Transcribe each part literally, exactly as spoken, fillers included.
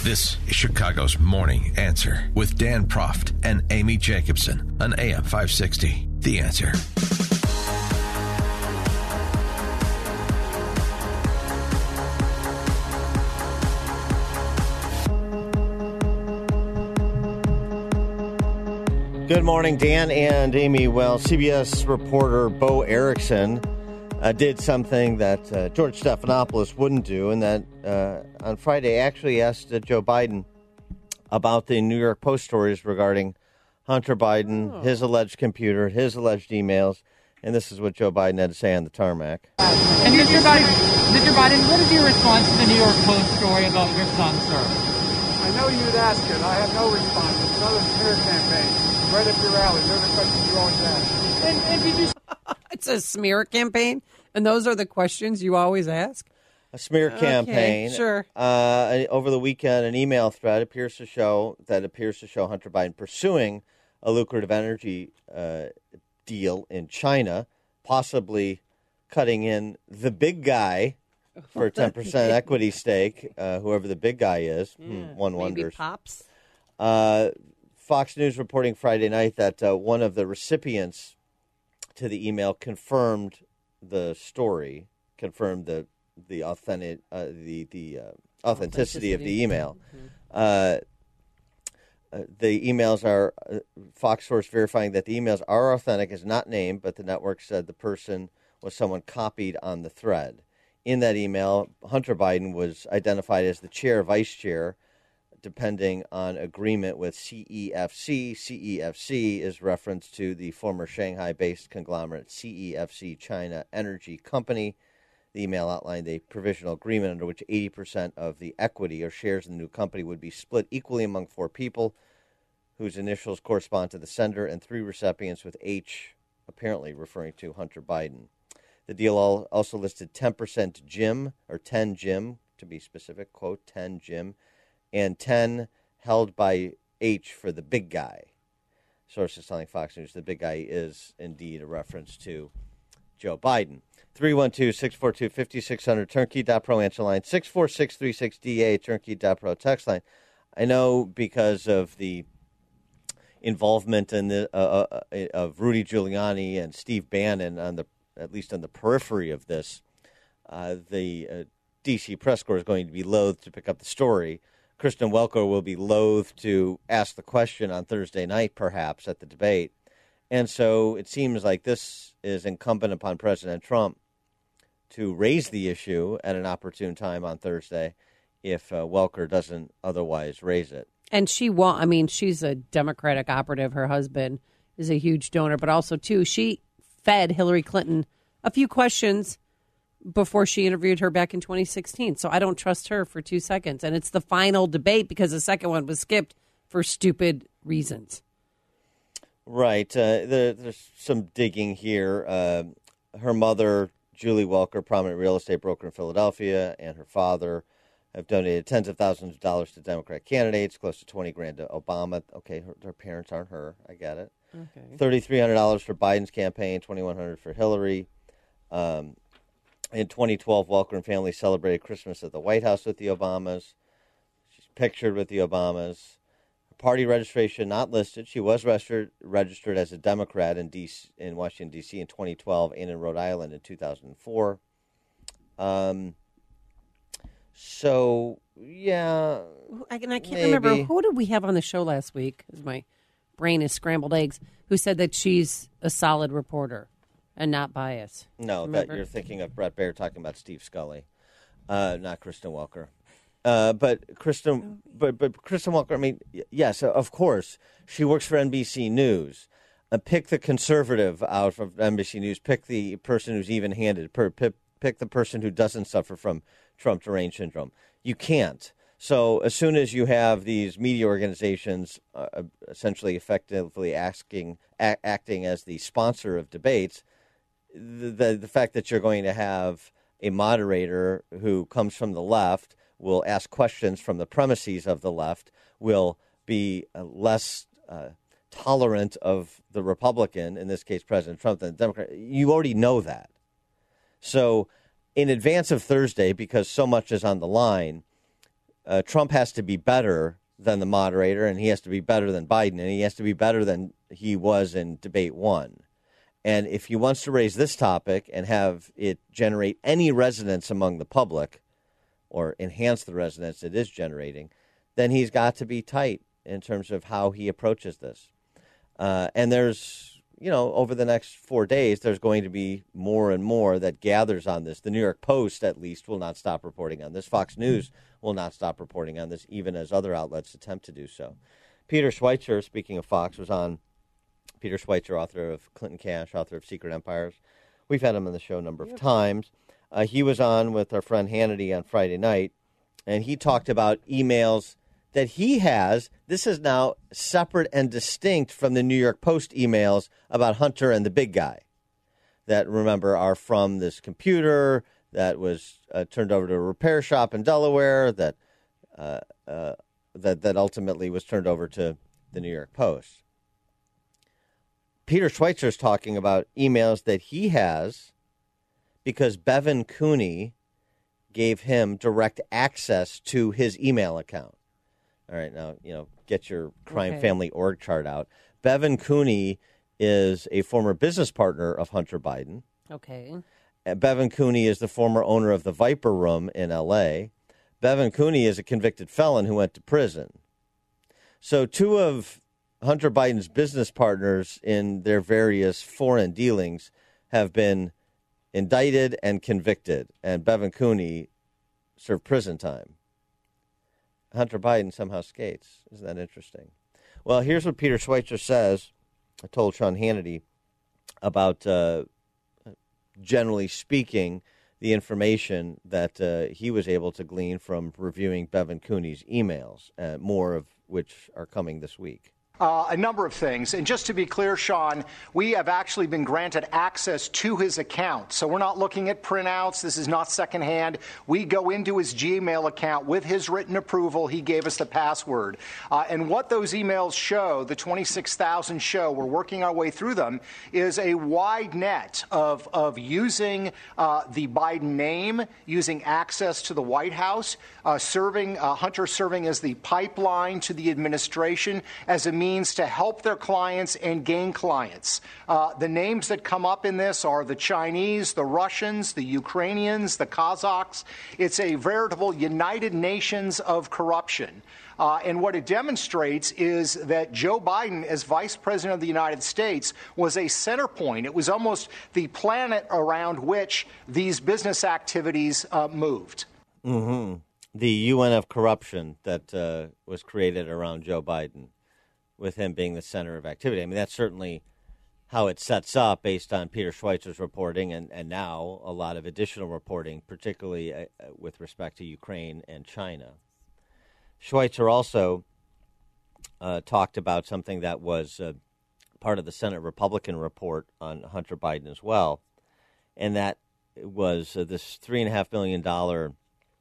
This is Chicago's Morning Answer with Dan Proft and Amy Jacobson on A M five sixty. The Answer. Good morning, Dan and Amy. Well, C B S reporter Bo Erickson uh, did something that uh, George Stephanopoulos wouldn't do, and that uh, on Friday actually asked uh, Joe Biden about the New York Post stories regarding Hunter Biden, oh. his alleged computer, his alleged emails, and this is what Joe Biden had to say on the tarmac. And Mister Biden, Mister Biden, what is your response to the New York Post story about your son, sir? I know you'd ask it. I have no response. It's another smear campaign. Right up your alley. Those are the questions you always ask. And, and did you... It's a smear campaign, and those are the questions you always ask? A smear campaign. Okay, sure. Uh, over the weekend, an email thread appears to show that appears to show Hunter Biden pursuing a lucrative energy uh, deal in China, possibly cutting in the big guy for a ten percent equity stake, uh, whoever the big guy is. Yeah, hmm, one maybe wonders. Pops. Uh, Fox News reporting Friday night that uh, one of the recipients to the email confirmed the story, confirmed the the authentic uh, the the uh, authenticity, authenticity of the email. Mm-hmm. Uh, uh, the emails are uh, Fox source verifying that the emails are authentic is not named, but the network said the person was someone copied on the thread. In that email, Hunter Biden was identified as the chair, vice chair, depending on agreement with C E F C. C E F C is reference to the former Shanghai-based conglomerate C E F C China Energy Company. The email outlined a provisional agreement under which eighty percent of the equity or shares in the new company would be split equally among four people whose initials correspond to the sender and three recipients with H, apparently referring to Hunter Biden. The deal also listed ten percent Jim, or ten Jim, to be specific, quote, ten Jim, and ten held by H for the big guy. Sources telling Fox News the big guy is indeed a reference to Joe Biden. three one two, six four two, five six zero zero, turnkey dot pro answer line, six four six three six D A, turnkey dot pro text line. I know because of the involvement in the, uh, uh, of Rudy Giuliani and Steve Bannon, on the at least on the periphery of this, uh, the uh, D C press corps is going to be loath to pick up the story. Kristen Welker will be loath to ask the question on Thursday night, perhaps, at the debate. And so it seems like this is incumbent upon President Trump to raise the issue at an opportune time on Thursday if uh, Welker doesn't otherwise raise it. And she won't. I mean, she's a Democratic operative. Her husband is a huge donor. But also, too, she fed Hillary Clinton a few questions before she interviewed her back in twenty sixteen. So I don't trust her for two seconds. And it's the final debate because the second one was skipped for stupid reasons. Right. Uh, there, there's some digging here. Uh, her mother, Julie Welker, prominent real estate broker in Philadelphia, and her father have donated tens of thousands of dollars to Democrat candidates, close to twenty grand to Obama. Okay, her, her parents aren't her. I get it. Okay. thirty-three hundred dollars for Biden's campaign, twenty-one hundred dollars for Hillary. Um, In twenty twelve, Welker and family celebrated Christmas at the White House with the Obamas. She's pictured with the Obamas. Her party registration not listed. She was registered registered as a Democrat in D C, in Washington, D C in twenty twelve and in Rhode Island in two thousand four. Um. So, yeah. I, and I can't maybe. remember. Who did we have on the show last week? Because my brain is scrambled eggs. Who said that she's a solid reporter and not biased? No, Remember? that you're thinking of Brett Baer talking about Steve Scully, uh, not Kristen Welker. Uh, but Kristen, but but Kristen Welker. I mean, yes, of course, she works for N B C News. Uh, pick the conservative out of N B C News. Pick the person who's even-handed. Per, pick, pick the person who doesn't suffer from Trump deranged syndrome. You can't. So as soon as you have these media organizations uh, essentially effectively asking, a- acting as the sponsor of debates, the, the the fact that you're going to have a moderator who comes from the left, will ask questions from the premises of the left, will be uh, less uh, tolerant of the Republican, in this case President Trump, than the Democrat. You already know that. So in advance of Thursday, because so much is on the line, uh, Trump has to be better than the moderator, and he has to be better than Biden, and he has to be better than he was in debate one. And if he wants to raise this topic and have it generate any resonance among the public or enhance the resonance it is generating, then he's got to be tight in terms of how he approaches this. Uh, and there's, you know, over the next four days, there's going to be more and more that gathers on this. The New York Post, at least, will not stop reporting on this. Fox News will not stop reporting on this, even as other outlets attempt to do so. Peter Schweizer, speaking of Fox, was on. Peter Schweizer, author of Clinton Cash, author of Secret Empires. We've had him on the show a number of times. Uh, he was on with our friend Hannity on Friday night, and he talked about emails that he has. This is now separate and distinct from the New York Post emails about Hunter and the big guy that, remember, are from this computer that was uh, turned over to a repair shop in Delaware that, uh, uh, that that ultimately was turned over to the New York Post. Peter Schweizer is talking about emails that he has because Bevan Cooney gave him direct access to his email account. All right, now, you know, get your crime Okay. family org chart out. Bevan Cooney is a former business partner of Hunter Biden. Okay. Uh, Bevan Cooney is the former owner of the Viper Room in L A. Bevan Cooney is a convicted felon who went to prison. So two of Hunter Biden's business partners in their various foreign dealings have been indicted and convicted, and Bevan Cooney served prison time. Hunter Biden somehow skates. Isn't that interesting? Well, here's what Peter Schweizer says. I told Sean Hannity about, uh, generally speaking, the information that uh, he was able to glean from reviewing Bevan Cooney's emails, uh, more of which are coming this week. Uh, a number of things. And just to be clear, Sean, we have actually been granted access to his account. So we're not looking at printouts. This is not secondhand. We go into his Gmail account with his written approval. He gave us the password. Uh, and what those emails show, the twenty-six thousand show, we're working our way through them, is a wide net of, of using uh, the Biden name, using access to the White House, uh, serving, uh, Hunter serving as the pipeline to the administration as a means to help their clients and gain clients. Uh, the names that come up in this are the Chinese, the Russians, the Ukrainians, the Kazakhs. It's a veritable United Nations of corruption. Uh, and what it demonstrates is that Joe Biden, as vice president of the United States, was a center point. It was almost the planet around which these business activities uh, moved. Mm-hmm. The U N of corruption that uh, was created around Joe Biden, with him being the center of activity. I mean, that's certainly how it sets up based on Peter Schweizer's reporting and, and now a lot of additional reporting, particularly uh, with respect to Ukraine and China. Schweizer also uh, talked about something that was uh, part of the Senate Republican report on Hunter Biden as well, and that was uh, this three and a half million dollar,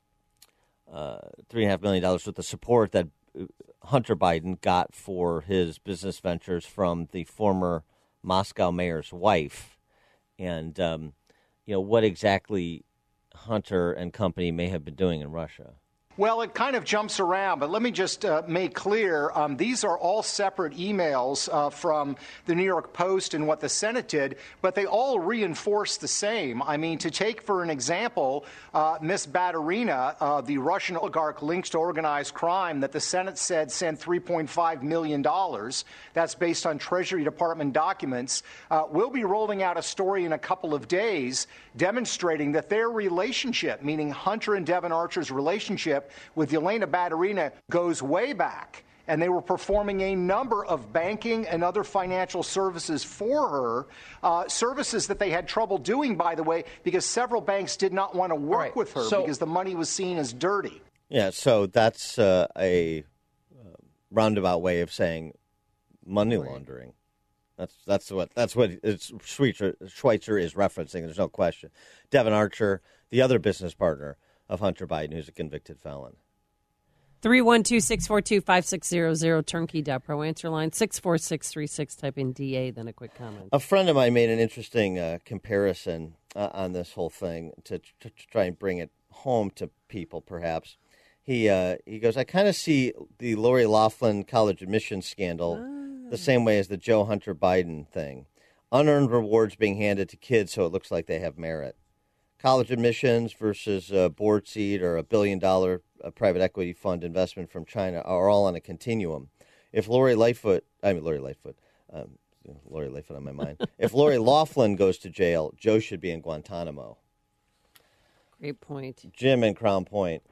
uh, three and a half million dollars worth of support that Hunter Biden got for his business ventures from the former Moscow mayor's wife, and um, you know what exactly Hunter and company may have been doing in Russia. Well, it kind of jumps around, but let me just uh, make clear, um, these are all separate emails uh, from the New York Post and what the Senate did, but they all reinforce the same. I mean, to take for an example, uh, Miss Baturina, uh, the Russian oligarch linked to organized crime that the Senate said sent three point five million dollars, that's based on Treasury Department documents, uh, we'll be rolling out a story in a couple of days demonstrating that their relationship, meaning Hunter and Devon Archer's relationship with Yelena Baturina, goes way back. And they were performing a number of banking and other financial services for her, uh, services that they had trouble doing, by the way, because several banks did not want to work right. with her so, because the money was seen as dirty. Yeah, so that's uh, a uh, roundabout way of saying money laundering. That's that's what that's what it's Schweitzer, Schweitzer is referencing. There's no question. Devon Archer, the other business partner of Hunter Biden, who's a convicted felon. three one two, six four two, five six zero zero, turnkey dot pro answer line, six four six three six, type in D A, then a quick comment. A friend of mine made an interesting uh, comparison uh, on this whole thing to, to, to try and bring it home to people, perhaps. He uh, he goes, I kind of see the Lori Loughlin college admissions scandal ah. the same way as the Joe Hunter Biden thing. Unearned rewards being handed to kids so it looks like they have merit. College admissions versus a board seat or a billion-dollar uh, private equity fund investment from China are all on a continuum. If Lori Lightfoot, I mean Lori Lightfoot, um, Lori Lightfoot on my mind. If Lori Loughlin goes to jail, Joe should be in Guantanamo. Great point. Jim in Crown Point.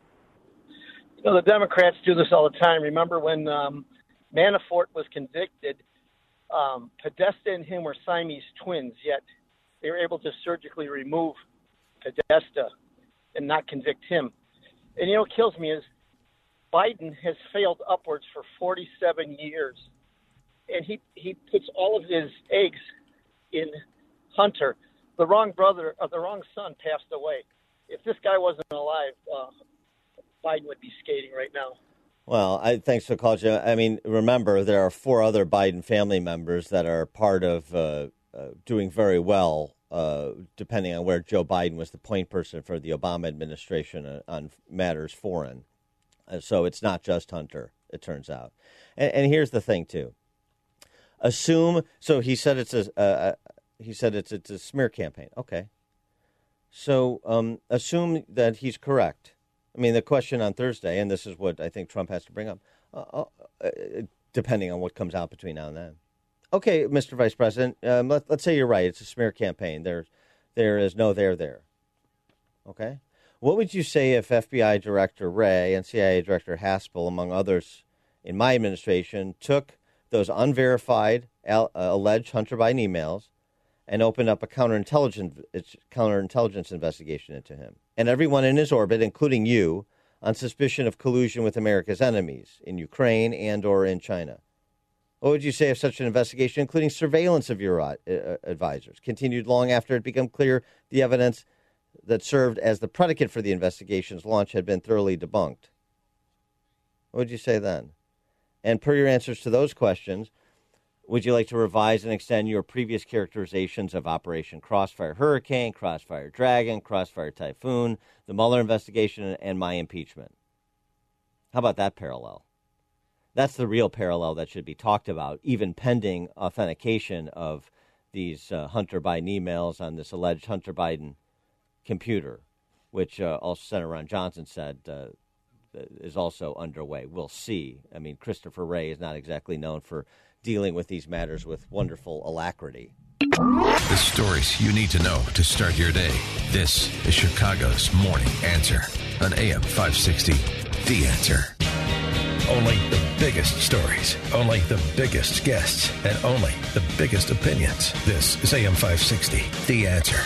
You know, the Democrats do this all the time. Remember when um, Manafort was convicted, um, Podesta and him were Siamese twins, yet they were able to surgically remove Podesta and not convict him. And you know what kills me is Biden has failed upwards for forty-seven years. And he, he puts all of his eggs in Hunter. The wrong brother, or the wrong son passed away. If this guy wasn't alive, uh, Biden would be skating right now. Well, I, thanks for calling. I mean, remember, there are four other Biden family members that are part of uh, uh, doing very well, uh, depending on where Joe Biden was the point person for the Obama administration on matters foreign. Uh, so it's not just Hunter, it turns out. And, and here's the thing, too. Assume so. He said it's a. Uh, he said it's it's a smear campaign. Okay. So um, assume that he's correct. I mean, the question on Thursday, and this is what I think Trump has to bring up, uh, uh, depending on what comes out between now and then. Okay, Mister Vice President, um, let, let's say you're right. It's a smear campaign. There, there is no there there. Okay. What would you say if F B I Director Wray and C I A Director Haspel, among others, in my administration, took those unverified, uh, alleged Hunter Biden emails and opened up a counterintelligence, counterintelligence investigation into him and everyone in his orbit, including you, on suspicion of collusion with America's enemies in Ukraine and or in China? What would you say if such an investigation, including surveillance of your uh, advisors, continued long after it became clear the evidence that served as the predicate for the investigation's launch had been thoroughly debunked? What would you say then? And per your answers to those questions, would you like to revise and extend your previous characterizations of Operation Crossfire Hurricane, Crossfire Dragon, Crossfire Typhoon, the Mueller investigation, and my impeachment? How about that parallel? That's the real parallel that should be talked about, even pending authentication of these uh, Hunter Biden emails on this alleged Hunter Biden computer, which uh, also Senator Ron Johnson said uh, is also underway. We'll see. I mean, Christopher Wray is not exactly known for dealing with these matters with wonderful alacrity. The stories you need to know to start your day. This is Chicago's Morning Answer on A M five sixty. The Answer. Only the biggest stories, only the biggest guests, and only the biggest opinions. This is A M five sixty. The Answer.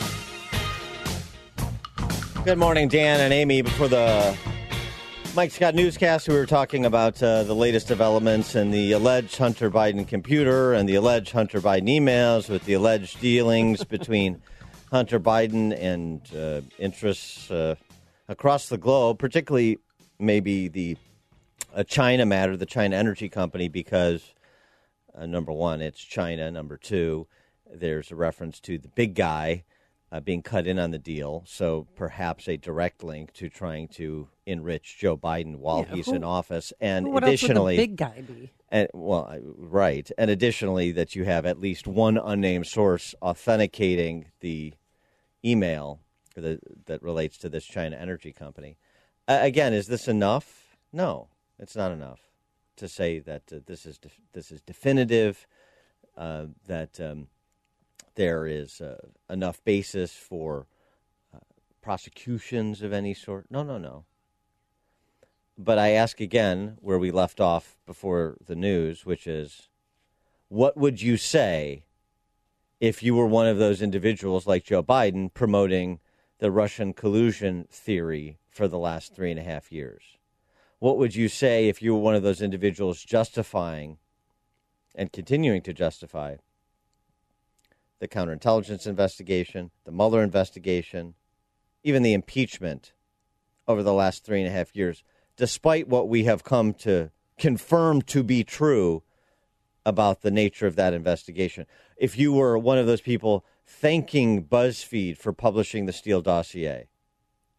Good morning, Dan and Amy. Before the Mike Scott newscast, we were talking about uh, the latest developments in the alleged Hunter Biden computer and the alleged Hunter Biden emails with the alleged dealings between Hunter Biden and uh, interests uh, across the globe, particularly maybe the uh, China matter, the China Energy Company, because, uh, number one, it's China. Number two, there's a reference to the big guy Uh, being cut in on the deal, so perhaps a direct link to trying to enrich Joe Biden while yeah, he's who, in office. And what additionally, else would the big guy be? And, well, right. And additionally, that you have at least one unnamed source authenticating the email that, that relates to this China Energy Company. Uh, again, is this enough? No, it's not enough to say that uh, this is def- this is definitive, uh, that um, there is uh, enough basis for uh, prosecutions of any sort. No, no, no. But I ask again where we left off before the news, which is, what would you say if you were one of those individuals like Joe Biden promoting the Russian collusion theory for the last three and a half years? What would you say if you were one of those individuals justifying and continuing to justify the counterintelligence investigation, the Mueller investigation, even the impeachment over the last three and a half years, despite what we have come to confirm to be true about the nature of that investigation? If you were one of those people thanking BuzzFeed for publishing the Steele dossier,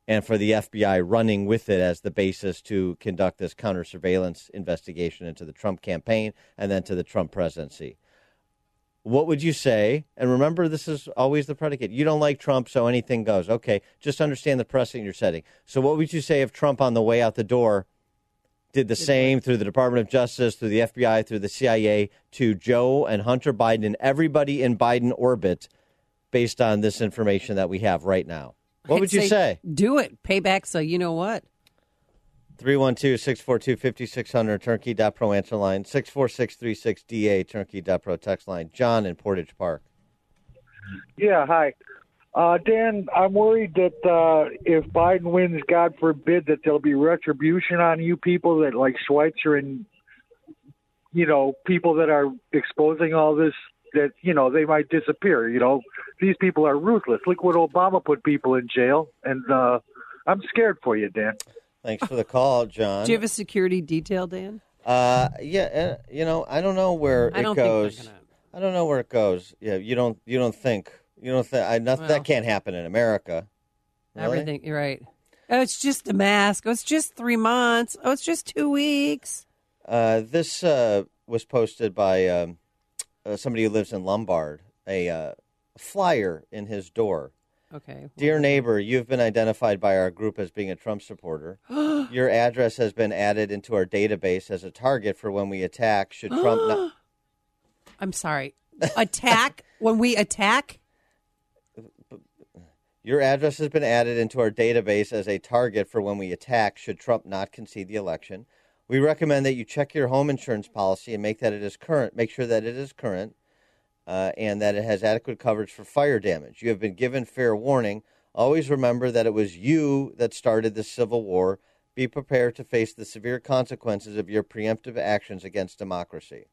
and for the F B I running with it as the basis to conduct this counter-surveillance investigation into the Trump campaign and then to the Trump presidency. What would you say? And remember, this is always the predicate. You don't like Trump, so anything goes. Okay, just understand the precedent you're setting. So what would you say if Trump on the way out the door did the same through the Department of Justice, through the F B I, through the C I A, to Joe and Hunter Biden and everybody in Biden orbit based on this information that we have right now? What I'd would you say, say? Do it. Payback, so you know what? three one two, six four two, five six zero zero, turnkey dot pro answer line, six four six three six D A, turnkey dot pro text line. John in Portage Park. Yeah, hi. Uh, Dan, I'm worried that uh, if Biden wins, God forbid, that there'll be retribution on you people that like Schweitzer and, you know, people that are exposing all this, that, you know, they might disappear. You know, these people are ruthless. Look what Obama put people in jail. And uh, I'm scared for you, Dan. Thanks for the call, John. Do you have a security detail, Dan? Uh, yeah, uh, you know, I don't know where I it don't goes. Think gonna... I don't know where it goes. Yeah, you don't. You don't think. You don't think. I, nothing, well, that can't happen in America. Really? Everything. You're right. Oh, it's just a mask. Oh, it's just three months. Oh, it's just two weeks. Uh, this uh, was posted by um, uh, somebody who lives in Lombard. A uh, flyer in his door. Okay. Dear neighbor, you've been identified by our group as being a Trump supporter. Your address has been added into our database as a target for when we attack. Should Trump not? I'm sorry. Attack when we attack? Your address has been added into our database as a target for when we attack should Trump not concede the election. We recommend that you check your home insurance policy and make that it is current. Make sure that it is current uh, and that it has adequate coverage for fire damage. You have been given fair warning. Always remember that it was you that started this civil war. Be prepared to face the severe consequences of your preemptive actions against democracy.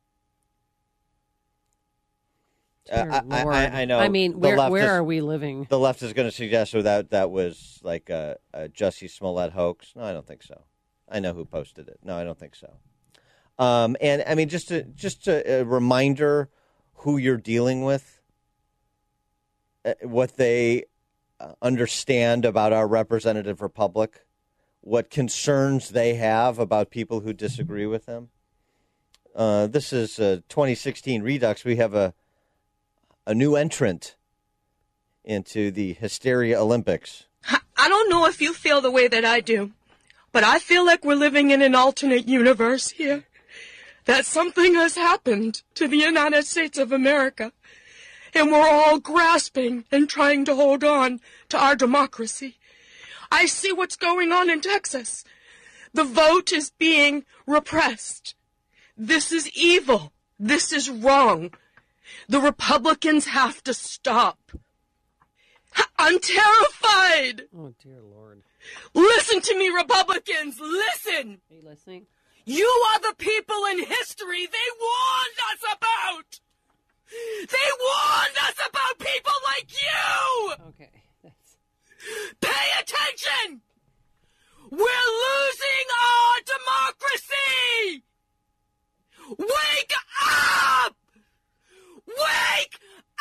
Uh, I, I, I know. I mean, where where is, are we living? The left is going to suggest oh, that that was like a, a Jussie Smollett hoax. No, I don't think so. I know who posted it. No, I don't think so. Um, and I mean, just to, just a, a reminder who you're dealing with, uh, what they uh, understand about our representative republic, what concerns they have about people who disagree with them. Uh, this is uh, twenty sixteen Redux. We have a A new entrant into the Hysteria Olympics. I don't know if you feel the way that I do, but I feel like we're living in an alternate universe here. That something has happened to the United States of America, and we're all grasping and trying to hold on to our democracy. I see what's going on in Texas. The vote is being repressed. This is evil. This is wrong. The Republicans have to stop. I'm terrified. Oh, dear Lord. Listen to me, Republicans. Listen. Are you listening? You are the people in history they warned us about. They warned us about people like you. Okay. That's... Pay attention. We're losing our democracy. Wake up. Wake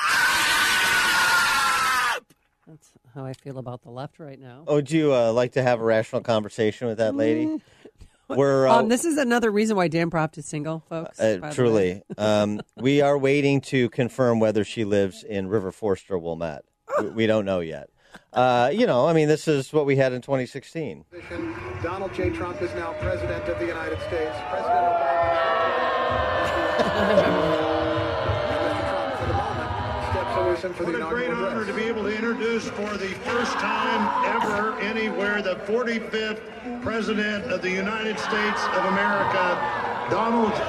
up! That's how I feel about the left right now. Oh, would you uh, like to have a rational conversation with that lady? Mm. We're, uh, um, this is another reason why Dan Proft is single, folks. Uh, truly. um, we are waiting to confirm whether she lives in River Forest or Wilmette. we, we don't know yet. Uh, you know, I mean, this is what we had in twenty sixteen. Donald J. Trump is now president of the United States. President Obama. What a great honor to be able to introduce for the first time ever anywhere the forty-fifth President of the United States of America, Donald J.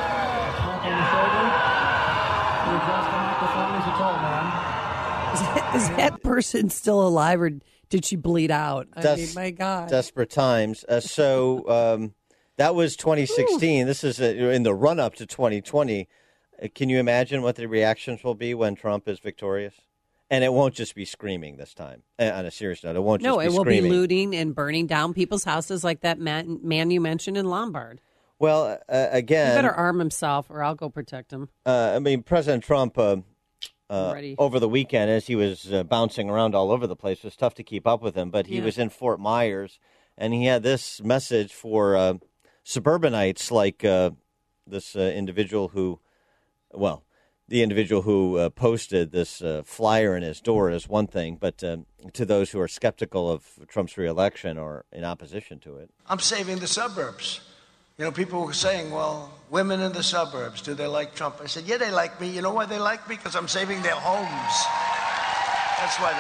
Is that, is that person still alive, or did she bleed out? I Des- mean, my God. Desperate times. Uh, so um, that was twenty sixteen. Ooh. This is a, in the run-up to twenty twenty. Uh, can you imagine what the reactions will be when Trump is victorious? And it won't just be screaming this time. Uh, on a serious note, it won't just no, be it will screaming. be looting and burning down people's houses like that man, man you mentioned in Lombard. Well, uh, again... He better arm himself, or I'll go protect him. Uh, I mean, President Trump... Uh, uh, Ready. over the weekend as he was uh, bouncing around all over the place. It was tough to keep up with him, but he Yeah. was in Fort Myers, and he had this message for uh, suburbanites like uh, this uh, individual who, well, the individual who uh, posted this uh, flyer in his door is one thing, but uh, to those who are skeptical of Trump's reelection or in opposition to it. I'm saving the suburbs. You know, people were saying, well, women in the suburbs, do they like Trump? I said, yeah, they like me. You know why they like me? Because I'm saving their homes. That's why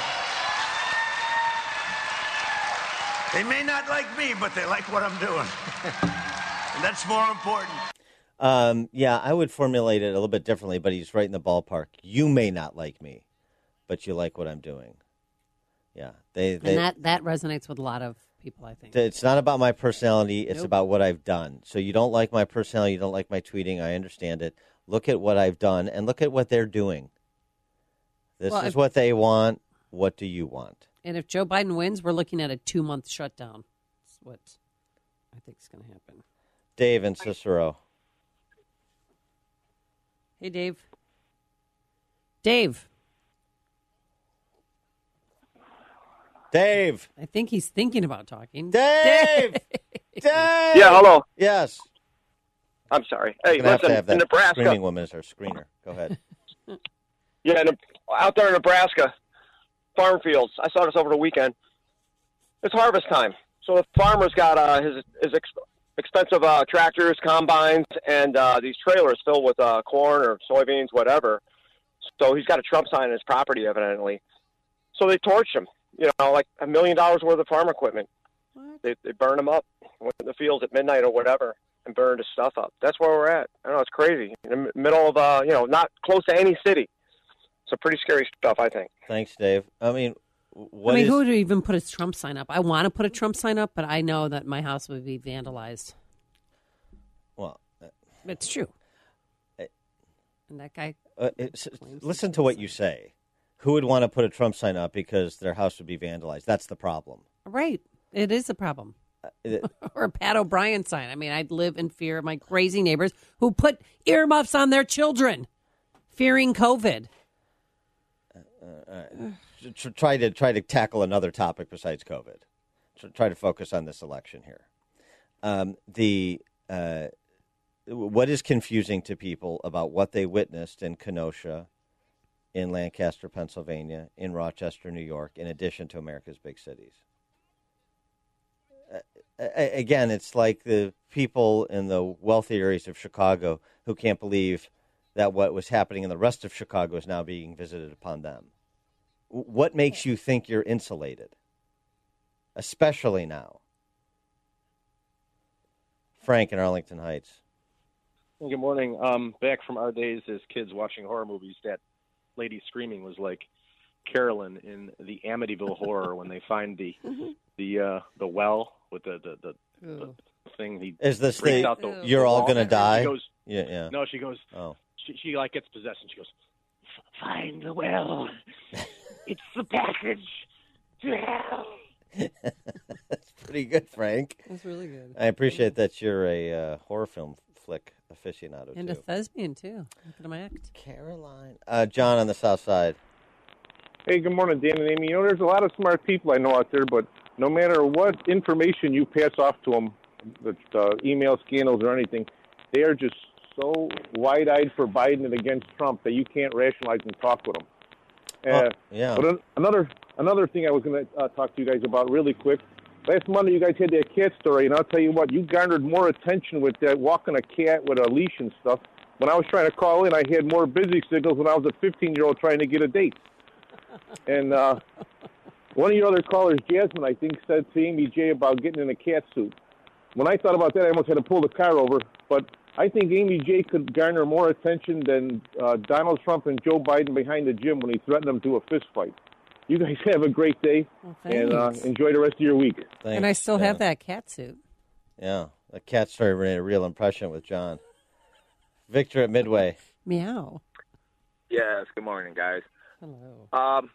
they like me. They may not like me, but they like what I'm doing. And that's more important. Um, yeah, I would formulate it a little bit differently, but he's right in the ballpark. You may not like me, but you like what I'm doing. Yeah, they. they and that, that resonates with a lot of people, I think. It's not about my personality. It's Nope. about what I've done. So you don't like my personality. You don't like my tweeting. I understand it. Look at what I've done and look at what they're doing. This Well, is if- what they want. What do you want? And if Joe Biden wins, we're looking at a two-month shutdown. That's what I think is going to happen. Dave and Cicero. Hey, Dave. Dave. Dave. I think he's thinking about talking. Dave. Dave. Yeah, hello. Yes. I'm sorry. Hey, We're gonna have listen, to have that in Nebraska. screaming woman as our screener. Go ahead. Yeah, in, out there in Nebraska, farm fields. I saw this over the weekend. It's harvest time, so the farmer's got uh, his his ex- expensive uh, tractors, combines, and uh, these trailers filled with uh, corn or soybeans, whatever. So he's got a Trump sign on his property, evidently. So they torched him. You know, like a million dollars worth of farm equipment. What? They they burn him up, went in the fields at midnight or whatever, and burned his stuff up. That's where we're at. I know it's crazy. In the middle of uh, you know, not close to any city. It's pretty scary stuff, I think. Thanks, Dave. I mean, what I mean, is- who would even put a Trump sign up? I want to put a Trump sign up, but I know that my house would be vandalized. Well, uh, It's true. Uh, And that guy. uh, it's, listen to what you say. Who would want to put a Trump sign up because their house would be vandalized? That's the problem. Right. It is a problem. It- Or a Pat O'Brien sign. I mean, I'd live in fear of my crazy neighbors who put earmuffs on their children, fearing COVID. tr- try to try to tackle another topic besides COVID. Tr- try to focus on this election here. Um, the uh, what is confusing to people about what they witnessed in Kenosha, in Lancaster, Pennsylvania, in Rochester, New York, in addition to America's big cities. Uh, a- again, it's like the people in the wealthy areas of Chicago who can't believe that what was happening in the rest of Chicago is now being visited upon them. W- What makes you think you're insulated, especially now? Frank in Arlington Heights. Good morning. Um, back from our days as kids watching horror movies, that lady screaming was like Carolyn in the Amityville Horror when they find the the uh, the well with the the, the, the thing. He Is this breaks the out the, you're the all wall. gonna And die? She goes, Yeah, yeah. No, she goes. Oh. She, she like gets possessed and she goes, find the well. It's the passage to hell. That's pretty good, Frank. That's really good. I appreciate that you're a uh, horror film flick aficionado, And too. a thespian, too. Look at him act. Caroline. Uh, John on the south side. Hey, good morning, Dan and Amy. You know, there's a lot of smart people I know out there, but no matter what information you pass off to them, the uh, email scandals or anything, they are just so wide-eyed for Biden and against Trump that you can't rationalize and talk with them. Uh, Oh, yeah. But an- another another thing I was going to uh, talk to you guys about really quick. Last Monday, you guys had that cat story, and I'll tell you what, you garnered more attention with that walking a cat with a leash and stuff. When I was trying to call in, I had more busy signals when I was a fifteen-year-old trying to get a date. And uh, one of your other callers, Jasmine, I think, said to Amy J about getting in a cat suit. When I thought about that, I almost had to pull the car over. But I think Amy J could garner more attention than uh, Donald Trump and Joe Biden behind the gym when he threatened them to a fist fight. You guys have a great day, Well, and uh, thanks. enjoy the rest of your week. And I still have that cat suit. Yeah, the cat story made a real impression with John. Victor at Midway. Meow. Yes, good morning, guys. Hello. Um,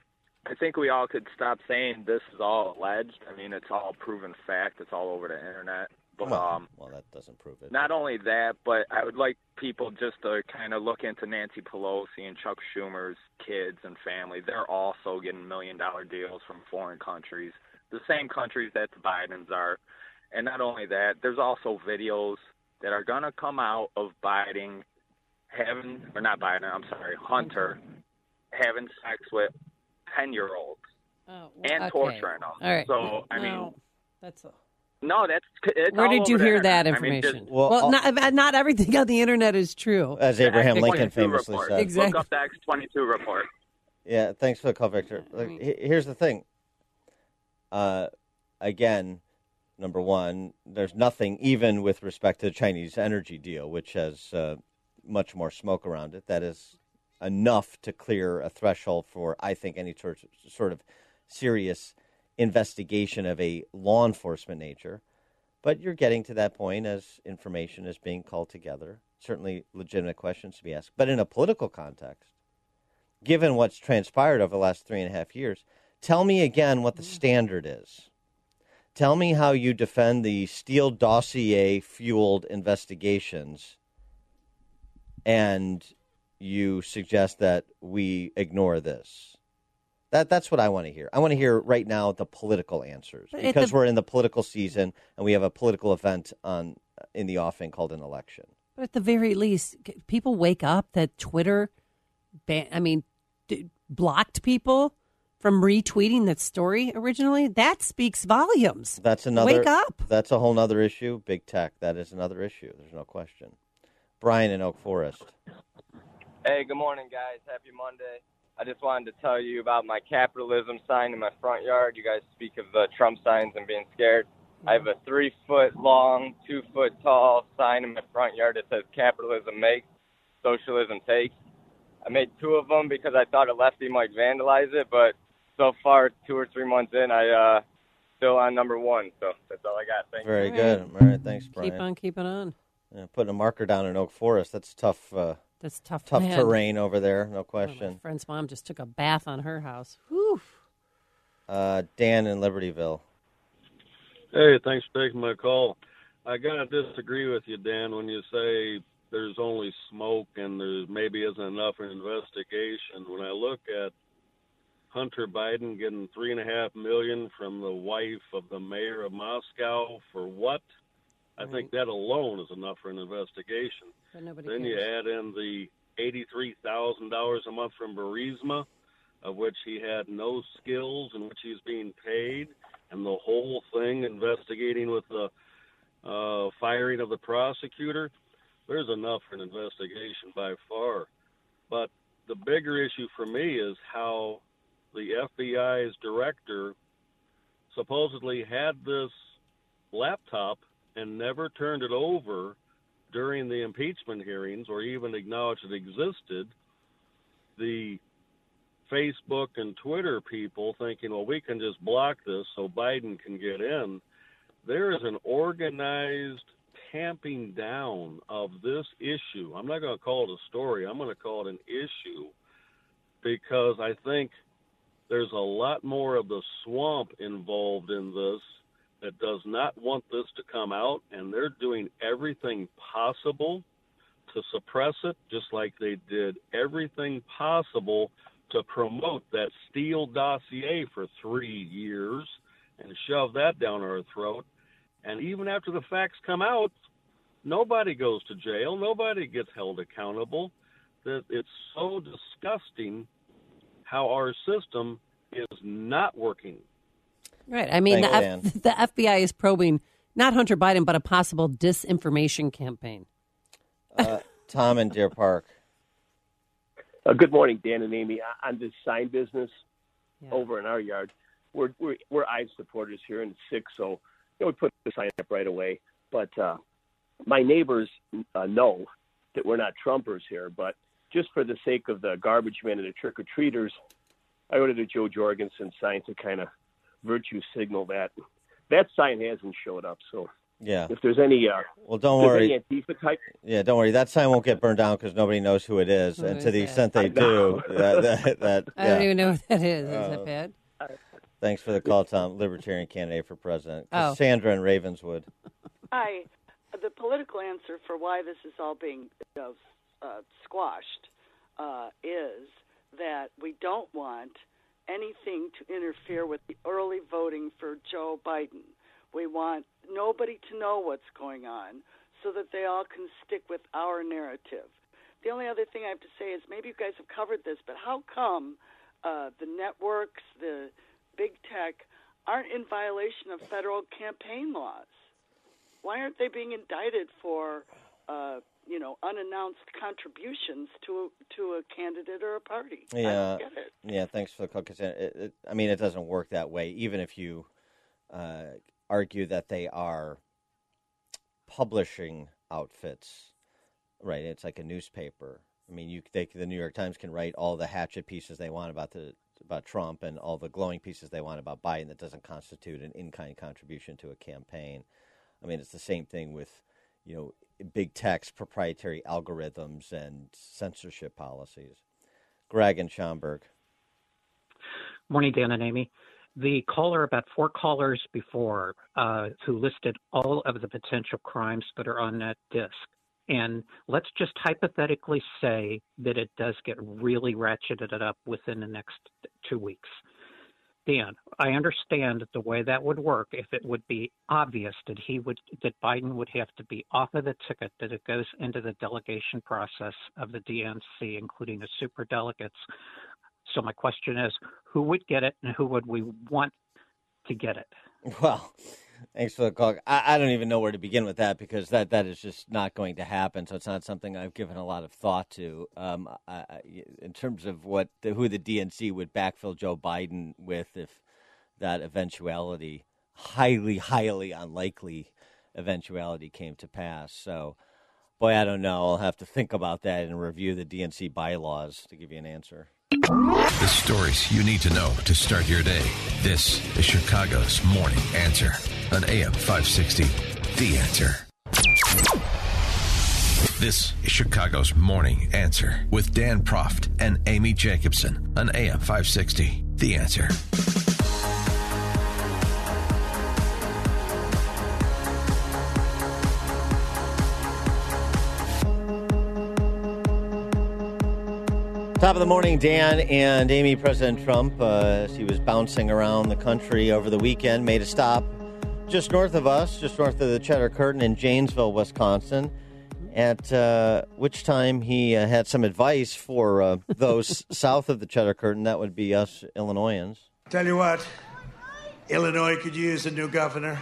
I think we all could stop saying this is all alleged. I mean, it's all proven fact. It's all over the internet. But well, um, well, that doesn't prove it. Not only that, but I would like people just to kind of look into Nancy Pelosi and Chuck Schumer's kids and family. They're also getting million-dollar deals from foreign countries, the same countries that the Bidens are. And not only that, there's also videos that are going to come out of Biden having, or not Biden, I'm sorry, Hunter, having sex with ten-year-olds oh, well, and okay. torturing them. All right. So, I no, mean, that's a... no, that's it's Where all did you over hear the that internet. information? I mean, just, Well, well, I'll- not, not everything on the internet is true. As Abraham the Lincoln X twenty-two famously report. said. Exactly. Look up the X twenty-two report. Yeah, thanks for the call, Victor. Look, he- here's the thing. Uh, again, number one, there's nothing, even with respect to the Chinese energy deal, which has uh, much more smoke around it, that is enough to clear a threshold for, I think, any sort sort of serious investigation of a law enforcement nature. But you're getting to that point as information is being called together. Certainly legitimate questions to be asked. But in a political context, given what's transpired over the last three and a half years, tell me again what the standard is. Tell me how you defend the Steele dossier-fueled investigations and you suggest that we ignore this. That That's what I want to hear. I want to hear right now the political answers But at because the- we're in the political season and we have a political event on in the offing called an election. But at the very least, c- people wake up that Twitter, ban- I mean, d- blocked people from retweeting that story originally. That speaks volumes. That's another. Wake up. That's a whole other issue. Big tech. That is another issue. There's no question. Brian in Oak Forest. Hey, good morning, guys. Happy Monday. I just wanted to tell you about my capitalism sign in my front yard. You guys speak of the Trump signs and being scared. I have a three-foot-long, two-foot-tall sign in my front yard that says capitalism makes, socialism takes. I made two of them because I thought a lefty might vandalize it, but so far, two or three months in, I uh still on number one. So that's all I got. Thank Very you. good. All right. Thanks, Brian. Keep on keeping on. Yeah, putting a marker down in Oak Forest. That's tough. Uh, That's tough. tough man. terrain over there. No My question. friend's mom just took a bath on her house. Whew. Uh, Dan in Libertyville. Hey, thanks for taking my call. I gotta disagree with you, Dan, when you say there's only smoke and there maybe isn't enough for an investigation. When I look at Hunter Biden getting three and a half million from the wife of the mayor of Moscow for what? I think that alone is enough for an investigation. But nobody Then cares. you add in the eighty-three thousand dollars a month from Burisma, of which he had no skills and which he's being paid, and the whole thing investigating with the uh, firing of the prosecutor. There's enough for an investigation by far. But the bigger issue for me is how the F B I's director supposedly had this laptop and never turned it over during the impeachment hearings or even acknowledged it existed. The Facebook and Twitter people thinking, well, we can just block this so Biden can get in. There is an organized tamping down of this issue. I'm not going to call it a story. I'm going to call it an issue because I think there's a lot more of the swamp involved in this that does not want this to come out, and they're doing everything possible to suppress it, just like they did everything possible to promote that Steele dossier for three years and shove that down our throat. And even after the facts come out, nobody goes to jail. Nobody gets held accountable. That it's so disgusting how our system is not working. Right. I mean, the, Thanks, F- the F B I is probing not Hunter Biden, but a possible disinformation campaign. Uh, Tom in Deer Park. Uh, good morning, Dan and Amy. I- On this sign business Yeah. over in our yard, we're we're we're I V E supporters here in six, so you know, we put the sign up right away. But uh, my neighbors uh, know that we're not Trumpers here. But just for the sake of the garbage men and the trick or treaters, I ordered a Joe Jorgensen sign to kind of virtue signal that. That sign hasn't showed up, so Yeah. If there's any, uh, well, don't if worry. Any Antifa type. Yeah, don't worry. That sign won't get burned down because nobody knows who it is, Who and is to the that? extent they do, that, that, that I yeah. don't even know what that is. Is Uh, that bad? Thanks for the call, Tom. Libertarian candidate for president, Oh. Cassandra in Ravenswood. Hi. The political answer for why this is all being uh, uh, squashed uh, is that we don't want anything to interfere with the early voting for Joe Biden. We want nobody to know what's going on so that they all can stick with our narrative. The only other thing I have to say is maybe you guys have covered this, but how come uh, the networks, the big tech, aren't in violation of federal campaign laws? Why aren't they being indicted for, uh, you know, unannounced contributions to to a candidate or a party? I Yeah, don't get it. yeah. Thanks for the call, Cassandra. It, it, I mean, it doesn't work that way. Even if you uh, argue that they are publishing outfits, right? It's like a newspaper. I mean, you they, the New York Times can write all the hatchet pieces they want about the about Trump and all the glowing pieces they want about Biden. That doesn't constitute an in-kind contribution to a campaign. I mean, it's the same thing with, you know, big tech's proprietary algorithms and censorship policies. Greg and Schaumburg. Morning, Dan and Amy. The caller, about four callers before, uh, who listed all of the potential crimes that are on that disk. And let's just hypothetically say that it does get really ratcheted up within the next two weeks. Dan, I understand the way that would work if it would be obvious that he would that Biden would have to be off of the ticket, that it goes into the delegation process of the D N C, including the superdelegates. So my question is, who would get it and who would we want to get it? Well, thanks for the call. I, I don't even know where to begin with that because that, that is just not going to happen. So it's not something I've given a lot of thought to. Um, I, I, in terms of what the, who the D N C would backfill Joe Biden with, if that eventuality, highly, highly unlikely eventuality came to pass. So, boy, I don't know. I'll have to think about that and review the D N C bylaws to give you an answer. The stories you need to know to start your day. This is Chicago's Morning Answer on A M five sixty, The Answer. This is Chicago's Morning Answer with Dan Proft and Amy Jacobson on A M five sixty, The Answer. Top of the morning, Dan and Amy. President Trump, uh, as he was bouncing around the country over the weekend, made a stop just north of us, just north of the Cheddar Curtain in Janesville, Wisconsin, at uh, which time he uh, had some advice for uh, those south of the Cheddar Curtain. That would be us Illinoisans. Tell you what, Illinois could use a new governor.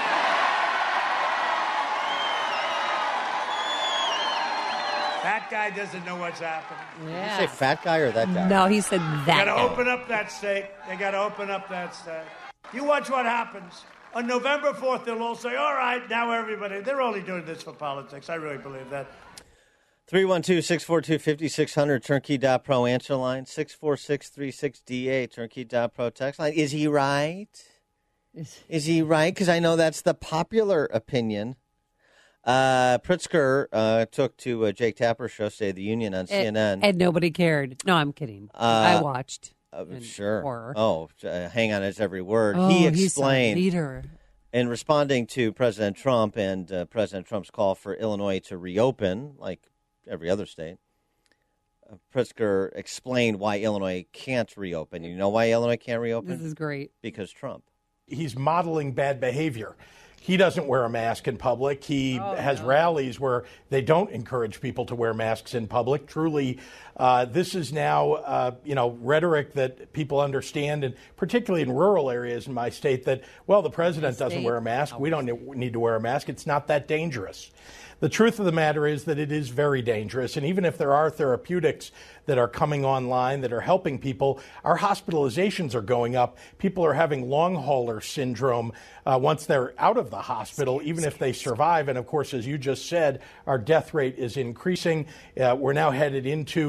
That guy doesn't know what's happening. Did you say fat guy or that guy? No, he said They that. got to guy. open up that state. They got to open up that state. You watch what happens. On November fourth, they'll all say, all right, now everybody. They're only doing this for politics. I really believe that. three one two, six four two, five six zero zero, turnkey dot pro answer line, six four six three six D A, turnkey dot pro text line. Is he right? Is he right? Because I know that's the popular opinion. Uh, Pritzker uh, took to uh, Jake Tapper's show, State of the Union on C N N. And, and nobody cared. No, I'm kidding. Uh, I watched. Uh, in sure. horror. Oh, uh, hang on his every word. Oh, he he's a explained leader. in responding to President Trump and uh, President Trump's call for Illinois to reopen, like every other state. Uh, Pritzker explained why Illinois can't reopen. You know why Illinois can't reopen? This is great. Because Trump. He's modeling bad behavior. He doesn't wear a mask in public. He Oh, has no. rallies where they don't encourage people to wear masks in public. Truly, uh, this is now, uh, you know, rhetoric that people understand, and particularly in rural areas in my state, that, well, the president My doesn't state? wear a mask. We don't ne- need to wear a mask. It's not that dangerous. The truth of the matter is that it is very dangerous. And even if there are therapeutics that are coming online that are helping people, our hospitalizations are going up. People are having long hauler syndrome uh, once they're out of the hospital, even if they survive. And of course, as you just said, our death rate is increasing. Uh, we're now headed into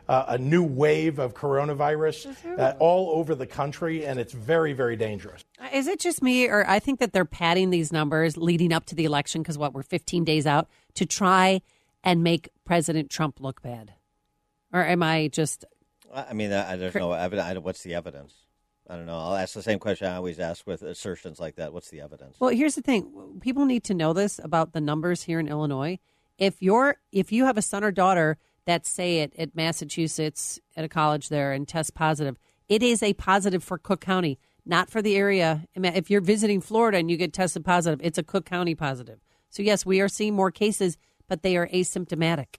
uh, a new wave of coronavirus uh, all over the country, and it's very, very dangerous. Is it just me, or I think that they're padding these numbers leading up to the election because, what, we're fifteen days out, to try and make President Trump look bad? Or am I just... I mean, I, there's no evidence. What's the evidence? I don't know. I'll ask the same question I always ask with assertions like that. What's the evidence? Well, here's the thing. People need to know this about the numbers here in Illinois. If you're, if you have a son or daughter that say it at Massachusetts at a college there and test positive, it is a positive for Cook County, not for the area. If you're visiting Florida and you get tested positive, it's a Cook County positive. So, yes, we are seeing more cases, but they are asymptomatic.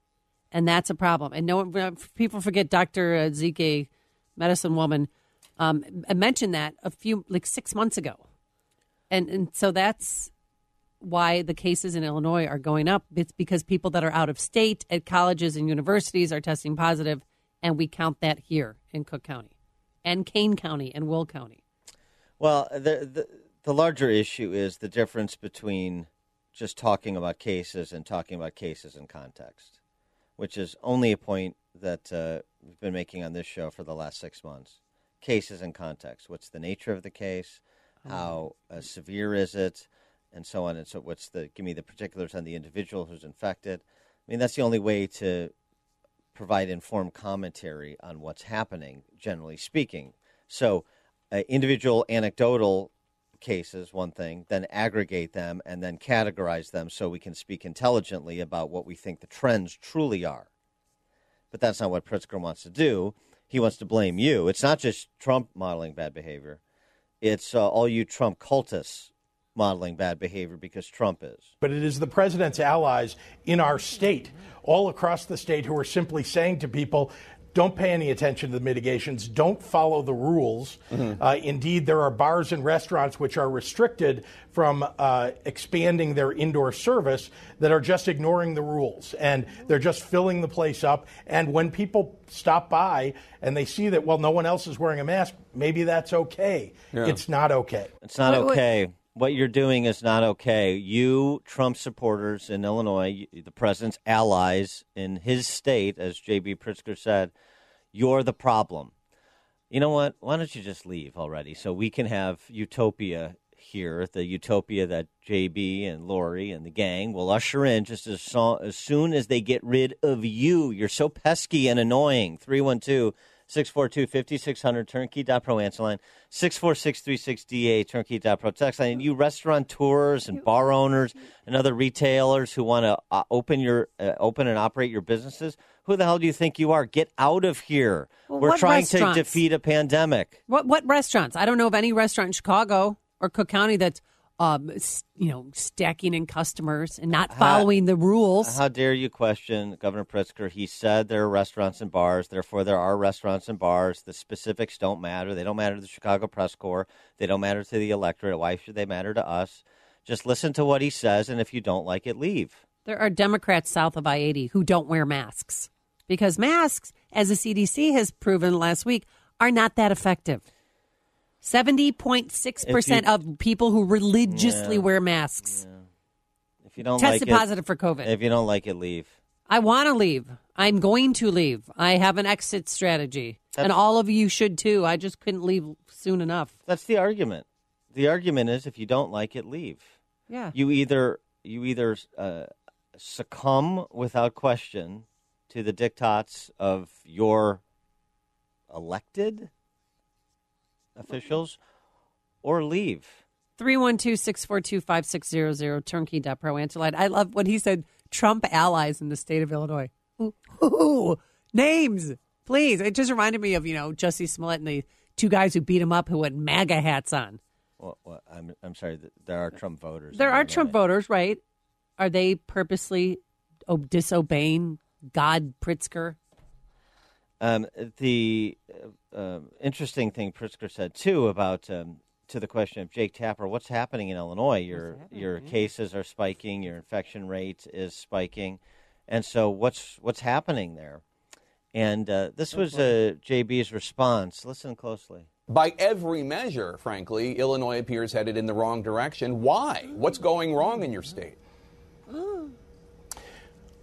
And that's a problem. And no people forget Doctor Zeke, medicine woman, um, mentioned that a few, like six months ago. And and so that's why the cases in Illinois are going up. It's because people that are out of state at colleges and universities are testing positive, and we count that here in Cook County and Kane County and Will County. Well, the, the, the larger issue is the difference between just talking about cases and talking about cases in context, which is only a point that uh, we've been making on this show for the last six months. Cases in context. What's the nature of the case? How uh, severe is it? And so on. And so what's the, give me the particulars on the individual who's infected. I mean, that's the only way to provide informed commentary on what's happening, generally speaking. So uh, individual anecdotal cases, one thing, then aggregate them and then categorize them so we can speak intelligently about what we think the trends truly are. But that's not what Pritzker wants to do. He wants to blame you. It's not just Trump modeling bad behavior. It's uh, all you Trump cultists modeling bad behavior because Trump is. But it is the president's allies in our state, all across the state, who are simply saying to people, don't pay any attention to the mitigations. Don't follow the rules. Mm-hmm. Uh, indeed, there are bars and restaurants which are restricted from uh, expanding their indoor service that are just ignoring the rules. And they're just filling the place up. And when people stop by and they see that, well, no one else is wearing a mask, maybe that's okay. Yeah. It's not okay. It's not okay. What you're doing is not okay. You, Trump supporters in Illinois, the president's allies in his state, as J B. Pritzker said, you're the problem. You know what? Why don't you just leave already so we can have utopia here, the utopia that J B and Lori and the gang will usher in just as, so, as soon as they get rid of you. You're so pesky and annoying. three one two, six four two, five six zero zero, turnkey dot pro answer line, six four six three six D A, turnkey dot pro text line. And you restaurateurs and bar owners and other retailers who want to uh, open your uh, open and operate your businesses, who the hell do you think you are? Get out of here. Well, We're trying restaurants? to defeat a pandemic. What what restaurants? I don't know of any restaurant in Chicago or Cook County that's um, you know, stacking in customers and not following how, the rules. How dare you question Governor Pritzker? He said there are restaurants and bars. Therefore, there are restaurants and bars. The specifics don't matter. They don't matter to the Chicago Press Corps. They don't matter to the electorate. Why should they matter to us? Just listen to what he says, and if you don't like it, leave. There are Democrats south of I eighty who don't wear masks because masks, as the C D C has proven last week, are not that effective. seventy point six percent of people who religiously yeah, wear masks yeah. if you don't tested like positive it, for COVID. If you don't like it, leave. I want to leave. I'm going to leave. I have an exit strategy. That's, and all of you should too. I just couldn't leave soon enough. That's the argument. The argument is if you don't like it, leave. Yeah. You either you either uh, succumb without question to the diktats of your elected officials or leave. three one two, six four two, five six zero zero, turnkey dot pro answer line. I love what he said. Trump allies in the state of Illinois. Ooh, ooh, names, please. It just reminded me of, you know, Jussie Smollett and the two guys who beat him up who had MAGA hats on. Well, well I'm I'm sorry. There are Trump voters. There are Trump voters, right? Are they purposely disobeying God Pritzker? Um, the uh, uh, interesting thing Pritzker said, too, about um, to the question of Jake Tapper, what's happening in Illinois? Your your yeah. cases are spiking. Your infection rate is spiking. And so what's what's happening there? And uh, this was uh, J B's response. Listen closely. By every measure, frankly, Illinois appears headed in the wrong direction. Why? What's going wrong in your state?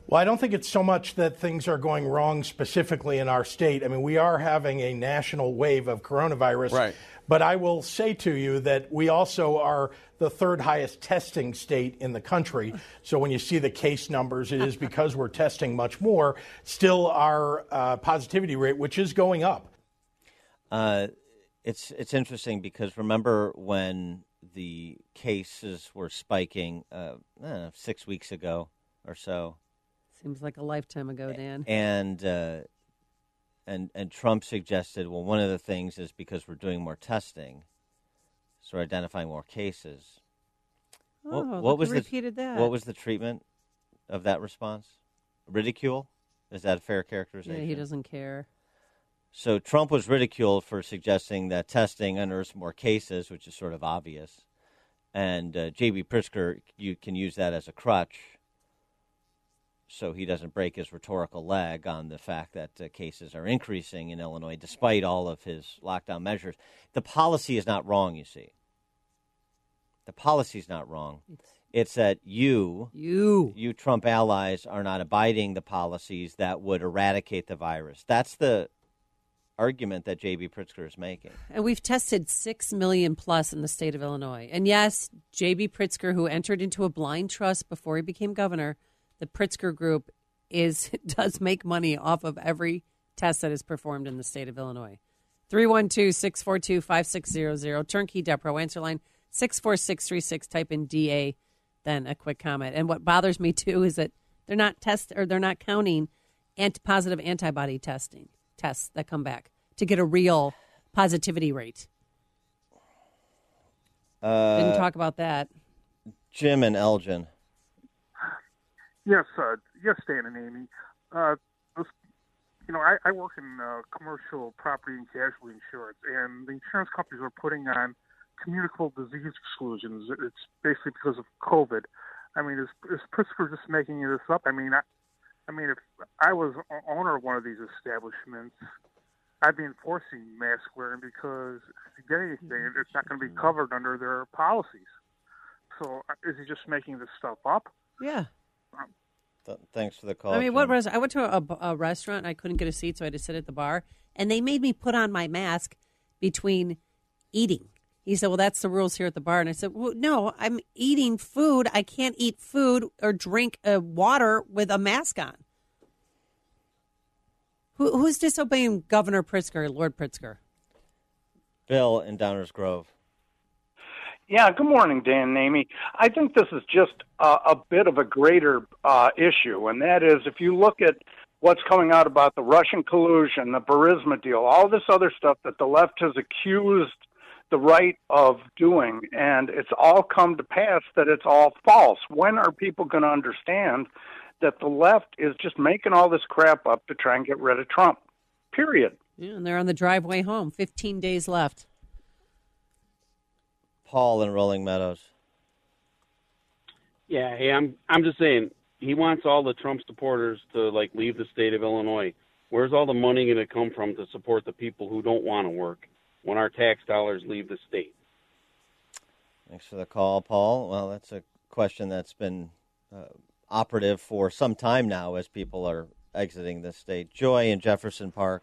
Well, I don't think it's so much that things are going wrong specifically in our state. I mean, we are having a national wave of coronavirus. Right. But I will say to you that we also are the third highest testing state in the country. So when you see the case numbers, it is because we're testing much more. Still, our uh, positivity rate, which is going up. Uh, it's it's interesting because remember when the cases were spiking uh, uh, six weeks ago or so. Seems like a lifetime ago, Dan. And uh, and and Trump suggested, well, one of the things is because we're doing more testing, so we're identifying more cases. Oh, what, what was the repeated that. What was the treatment of that response? Ridicule? Is that a fair characterization? Yeah, he doesn't care. So Trump was ridiculed for suggesting that testing unearths more cases, which is sort of obvious. And uh, J B. Pritzker, you can use that as a crutch so he doesn't break his rhetorical leg on the fact that uh, cases are increasing in Illinois despite all of his lockdown measures. The policy is not wrong, you see. The policy is not wrong. It's that you, you, you Trump allies are not abiding the policies that would eradicate the virus. That's the argument that J B. Pritzker is making. And we've tested six million plus in the state of Illinois. And yes, J B. Pritzker, who entered into a blind trust before he became governor, the Pritzker Group is does make money off of every test that is performed in the state of Illinois. three one two, six four two, five six zero zero. Turnkey Depro. Answer line six four six three six. Type in D A, then a quick comment. And what bothers me, too, is that they're not test or they're not counting anti- positive antibody testing tests that come back to get a real positivity rate. Uh, Didn't talk about that. Jim and Elgin. Yes, uh, yes, Dan and Amy. Uh, you know, I, I work in uh, commercial property and casualty insurance, and the insurance companies are putting on communicable disease exclusions. It's basically because of COVID. I mean, is, is Pritzker just making this up? I mean, I, I mean, if I was owner of one of these establishments, I'd be enforcing mask wearing because if you get anything, it's not going to be covered under their policies. So, is he just making this stuff up? Yeah. Th- thanks for the call. I mean, Jim. what res- I went to a, a restaurant. I couldn't get a seat, so I had to sit at the bar. And they made me put on my mask between eating. He said, well, that's the rules here at the bar. And I said, well, no, I'm eating food. I can't eat food or drink uh, water with a mask on. Who, who's disobeying Governor Pritzker, Lord Pritzker? Bill in Downers Grove. Yeah, good morning, Dan and Amy. I think this is just uh, a bit of a greater uh, issue, and that is if you look at what's coming out about the Russian collusion, the Burisma deal, all this other stuff that the left has accused the right of doing, and it's all come to pass that it's all false. When are people going to understand that the left is just making all this crap up to try and get rid of Trump? Period. Yeah, and they're on the driveway home. fifteen days left. Paul in Rolling Meadows. Yeah, hey, I'm I'm just saying he wants all the Trump supporters to like leave the state of Illinois. Where's all the money going to come from to support the people who don't want to work when our tax dollars leave the state? Thanks for the call, Paul. Well, that's a question that's been uh, operative for some time now as people are exiting the state. Joy in Jefferson Park.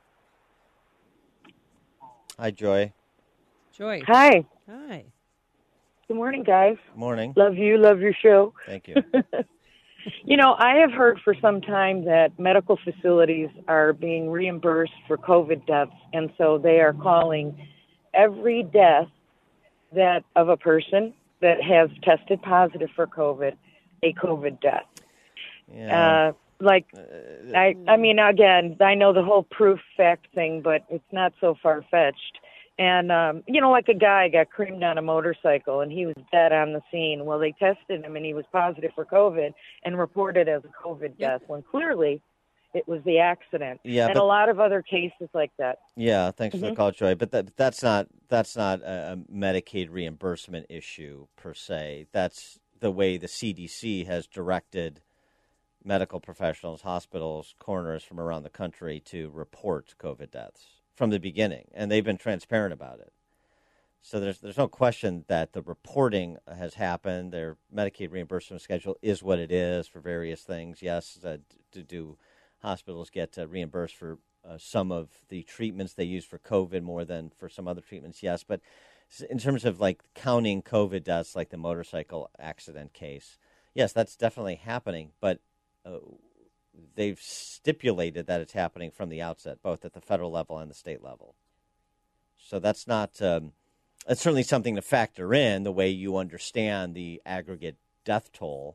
Hi, Joy. Joy. Hi. Hi. Good morning, guys. Morning. Love you. Love your show. Thank you. You know, I have heard for some time that medical facilities are being reimbursed for COVID deaths, and so they are calling every death that of a person that has tested positive for COVID a COVID death. Yeah. Uh, like, I, I mean, again, I know the whole proof fact thing, but it's not so far-fetched. And, um, you know, like a guy got creamed on a motorcycle and he was dead on the scene. Well, they tested him and he was positive for COVID and reported as a COVID death when clearly it was the accident. Yeah, and but- a lot of other cases like that. Yeah, thanks for the Mhm. call, Joy. But that, that's not that's not a, a Medicaid reimbursement issue per se. That's the way the C D C has directed medical professionals, hospitals, coroners from around the country to report COVID deaths from the beginning, and they've been transparent about it. So there's there's no question that the reporting has happened. Their Medicaid reimbursement schedule is what it is for various things. Yes, uh, to do hospitals get uh, reimbursed for uh, some of the treatments they use for COVID more than for some other treatments? Yes, but in terms of like counting COVID deaths, like the motorcycle accident case, yes, that's definitely happening. But uh, they've stipulated that it's happening from the outset, both at the federal level and the state level. So that's not. Um, It's certainly something to factor in the way you understand the aggregate death toll,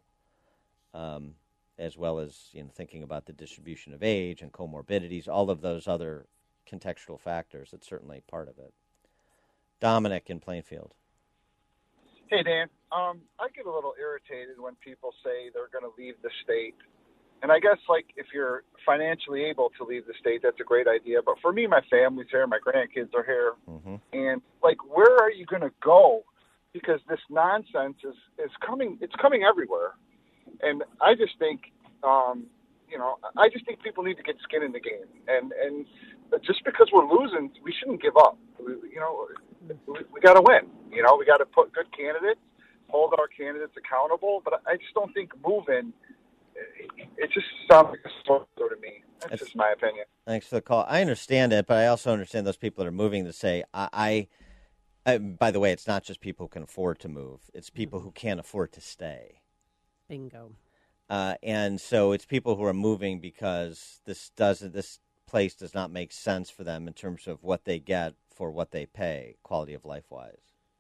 um, as well as you know thinking about the distribution of age and comorbidities, all of those other contextual factors. It's certainly part of it. Dominic in Plainfield. Hey, Dan. Um, I get a little irritated when people say they're going to leave the state. And I guess, like, if you're financially able to leave the state, that's a great idea. But for me, my family's here, my grandkids are here. Mm-hmm. And, like, where are you going to go? Because this nonsense is, is coming, it's coming everywhere. And I just think, um, you know, I just think people need to get skin in the game. And, and just because we're losing, we shouldn't give up. We, you know, we, we got to win. You know, we got to put good candidates, hold our candidates accountable. But I just don't think moving – it just sounds like a slow to me. That's, That's just my opinion. Thanks for the call. I understand it, but I also understand those people that are moving to say, I, I, I by the way, it's not just people who can afford to move. It's people who can't afford to stay. Bingo. Uh, and so it's people who are moving because this doesn't, this place does not make sense for them in terms of what they get for what they pay, quality of life wise.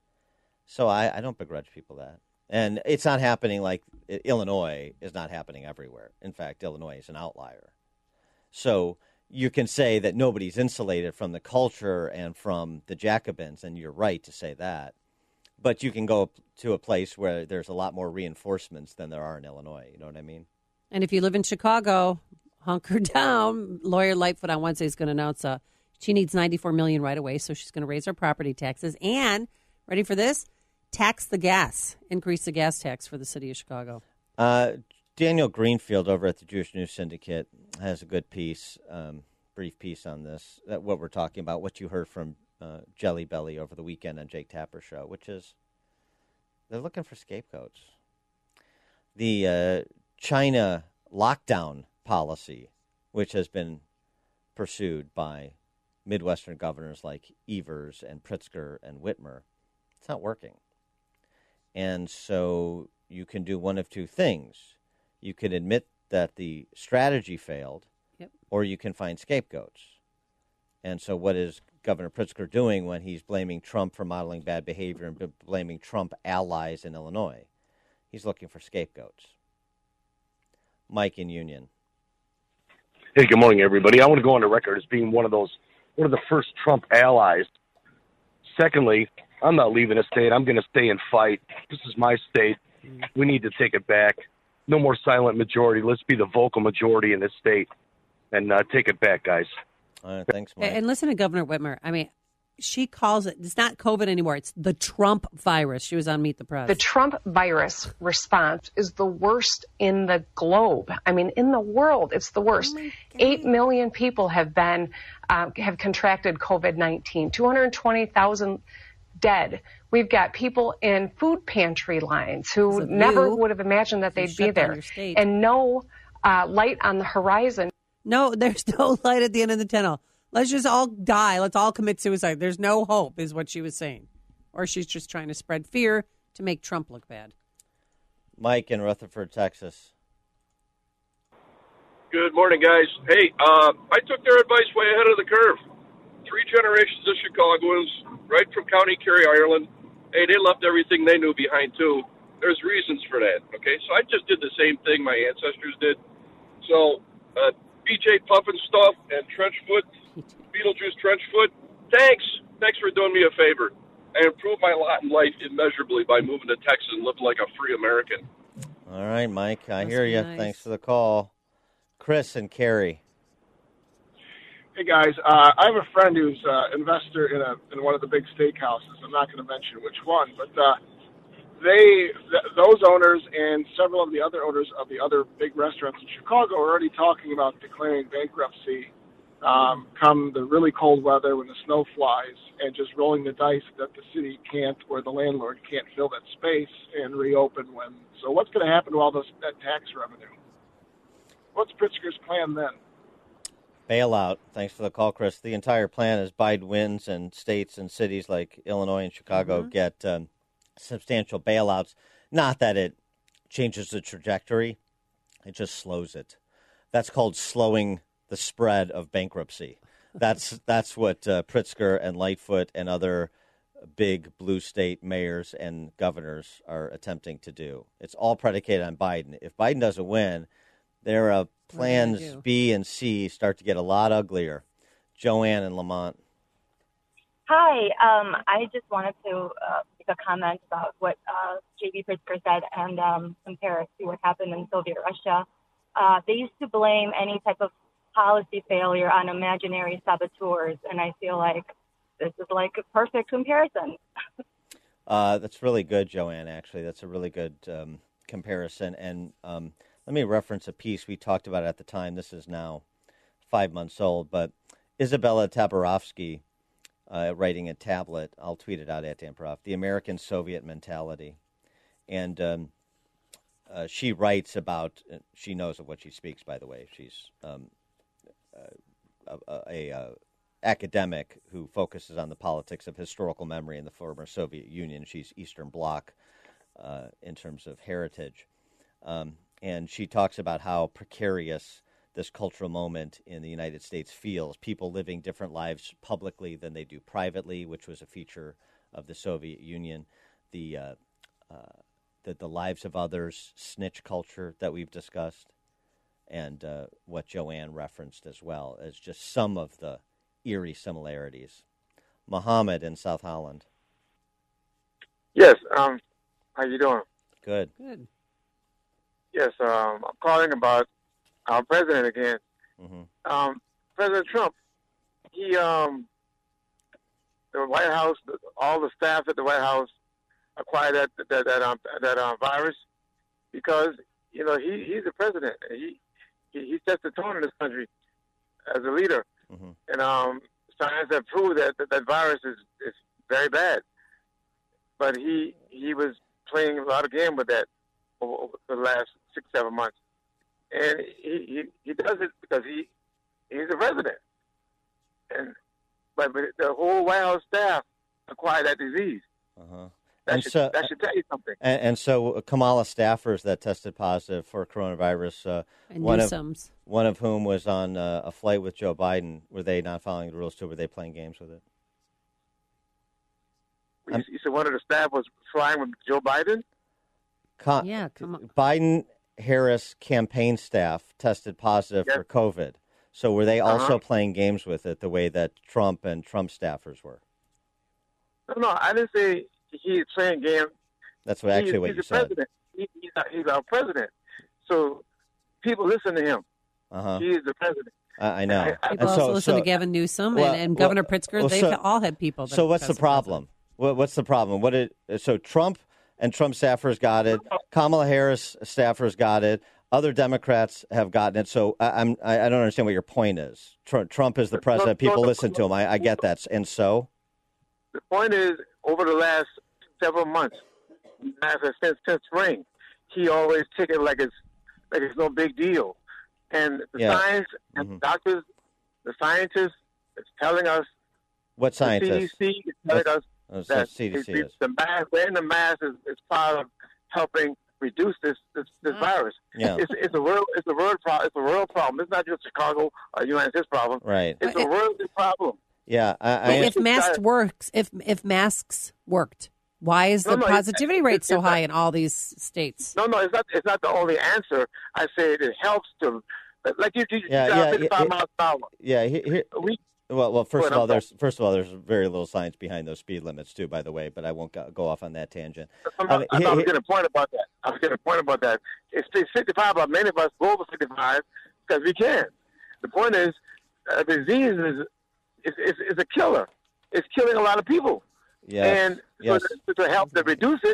So I, I don't begrudge people that. And it's not happening like Illinois is not happening everywhere. In fact, Illinois is an outlier. So you can say that nobody's insulated from the culture and from the Jacobins, and you're right to say that. But you can go to a place where there's a lot more reinforcements than there are in Illinois. You know what I mean? And if you live in Chicago, hunker down. Lawyer Lightfoot on Wednesday is going to announce uh, she needs ninety-four million dollars right away, so she's going to raise her property taxes. And, ready for this? Tax the gas, increase the gas tax for the city of Chicago. Uh, Daniel Greenfield over at the Jewish News Syndicate has a good piece, um, brief piece on this, that what we're talking about, what you heard from uh, Jelly Belly over the weekend on Jake Tapper's show, which is they're looking for scapegoats. The uh, China lockdown policy, which has been pursued by Midwestern governors like Evers and Pritzker and Whitmer, it's not working. And so you can do one of two things. You can admit that the strategy failed, yep. or you can find scapegoats. And so what is Governor Pritzker doing when he's blaming Trump for modeling bad behavior and b- blaming Trump allies in Illinois? He's looking for scapegoats. Mike in Union. Hey, good morning, everybody. I want to go on the record as being one of those, one of the first Trump allies. Secondly, I'm not leaving the state. I'm going to stay and fight. This is my state. We need to take it back. No more silent majority. Let's be the vocal majority in this state and uh, take it back, guys. All right, thanks, Mike. And listen to Governor Whitmer. I mean, she calls it, it's not COVID anymore. It's the Trump virus. She was on Meet the Press. The Trump virus response is the worst in the globe. I mean, in the world, it's the worst. Oh Eight million people have been, uh, have contracted COVID nineteen, two hundred twenty thousand dead. We've got people in food pantry lines who so never would have imagined that they'd be there. And no uh, light on the horizon. No, there's no light at the end of the tunnel. Let's just all die. Let's all commit suicide. There's no hope, is what she was saying. Or she's just trying to spread fear to make Trump look bad. Mike in Rutherford, Texas. Good morning, guys. Hey, uh, I took their advice way ahead of the curve. Three generations of Chicagoans, right from County Kerry, Ireland. Hey, they left everything they knew behind, too. There's reasons for that, okay? So I just did the same thing my ancestors did. So uh, B J Puffin stuff and Trenchfoot, Beetlejuice Trenchfoot, thanks. Thanks for doing me a favor. I improved my lot in life immeasurably by moving to Texas and living like a free American. All right, Mike, I That's hear you. nice. Thanks for the call. Chris and Carrie. Hey guys, uh, I have a friend who's an uh, investor in a in one of the big steakhouses. I'm not going to mention which one, but uh, they th- those owners and several of the other owners of the other big restaurants in Chicago are already talking about declaring bankruptcy um, come the really cold weather when the snow flies, and just rolling the dice that the city can't or the landlord can't fill that space and reopen when. So what's going to happen to all those that tax revenue? What's Pritzker's plan then? Bailout. Thanks for the call, Chris. The entire plan is Biden wins and states and cities like Illinois and Chicago mm-hmm. get um, substantial bailouts. Not that it changes the trajectory. It just slows it. That's called slowing the spread of bankruptcy. That's that's what uh, Pritzker and Lightfoot and other big blue state mayors and governors are attempting to do. It's all predicated on Biden. If Biden doesn't win, their uh, plans B and C start to get a lot uglier. Joanne and Lamont. Hi. Um, I just wanted to uh, make a comment about what uh, J B Pritzker said and um, compare it to what happened in Soviet Russia. Uh, they used to blame any type of policy failure on imaginary saboteurs, and I feel like this is like a perfect comparison. uh, that's really good, Joanne, actually. That's a really good um, comparison. And um, let me reference a piece we talked about at the time. This is now five months old, but Isabella Tabarovsky, uh, writing a tablet, I'll tweet it out at Dan Prof, The American Soviet Mentality. And um, uh, she writes about, uh, she knows of what she speaks, by the way. She's um, uh, a, a, a academic who focuses on the politics of historical memory in the former Soviet Union. She's Eastern Bloc uh, in terms of heritage. Um, and she talks about how precarious this cultural moment in the United States feels. People living different lives publicly than they do privately, which was a feature of the Soviet Union. The uh, uh, the, the lives of others, snitch culture that we've discussed, and uh, what Joanne referenced as well as just some of the eerie similarities. Mohammed in South Holland. Yes. Um, how you doing? Good. Good. Yes. Um, I'm calling about our president again. Mm-hmm. Um, President Trump. He, um, the White House, all the staff at the White House acquired that that that um, that um, virus because you know he he's the president. He he, he sets the tone in this country as a leader. Mm-hmm. And um, science have proved that, that that virus is, is very bad. But he he was playing a lot of game with that over, over the last six, seven months. And he, he, he does it because he he's the president. And but, but the whole White House staff acquired that disease. Uh-huh. That, And should, so- that should tell you something. And, and so Kamala staffers that tested positive for coronavirus, uh, And one of Newsom's. one of whom was on uh, a flight with Joe Biden. Were they not following the rules too? Were they playing games with it? You, you said one of the staff was flying with Joe Biden? Con- Yeah, come on. Biden Harris campaign staff tested positive Yes. for COVID. So were they Uh-huh. also playing games with it the way that Trump and Trump staffers were? No, no, I didn't say he's playing games. That's what actually he's, what he's you the said. president. He, he's, our, he's our president. So people listen to him. Uh-huh. He is the president. I, I know. I- I- People And so- also listen so- to Gavin Newsom well, and, and well, Governor Pritzker. well, They've so- all had people. That So have what's the tested problem? What, what's the problem? What did so Trump and Trump staffers got it. Kamala Harris staffers got it. Other Democrats have gotten it. So I, I'm I, I don't understand what your point is. Trump, Trump is the president. People listen to him. I, I get that. And so The point is, over the last several months, since since spring, he always took it like it's like it's no big deal. And the Yeah. science and Mhm. doctors, the scientists, is telling us. what scientists? The C D C is telling us Oh, so that C D C the, is. the mask, wearing the mask is, is part of helping reduce this this, this virus. Yeah. It's it's a world it's a world problem. It's a world problem. It's not just Chicago or United States problem. Right. It's a world problem. Yeah. I, I, if masks works, if if masks worked, why is the No, no, it's- positivity rate it's- so it's high not- in all these states? No, no, it's not. It's not the only answer. I say it helps to, like you, you, Yeah, you got yeah, fifty-five yeah, miles an hour. yeah. He, he, We, well, well. First Go of ahead, all, I'm there's first of all there's very little science behind those speed limits too. By the way, but I won't go, go off on that tangent. I'm I not, mean, I'm he- not he- getting a point about that. I was getting a point about that. It's it's fifty-five, but many of us go over fifty-five because we can. The point is, uh, the disease is is, is is a killer. It's killing a lot of people. Yes, And yes. so to, to help to reduce it,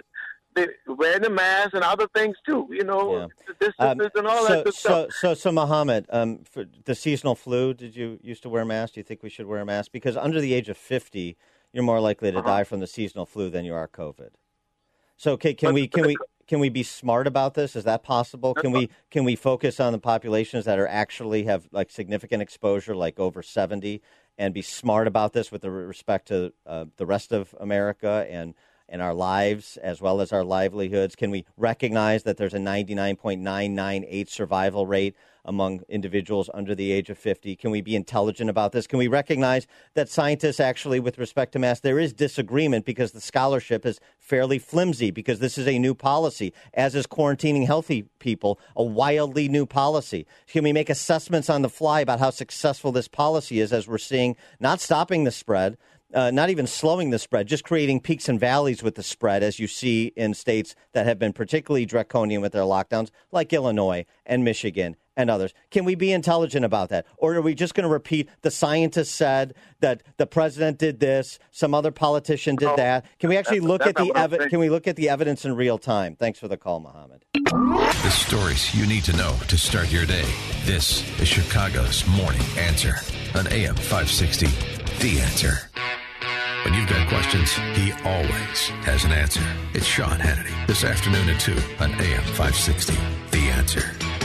they wearing the mask and other things too. You know, Yeah. distances Um, and all so, that good so, stuff. so, so, Muhammad, um, for the seasonal flu, did you used to wear a mask? Do you think we should wear a mask? Because under the age of fifty, you're more likely to Uh-huh. die from the seasonal flu than you are COVID. So, okay, can we can we can we be smart about this? Is that possible? Can we can we focus on the populations that are actually have like significant exposure, like over seventy, and be smart about this with respect to uh, the rest of America and and our lives as well as our livelihoods? Can we recognize that there's a ninety-nine point nine nine eight survival rate among individuals under the age of fifty? Can we be intelligent about this? Can we recognize that scientists actually, with respect to masks, there is disagreement because the scholarship is fairly flimsy because this is a new policy, as is quarantining healthy people, a wildly new policy. Can we make assessments on the fly about how successful this policy is as we're seeing not stopping the spread, Uh, not even slowing the spread, just creating peaks and valleys with the spread, as you see in states that have been particularly draconian with their lockdowns, like Illinois and Michigan and others? Can we be intelligent about that? Or are we just going to repeat the scientists said that the president did this, some other politician did that? Can we actually look at the evi- Can we look at the evidence in real time? Thanks for the call, Mohammed. The stories you need to know to start your day. This is Chicago's Morning Answer on A M five sixty, The Answer. When you've got questions, he always has an answer. It's Sean Hannity this afternoon at two on A M five sixty, The Answer.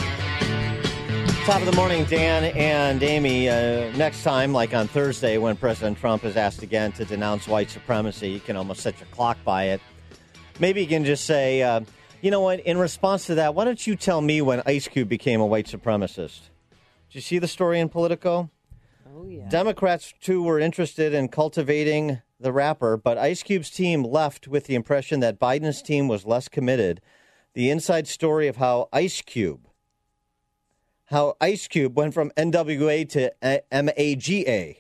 Top of the morning, Dan and Amy. Uh, next time, like on Thursday, when President Trump is asked again to denounce white supremacy, you can almost set your clock by it. Maybe you can just say, uh, you know what, in response to that, why don't you tell me when Ice Cube became a white supremacist? Did you see the story in Politico? Oh, yeah. Democrats, too, were interested in cultivating the rapper, but Ice Cube's team left with the impression that Biden's team was less committed. The inside story of how Ice Cube, how Ice Cube went from N W A to M A G A.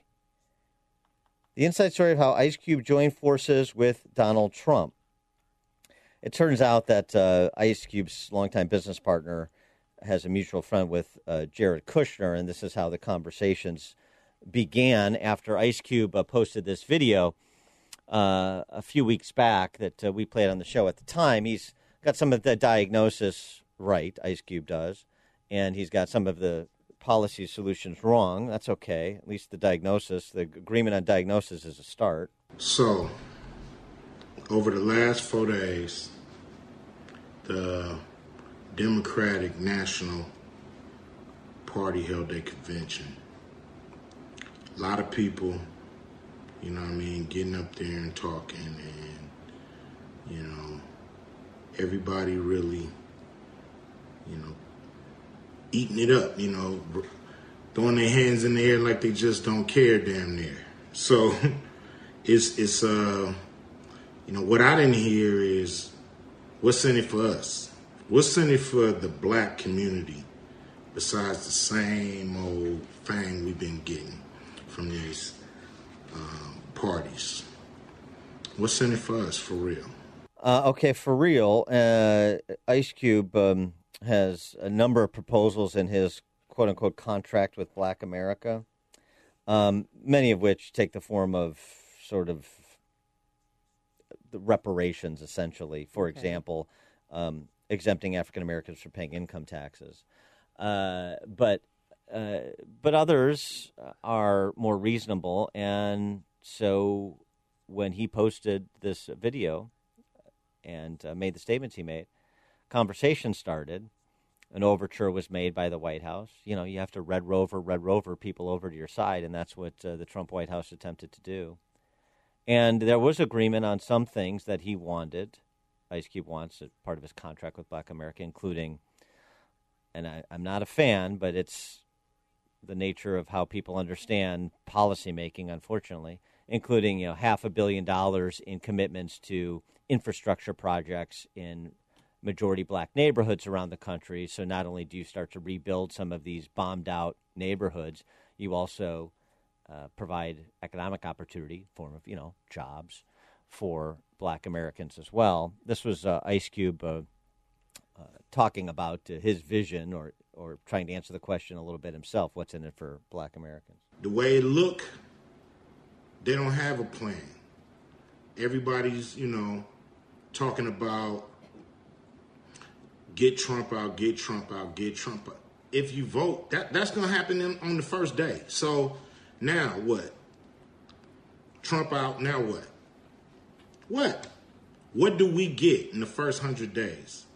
The inside story of how Ice Cube joined forces with Donald Trump. It turns out that uh, Ice Cube's longtime business partner has a mutual friend with uh, Jared Kushner, and this is how the conversations began after Ice Cube uh, posted this video uh, a few weeks back that uh, we played on the show at the time. He's got some of the diagnosis right, Ice Cube does, and he's got some of the policy solutions wrong. That's okay. At least the diagnosis, the agreement on diagnosis is a start. So, over the last four days, the Democratic National Party held a convention. A lot of people, you know what I mean, getting up there and talking, and, you know, everybody really, you know, eating it up, you know, throwing their hands in the air like they just don't care damn near. So it's, it's uh, you know, what I didn't hear is what's in it for us? What's in it for the black community besides the same old thing we've been getting from these um, parties? What's in it for us, for real? Uh, okay, for real, uh, Ice Cube um, has a number of proposals in his quote-unquote contract with Black America, um, many of which take the form of sort of the reparations, essentially. For Okay. example, um, exempting African Americans from paying income taxes. Uh, but uh, but others are more reasonable, and so when he posted this video and uh, made the statements he made, conversation started. An overture was made by the White House. You know, you have to Red Rover, Red Rover people over to your side, and that's what uh, the Trump White House attempted to do. And there was agreement on some things that he wanted. Ice Cube wants as part of his contract with Black America, including, and I, I'm not a fan, but it's the nature of how people understand policymaking, unfortunately, including, you know, half a billion dollars in commitments to infrastructure projects in majority black neighborhoods around the country. So not only do you start to rebuild some of these bombed out neighborhoods, you also uh, provide economic opportunity, form of, you know, jobs for black Americans as well. This was uh, Ice Cube uh, uh, talking about uh, his vision, or, or trying to answer the question a little bit himself, what's in it for black Americans. The way it look, they don't have a plan. Everybody's, you know, talking about get Trump out, get Trump out, get Trump out. If you vote, that, that's going to happen in, on the first day. So now what? Trump out, now what? What? What do we get in the first hundred days?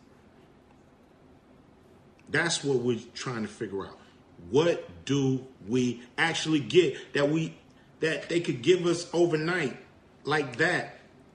That's what we're trying to figure out. What do we actually get that we that they could give us overnight like that?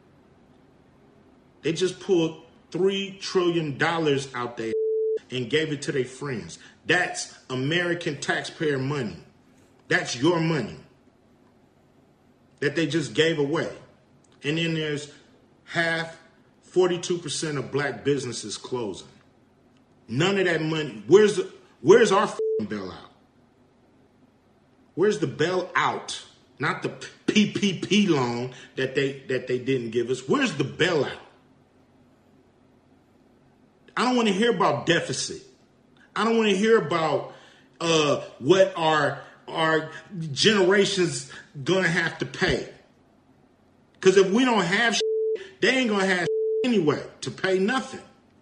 They just pulled three trillion dollars out there and gave it to their friends. That's American taxpayer money. That's your money that they just gave away. And then there's half, forty-two percent of black businesses closing. None of that money. Where's the, where's our f***ing bailout? Where's the bailout? Not the P P P loan that they that they didn't give us. Where's the bailout? I don't want to hear about deficit. I don't want to hear about uh, what our our generations gonna have to pay. Because if we don't have shit, they ain't gonna have shit anyway to pay nothing.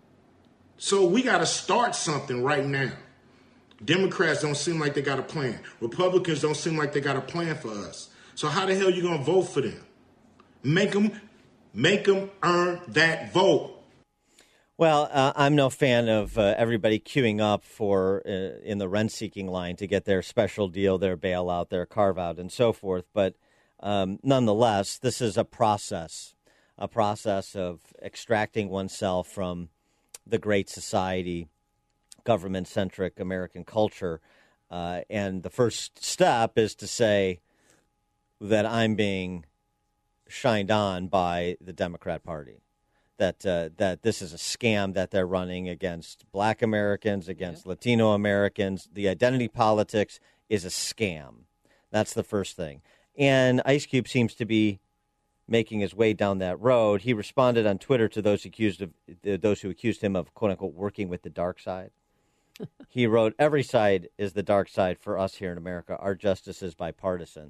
So we got to start something right now. Democrats don't seem like they got a plan. Republicans don't seem like they got a plan for us. So how the hell are you going to vote for them? Make them, make them earn that vote. Well, uh, I'm no fan of uh, everybody queuing up for uh, in the rent-seeking line to get their special deal, their bailout, their carve-out, and so forth. But um, nonetheless, this is a process, a process of extracting oneself from the Great Society, government-centric American culture. Uh, and the first step is to say that I'm being shined on by the Democrat Party, that uh, that this is a scam that they're running against black Americans, against yeah. Latino Americans. The identity politics is a scam. That's the first thing. And Ice Cube seems to be making his way down that road. He responded on Twitter to those accused of uh, those who accused him of "quote unquote" working with the dark side. He wrote, "Every side is the dark side for us here in America. Our justice is bipartisan."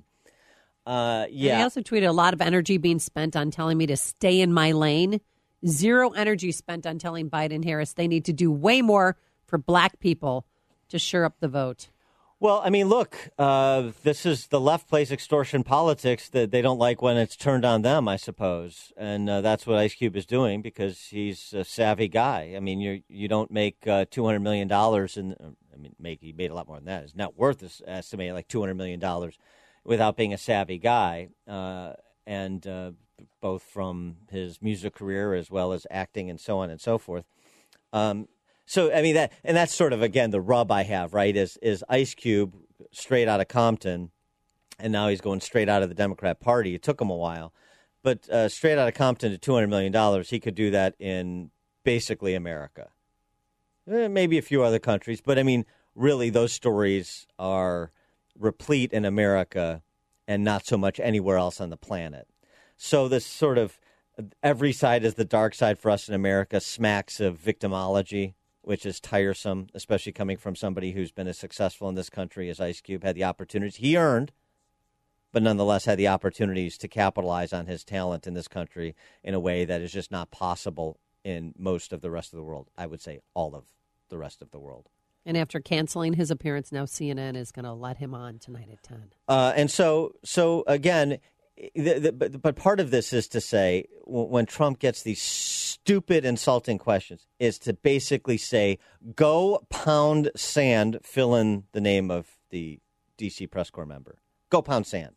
Uh, yeah. And he also tweeted, "A lot of energy being spent on telling me to stay in my lane. Zero energy spent on telling Biden Harris they need to do way more for black people to shore up the vote." Well, I mean, look, uh, this is the left plays extortion politics that they don't like when it's turned on them, I suppose. And uh, that's what Ice Cube is doing because he's a savvy guy. I mean, you you don't make uh, two hundred million dollars, and I mean, make he made a lot more than that. His net worth is estimated like two hundred million dollars without being a savvy guy. Uh, and uh, both from his music career as well as acting and so on and so forth. Um So, I mean, that and that's sort of, again, the rub I have, right, is is Ice Cube straight out of Compton, and now he's going straight out of the Democrat Party. It took him a while. But uh, straight out of Compton to two hundred million dollars, he could do that in basically America. Eh, maybe a few other countries. But, I mean, really, those stories are replete in America and not so much anywhere else on the planet. So this sort of every side is the dark side for us in America smacks of victimology, which is tiresome, especially coming from somebody who's been as successful in this country as Ice Cube, had the opportunities he earned, but nonetheless had the opportunities to capitalize on his talent in this country in a way that is just not possible in most of the rest of the world. I would say all of the rest of the world. And after canceling his appearance, now C N N is going to let him on tonight at ten. Uh, and so, so again, the, the, but, but part of this is to say when Trump gets these stupid, insulting questions is to basically say, go pound sand, fill in the name of the D C press corps member. Go pound sand.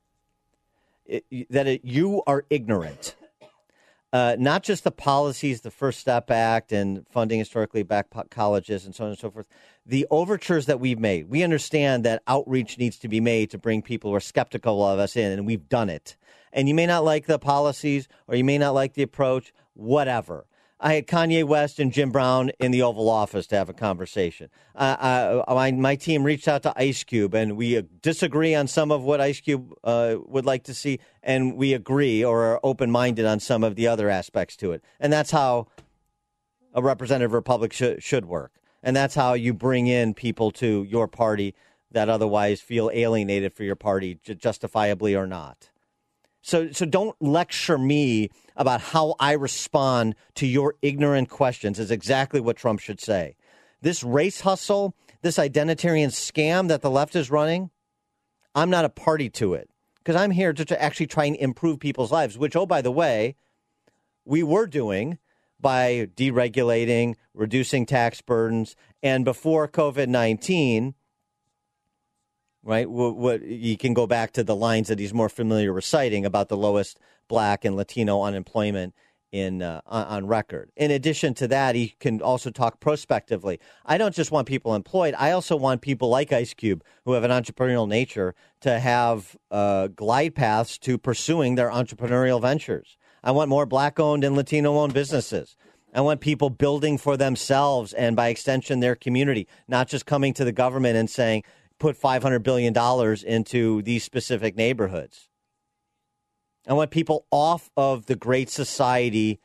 It, that it, you are ignorant. Uh, not just the policies, the First Step Act and funding historically black colleges and so on and so forth. The overtures that we've made, we understand that outreach needs to be made to bring people who are skeptical of us in, and we've done it. And you may not like the policies or you may not like the approach, whatever. I had Kanye West and Jim Brown in the Oval Office to have a conversation. Uh, I, my, my team reached out to Ice Cube, and we disagree on some of what Ice Cube uh, would like to see, and we agree or are open-minded on some of the other aspects to it. And that's how a representative republic sh- should work. And that's how you bring in people to your party that otherwise feel alienated for your party, justifiably or not. So, so don't lecture me about how I respond to your ignorant questions is exactly what Trump should say. This race hustle, this identitarian scam that the left is running, I'm not a party to it because I'm here to, to actually try and improve people's lives, which, oh, by the way, we were doing by deregulating, reducing tax burdens, and before COVID nineteen, right, what, what you can go back to the lines that he's more familiar reciting about the lowest Black and Latino unemployment in uh, on record. In addition to that, he can also talk prospectively. I don't just want people employed. I also want people like Ice Cube, who have an entrepreneurial nature, to have uh, glide paths to pursuing their entrepreneurial ventures. I want more Black-owned and Latino-owned businesses. I want people building for themselves and, by extension, their community, not just coming to the government and saying, put five hundred billion dollars into these specific neighborhoods. I want people off of the Great Society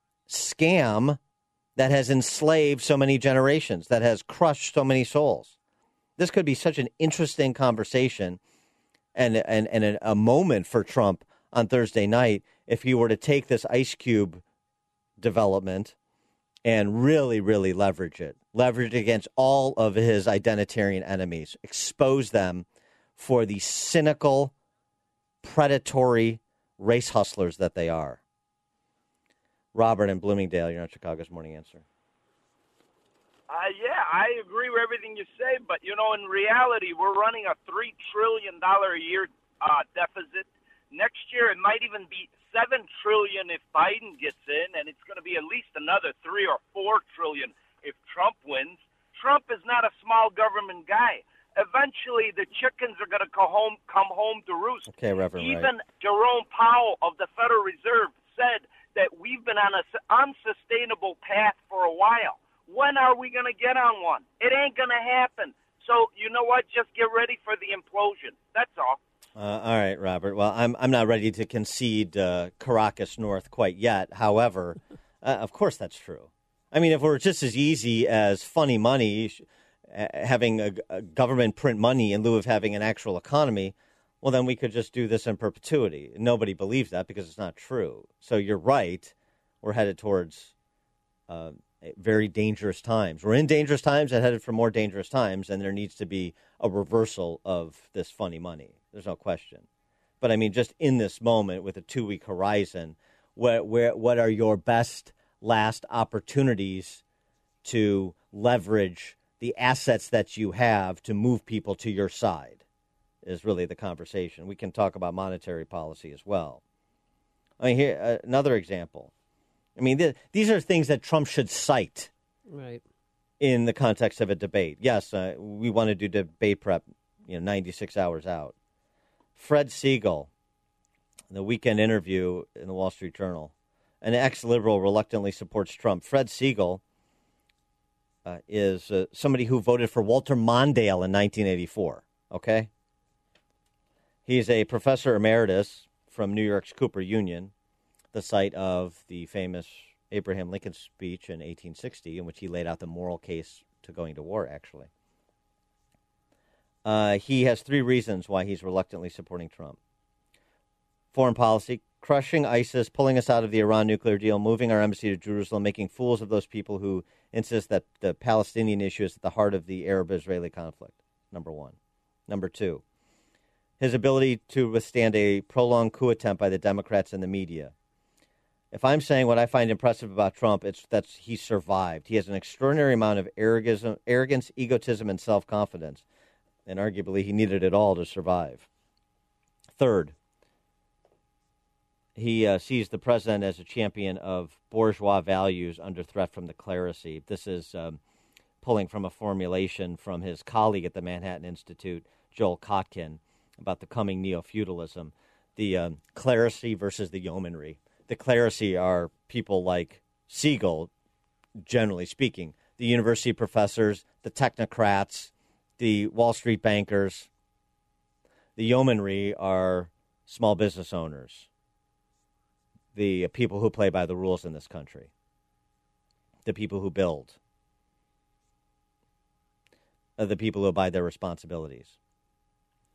scam that has enslaved so many generations, that has crushed so many souls. This could be such an interesting conversation and, and, and a, a moment for Trump on Thursday night if he were to take this Ice Cube development and really, really leverage it, leverage it against all of his identitarian enemies, expose them for the cynical, predatory race hustlers that they are. Robert in Bloomingdale, you're on Chicago's Morning Answer. Uh, yeah, I agree with everything you say, but, you know, in reality, we're running a three trillion dollars a year uh, deficit. Next year, it might even be seven trillion dollars if Biden gets in, and it's going to be at least another three or four trillion dollars if Trump wins. Trump is not a small government guy. Eventually, the chickens are going to come home, come home to roost. Okay, Reverend Even Wright. Jerome Powell of the Federal Reserve said that we've been on an unsustainable path for a while. When are we going to get on one? It ain't going to happen. So, you know what? Just get ready for the implosion. That's all. Uh, all right, Robert. Well, I'm I'm not ready to concede uh, Caracas North quite yet. However, uh, of course that's true. I mean, if it were just as easy as funny money, uh, having a, a government print money in lieu of having an actual economy, well, then we could just do this in perpetuity. Nobody believes that because it's not true. So you're right. We're headed towards uh, very dangerous times. We're in dangerous times and headed for more dangerous times, and there needs to be a reversal of this funny money. There's no question. But, I mean, just in this moment with a two-week horizon, where, where, what are your best last opportunities to leverage the assets that you have to move people to your side is really the conversation. We can talk about monetary policy as well. I mean, here, uh, another example. I mean, th- these are things that Trump should cite right. in the context of a debate. Yes, uh, we want to do debate prep, you know, ninety-six hours out. Fred Siegel, in the weekend interview in the Wall Street Journal, an ex-liberal reluctantly supports Trump. Fred Siegel uh, is uh, somebody who voted for Walter Mondale in nineteen eighty-four, okay? He's a professor emeritus from New York's Cooper Union, the site of the famous Abraham Lincoln speech in eighteen sixty, in which he laid out the moral case to going to war, actually. Uh, he has three reasons why he's reluctantly supporting Trump. Foreign policy, crushing ISIS, pulling us out of the Iran nuclear deal, moving our embassy to Jerusalem, making fools of those people who insist that the Palestinian issue is at the heart of the Arab-Israeli conflict, number one. Number two, his ability to withstand a prolonged coup attempt by the Democrats and the media. If I'm saying what I find impressive about Trump, it's that he survived. He has an extraordinary amount of arrogance, arrogance egotism, and self-confidence. And arguably, he needed it all to survive. Third, he uh, sees the president as a champion of bourgeois values under threat from the clerisy. This is um, pulling from a formulation from his colleague at the Manhattan Institute, Joel Kotkin, about the coming neo-feudalism, the um, clerisy versus the yeomanry. The clerisy are people like Siegel, generally speaking, the university professors, the technocrats, the Wall Street bankers. The yeomanry are small business owners, the people who play by the rules in this country, the people who build, uh, the people who abide their responsibilities.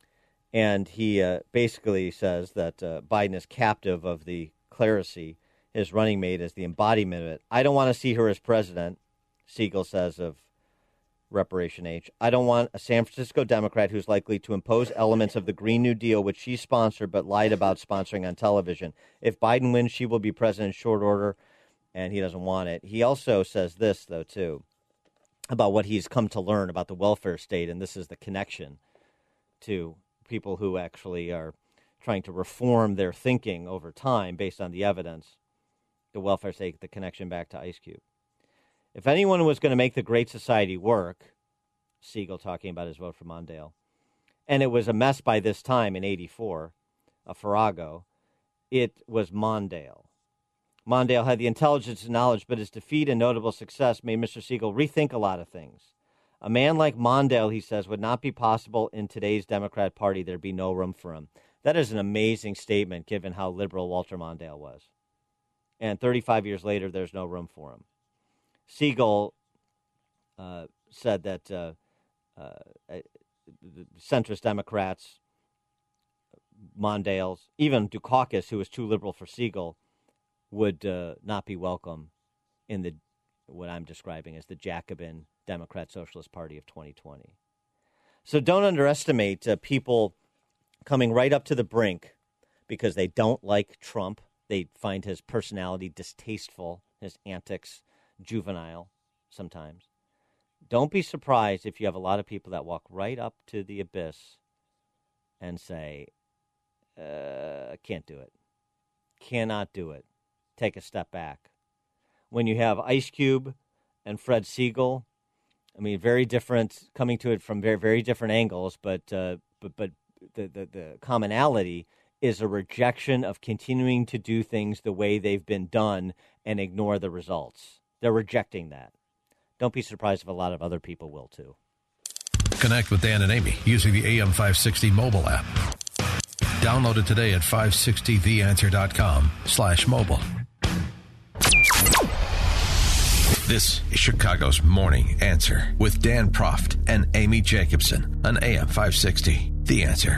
And he uh, basically says that uh, Biden is captive of the clerisy. his running mate as the embodiment of it. I don't want to see her as president, Siegel says of Reparation H. I don't want a San Francisco Democrat who's likely to impose elements of the Green New Deal, which she sponsored but lied about sponsoring on television. If Biden wins, she will be president in short order, and he doesn't want it. He also says this, though, too, about what he's come to learn about the welfare state, and this is the connection to people who actually are trying to reform their thinking over time based on the evidence. The welfare state, the connection back to Ice Cube. If anyone was going to make the Great Society work, Siegel talking about his vote for Mondale, and it was a mess by this time in eighty-four, a farrago, it was Mondale. Mondale had the intelligence and knowledge, but his defeat and notable success made Mister Siegel rethink a lot of things. A man like Mondale, he says, would not be possible in today's Democrat Party. There'd be no room for him. That is an amazing statement, given how liberal Walter Mondale was. And thirty-five years later, there's no room for him. Siegel uh, said that uh, uh, centrist Democrats, Mondale's, even Dukakis, who was too liberal for Siegel, would uh, not be welcome in the what I'm describing as the Jacobin Democrat Socialist Party of twenty twenty. So don't underestimate uh, people coming right up to the brink because they don't like Trump. They find his personality distasteful, his antics juvenile sometimes. Don't be surprised if you have a lot of people that walk right up to the abyss and say, uh, can't do it. Cannot do it. Take a step back. When you have Ice Cube and Fred Siegel, I mean, very different, coming to it from very, very different angles, but uh, but but the, the, the commonality is a rejection of continuing to do things the way they've been done and ignore the results. They're rejecting that. Don't be surprised if a lot of other people will, too. Connect with Dan and Amy using the A M five sixty mobile app. Download it today at five sixty the answer dot com slash mobile. This is Chicago's Morning Answer with Dan Proft and Amy Jacobson on A M five sixty The Answer.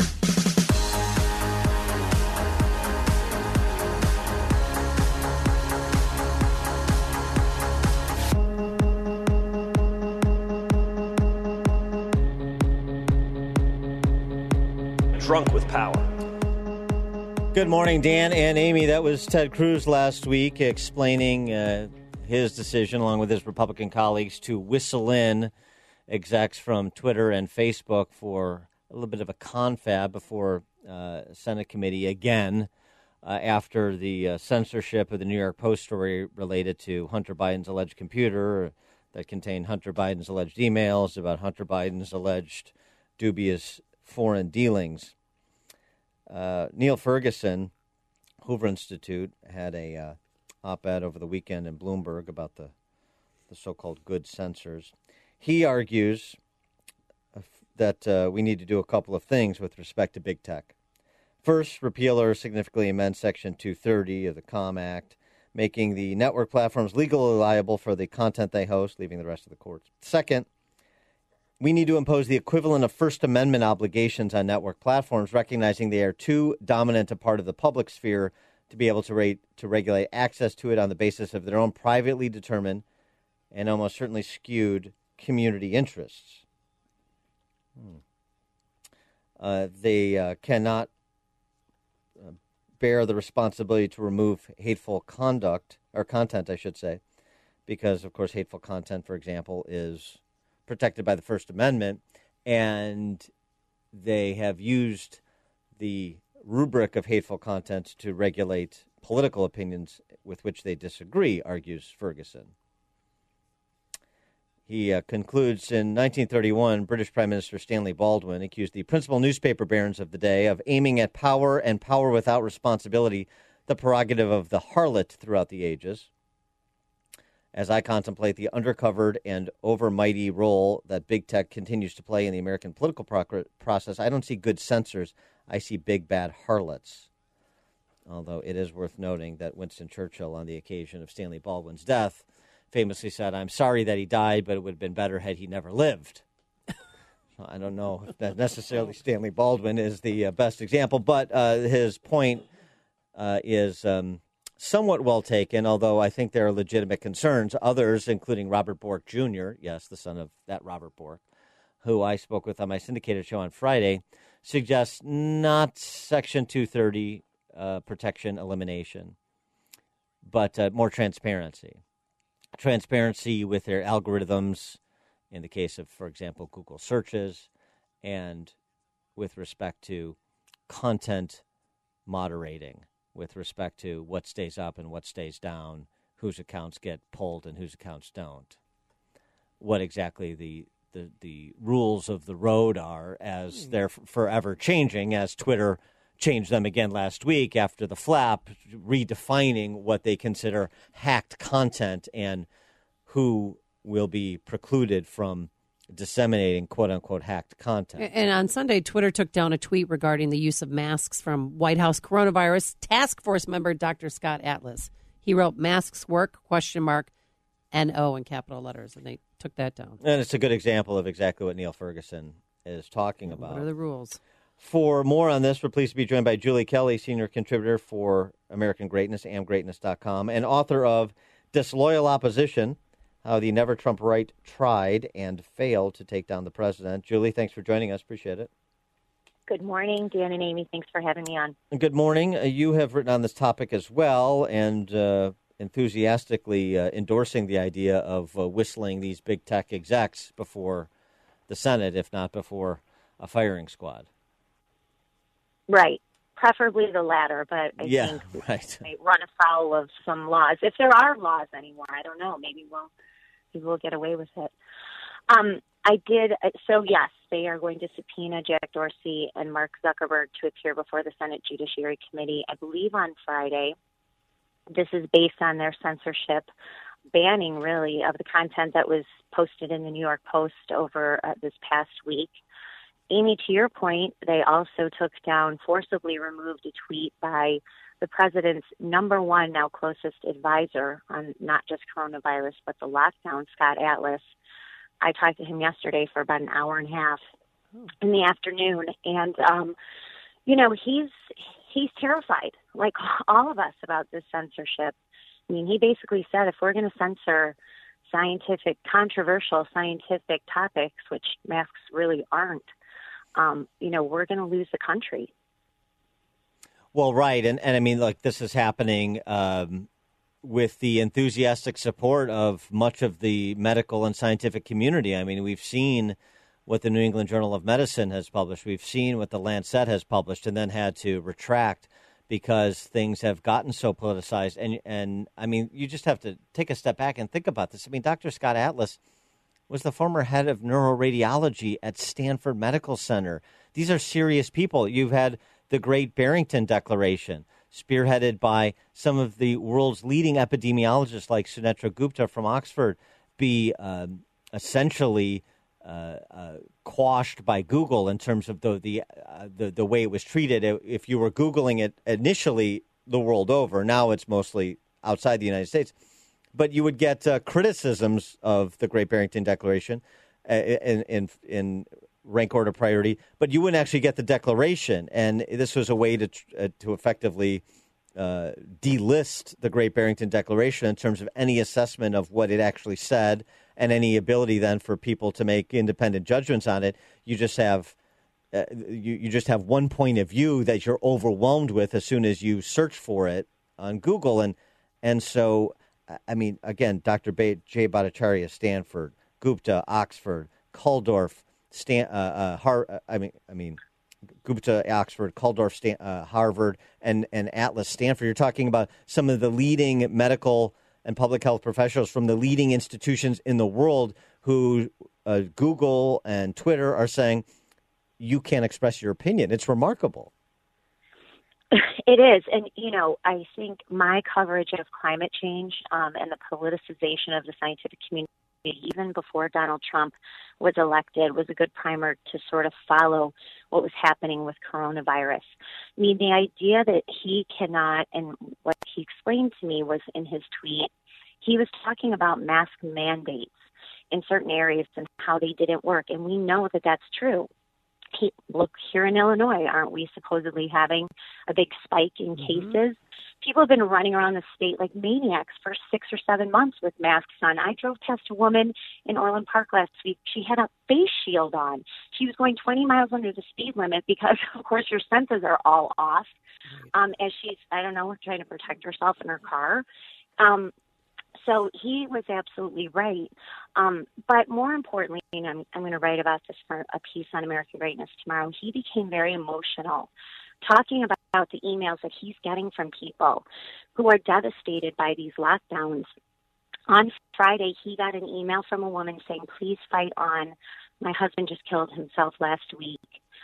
Drunk with power. Good morning, Dan and Amy. That was Ted Cruz last week explaining uh, his decision, along with his Republican colleagues, to whistle in execs from Twitter and Facebook for a little bit of a confab before uh, Senate committee again uh, after the uh, censorship of the New York Post story related to Hunter Biden's alleged computer that contained Hunter Biden's alleged emails about Hunter Biden's alleged dubious foreign dealings. Uh, Neil Ferguson, Hoover Institute, had a uh, op-ed over the weekend in Bloomberg about the, the so-called good censors. He argues that uh, we need to do a couple of things with respect to big tech. First, repeal or significantly amend Section two thirty of the COMM Act, making the network platforms legally liable for the content they host, leaving the rest of the courts. Second, we need to impose the equivalent of First Amendment obligations on network platforms, recognizing they are too dominant a part of the public sphere to be able to rate, to regulate access to it on the basis of their own privately determined and almost certainly skewed community interests. Hmm. Uh, they uh, cannot uh, bear the responsibility to remove hateful conduct, or content, I should say, because, of course, hateful content, for example, is protected by the First Amendment, and they have used the rubric of hateful content to regulate political opinions with which they disagree, argues Ferguson. He uh, concludes, in nineteen thirty-one, British Prime Minister Stanley Baldwin accused the principal newspaper barons of the day of aiming at power and power without responsibility, the prerogative of the harlot throughout the ages. As I contemplate the undercovered and overmighty role that big tech continues to play in the American political pro- process, I don't see good censors. I see big, bad harlots. Although it is worth noting that Winston Churchill, on the occasion of Stanley Baldwin's death, famously said, "I'm sorry that he died, but it would have been better had he never lived." I don't know if that necessarily Stanley Baldwin is the uh, best example, but uh, his point uh, is um, somewhat well taken, although I think there are legitimate concerns. Others, including Robert Bork Junior, yes, the son of that Robert Bork, who I spoke with on my syndicated show on Friday, suggests not Section two thirty uh, protection elimination, but uh, more transparency. Transparency with their algorithms, in the case of, for example, Google searches, and with respect to content moderating, with respect to what stays up and what stays down, whose accounts get pulled and whose accounts don't, what exactly the the, the rules of the road are, as they're f- forever changing, as Twitter changed them again last week after the flap, redefining what they consider hacked content and who will be precluded from disseminating quote-unquote hacked content. And on Sunday, Twitter took down a tweet regarding the use of masks from White House coronavirus task force member Doctor Scott Atlas. He wrote, "Masks work, question mark, N O in capital letters," and they took that down. And it's a good example of exactly what Neil Ferguson is talking about. What are the rules? For more on this, we're pleased to be joined by Julie Kelly, senior contributor for American Greatness, am greatness dot com, and author of Disloyal Opposition, How the Never Trump Right Tried and Failed to Take Down the President. Julie, thanks for joining us. Appreciate it. Good morning, Dan and Amy. Thanks for having me on. Good morning. Uh, you have written on this topic as well, and uh, enthusiastically uh, endorsing the idea of uh, whistling these big tech execs before the Senate, if not before a firing squad. Right. Preferably the latter, but I yeah, think right. they run afoul of some laws. If there are laws anymore, I don't know. Maybe we'll, maybe we'll get away with it. Um, I did. So, yes, they are going to subpoena Jack Dorsey and Mark Zuckerberg to appear before the Senate Judiciary Committee, I believe on Friday. This is based on their censorship banning, really, of the content that was posted in the New York Post over uh, this past week. Amy, to your point, they also took down, forcibly removed a tweet by the president's number one, now closest advisor on not just coronavirus, but the lockdown, Scott Atlas. I talked to him yesterday for about an hour and a half in the afternoon. And, um, you know, he's he's terrified, like all of us, about this censorship. I mean, he basically said if we're going to censor scientific, controversial scientific topics, which masks really aren't, Um, you know, we're going to lose the country. Well, right. And, and I mean, like, this is happening um, with the enthusiastic support of much of the medical and scientific community. I mean, we've seen what the New England Journal of Medicine has published. We've seen what the Lancet has published and then had to retract because things have gotten so politicized. And, and I mean, you just have to take a step back and think about this. I mean, Doctor Scott Atlas was the former head of neuroradiology at Stanford Medical Center. These are serious people. You've had the Great Barrington Declaration, spearheaded by some of the world's leading epidemiologists like Sunetra Gupta from Oxford, be uh, essentially uh, uh, quashed by Google in terms of the the, uh, the the way it was treated. If you were Googling it initially the world over, now it's mostly outside the United States. But you would get uh, criticisms of the Great Barrington Declaration uh, in, in in rank order priority, but you wouldn't actually get the declaration. And this was a way to uh, to effectively uh, delist the Great Barrington Declaration in terms of any assessment of what it actually said and any ability then for people to make independent judgments on it. You just have uh, you, you just have one point of view that you're overwhelmed with as soon as you search for it on Google. And and so. I mean, again, Doctor Jay Bhattacharya, Stanford, Gupta, Oxford, Kuldorf, Stan, uh, uh, Har- I mean, I mean, Gupta, Oxford, Kuldorf, Stan- uh, Harvard, and and Atlas, Stanford. You're talking about some of the leading medical and public health professionals from the leading institutions in the world who uh, Google and Twitter are saying you can't express your opinion. It's remarkable. It is. And, you know, I think my coverage of climate change um, and the politicization of the scientific community, even before Donald Trump was elected, was a good primer to sort of follow what was happening with coronavirus. I mean, the idea that he cannot, and what he explained to me was in his tweet, he was talking about mask mandates in certain areas and how they didn't work. And we know that that's true. hey, look, here in Illinois, aren't we supposedly having a big spike in Mm-hmm. cases? People have been running around the state like maniacs for six or seven months with masks on. I drove past a woman in Orland Park last week. She had a face shield on. She was going twenty miles under the speed limit because, of course, your senses are all off. Um, as she's, I don't know, trying to protect herself in her car. Um, so he was absolutely right. Um, but more importantly, and I'm, I'm going to write about this for a piece on American Greatness tomorrow, he became very emotional, talking about the emails that he's getting from people who are devastated by these lockdowns. On Friday, he got an email from a woman saying, please fight on. My husband just killed himself last week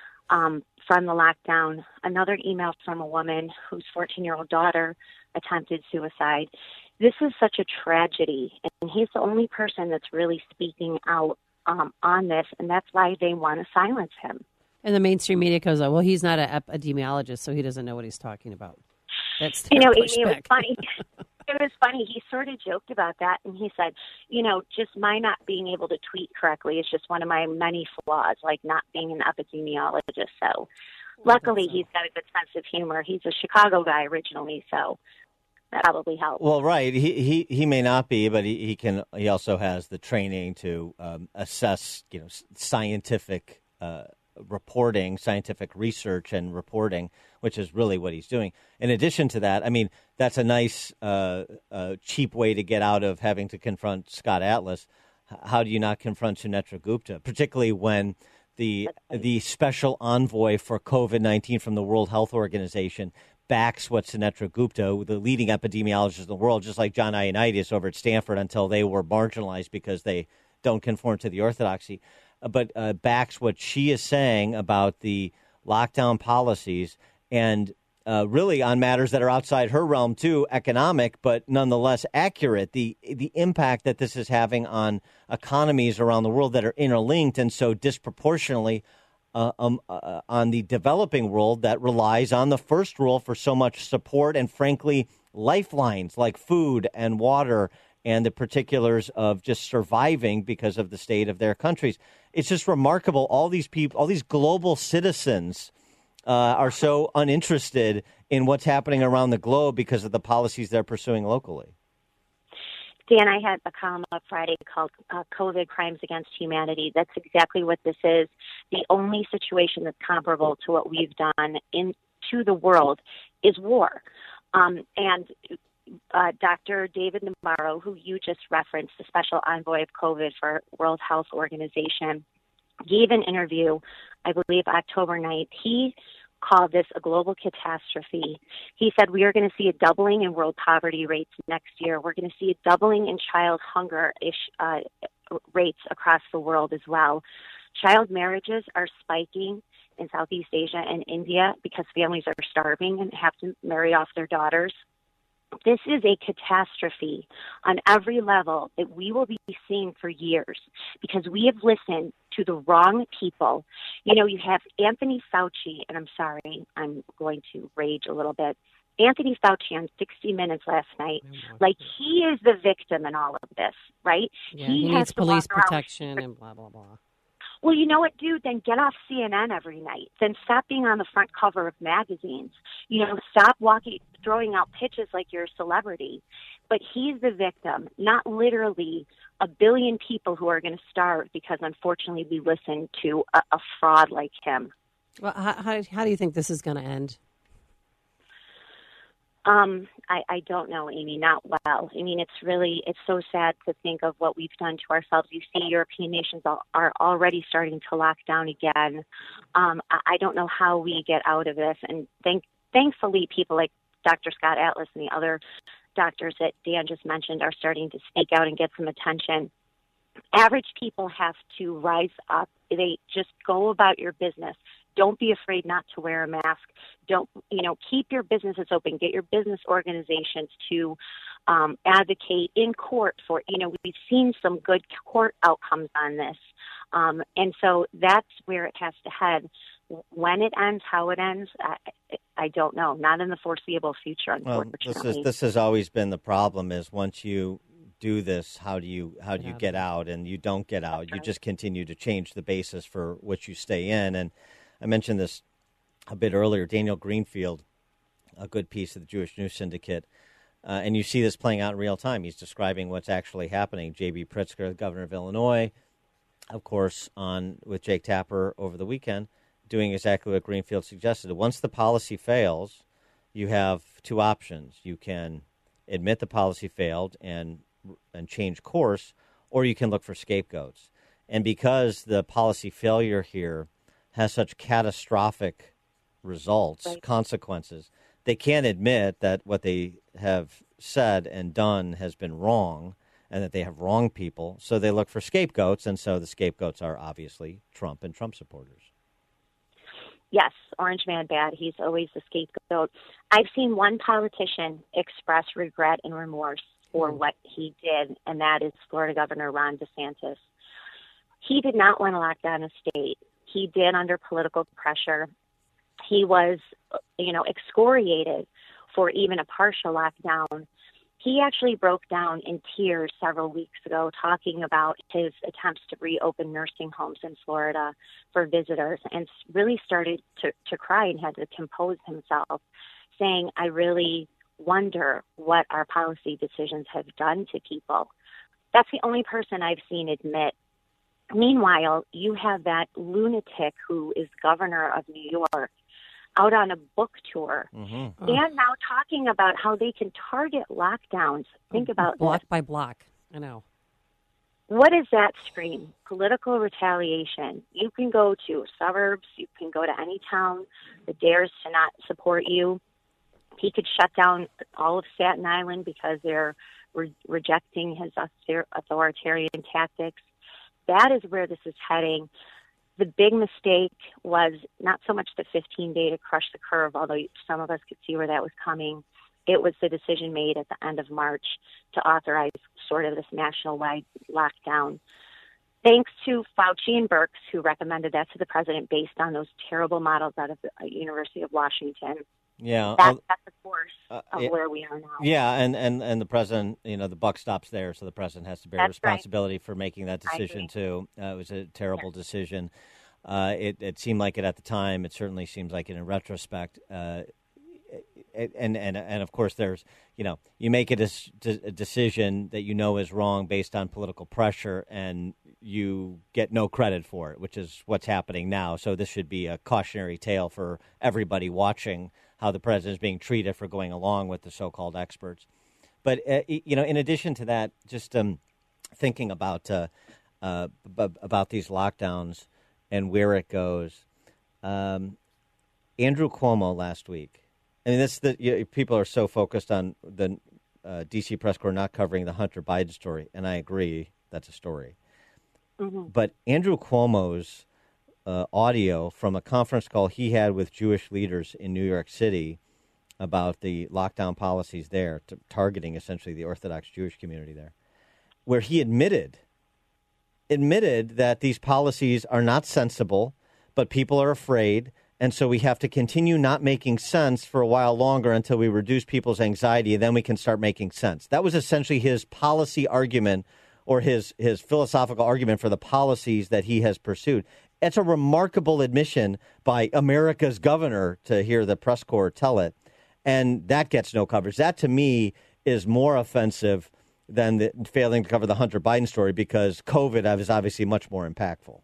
um, from the lockdown. Another email from a woman whose fourteen-year-old daughter attempted suicide. This is such a tragedy, and he's the only person that's really speaking out um, on this, and that's why they want to silence him. And the mainstream media goes, oh, well, he's not an epidemiologist, so he doesn't know what he's talking about. That's You their know, Amy, it was pushback. funny. It was funny. He sort of joked about that, and he said, you know, just my not being able to tweet correctly is just one of my many flaws, like not being an epidemiologist. So luckily, he's got a good sense of humor. He's a Chicago guy originally, so that probably helps. Well, right. He he he may not be, but he, he can. He also has the training to um, assess, you know, s- scientific uh, reporting, scientific research and reporting, which is really what he's doing. In addition to that, I mean, that's a nice, uh, uh, cheap way to get out of having to confront Scott Atlas. H- How do you not confront Sunetra Gupta, particularly when the the special envoy for COVID nineteen from the World Health Organization backs what Sunetra Gupta, the leading epidemiologist in the world, just like John Ioannidis over at Stanford until they were marginalized because they don't conform to the orthodoxy, uh, but uh, backs what she is saying about the lockdown policies and uh, really on matters that are outside her realm too, economic, but nonetheless accurate, the the impact that this is having on economies around the world that are interlinked and so disproportionately Uh, um, uh, on the developing world that relies on the first rule for so much support and, frankly, lifelines like food and water and the particulars of just surviving because of the state of their countries. It's just remarkable. All these people, all these global citizens uh, are so uninterested in what's happening around the globe because of the policies they're pursuing locally. Dan, I had a column up Friday called uh, COVID Crimes Against Humanity. That's exactly what this is. The only situation that's comparable to what we've done in to the world is war. Um, and uh, Doctor David Nabarro, who you just referenced, the special envoy of COVID for World Health Organization, gave an interview, I believe, October ninth. He called this a global catastrophe. He said we are going to see a doubling in world poverty rates next year. We're going to see a doubling in child hunger ish, uh, rates across the world as well. Child marriages are spiking in Southeast Asia and India because families are starving and have to marry off their daughters. This is a catastrophe on every level that we will be seeing for years because we have listened to the wrong people. You know, you have Anthony Fauci, and I'm sorry, I'm going to rage a little bit. Anthony Fauci on sixty minutes last night, like he is the victim in all of this, right? Yeah, he, he needs to police walk around- protection and blah, blah, blah. Well, you know what, dude? Then get off C N N every night. Then stop being on the front cover of magazines. You know, stop walking, throwing out pitches like you're a celebrity. But he's the victim, not literally a billion people who are going to starve because, unfortunately, we listen to a, a fraud like him. Well, how, how, how do you think this is going to end? Um, I, I don't know, Amy, not well. I mean, it's really, it's so sad to think of what we've done to ourselves. You see European nations are, are already starting to lock down again. Um, I, I don't know how we get out of this. And thank, thankfully, people like Doctor Scott Atlas and the other doctors that Dan just mentioned are starting to speak out and get some attention. Average people have to rise up. They just go about your business. Don't be afraid not to wear a mask. Don't, you know, keep your businesses open. Get your business organizations to um, advocate in court for, you know, we've seen some good court outcomes on this. Um, and so that's where it has to head. When it ends, how it ends, I, I don't know. Not in the foreseeable future, unfortunately. Well, this is this has always been the problem is once you do this, how do you how do you get out? And you don't get out. You just continue to change the basis for which you stay in. And I mentioned this a bit earlier. Daniel Greenfield, a good piece of the Jewish News Syndicate, uh, and you see this playing out in real time. He's describing what's actually happening. J B Pritzker, the governor of Illinois, of course, on with Jake Tapper over the weekend, doing exactly what Greenfield suggested. Once the policy fails, you have two options. You can admit the policy failed and and change course, or you can look for scapegoats. And because the policy failure here has such catastrophic results, right. consequences, they can't admit that what they have said and done has been wrong and that they have wronged people. So they look for scapegoats, and so the scapegoats are obviously Trump and Trump supporters. Yes, Orange Man bad. He's always the scapegoat. I've seen one politician express regret and remorse for mm. what he did, and that is Florida Governor Ron DeSantis. He did not want to lock down a state. He did under political pressure. He was, you know, excoriated for even a partial lockdown. He actually broke down in tears several weeks ago talking about his attempts to reopen nursing homes in Florida for visitors, and really started to, to cry and had to compose himself, saying, I really wonder what our policy decisions have done to people. That's the only person I've seen admit. Meanwhile, you have that lunatic who is governor of New York out on a book tour, mm-hmm. and now talking about how they can target lockdowns. Think about block that. by block. I know. What does that scream? Political retaliation. You can go to suburbs. You can go to any town that dares to not support you. He could shut down all of Staten Island because they're re- rejecting his authoritarian tactics. That is where this is heading. The big mistake was not so much the fifteen-day to crush the curve, although some of us could see where that was coming. It was the decision made at the end of March to authorize sort of this national-wide lockdown. Thanks to Fauci and Birx, who recommended that to the president based on those terrible models out of the University of Washington. Yeah, That's at the course uh, of it, where we are now. Yeah, and, and, and the president, you know, the buck stops there, so the president has to bear That's responsibility right. for making that decision, too. Uh, it was a terrible yes. decision. Uh, it, it seemed like it at the time. It certainly seems like it in retrospect. Uh, and, and, and, of course, there's, you know, you make a, des- a decision that you know is wrong based on political pressure, and you get no credit for it, which is what's happening now. So this should be a cautionary tale for everybody watching how the president is being treated for going along with the so-called experts. But, uh, you know, in addition to that, just um, thinking about uh, uh, b- about these lockdowns and where it goes, um, Andrew Cuomo last week, I mean, this the you know, people are so focused on the uh, D C press corps not covering the Hunter Biden story, and I agree that's a story. Mm-hmm. But Andrew Cuomo's uh, audio from a conference call he had with Jewish leaders in New York City about the lockdown policies there, to, targeting essentially the Orthodox Jewish community there, where he admitted admitted that these policies are not sensible, but people are afraid. And so we have to continue not making sense for a while longer until we reduce people's anxiety, and then we can start making sense. That was essentially his policy argument, or his, his philosophical argument for the policies that he has pursued. It's a remarkable admission by America's governor to hear the press corps tell it. And that gets no coverage. That, to me, is more offensive than the, failing to cover the Hunter Biden story, because COVID is obviously much more impactful.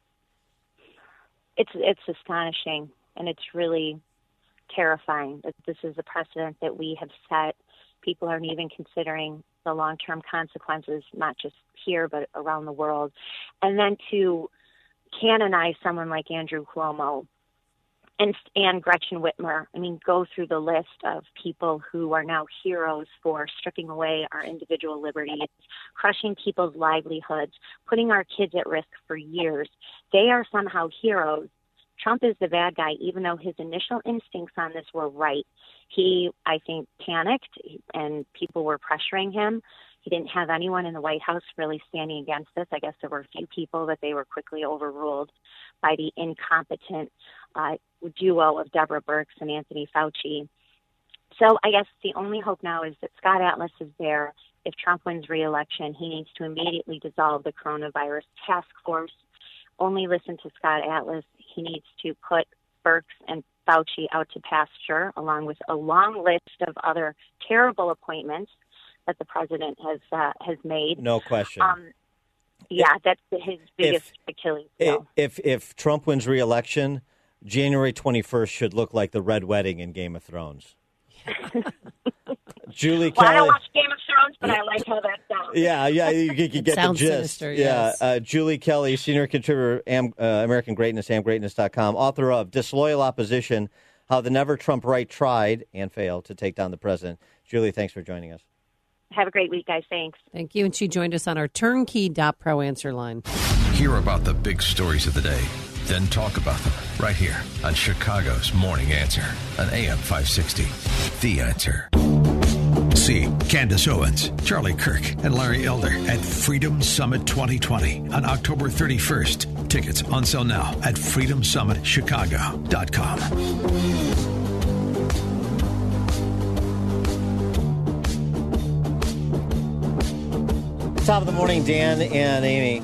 It's it's astonishing, and it's really terrifying that this is a precedent that we have set. People aren't even considering the long-term consequences, not just here, but around the world. And then to canonize someone like Andrew Cuomo and, and Gretchen Whitmer, I mean, go through the list of people who are now heroes for stripping away our individual liberties, crushing people's livelihoods, putting our kids at risk for years. They are somehow heroes. Trump is the bad guy, even though his initial instincts on this were right. He, I think, panicked, and people were pressuring him. He didn't have anyone in the White House really standing against this. I guess there were a few people, but they were quickly overruled by the incompetent uh, duo of Deborah Birx and Anthony Fauci. So I guess the only hope now is that Scott Atlas is there. If Trump wins re-election, he needs to immediately dissolve the coronavirus task force. only listen to Scott Atlas. He needs to put Birx and Fauci out to pasture, along with a long list of other terrible appointments that the president has uh, has made. No question. Um, yeah, that's his biggest if, Achilles heel. If if Trump wins re-election, January twenty-first should look like the Red Wedding in Game of Thrones. Julie well, Kelly. I don't watch Game of Thrones, but I like how that sounds. Yeah, yeah, you, you get the gist. Sinister, yes. Yeah, uh, Julie Kelly, senior contributor, Am, uh, American Greatness, am greatness dot com, author of Disloyal Opposition, How the Never Trump Right Tried and Failed to Take Down the President. Julie, thanks for joining us. Have a great week, guys. Thanks. Thank you. And she joined us on our turnkey dot pro answer line. Hear about the big stories of the day, then talk about them right here on Chicago's Morning Answer on A M five sixty. The Answer. See Candace Owens, Charlie Kirk, and Larry Elder at Freedom Summit twenty twenty on October thirty-first. Tickets on sale now at freedom summit chicago dot com. Top of the morning, Dan and Amy.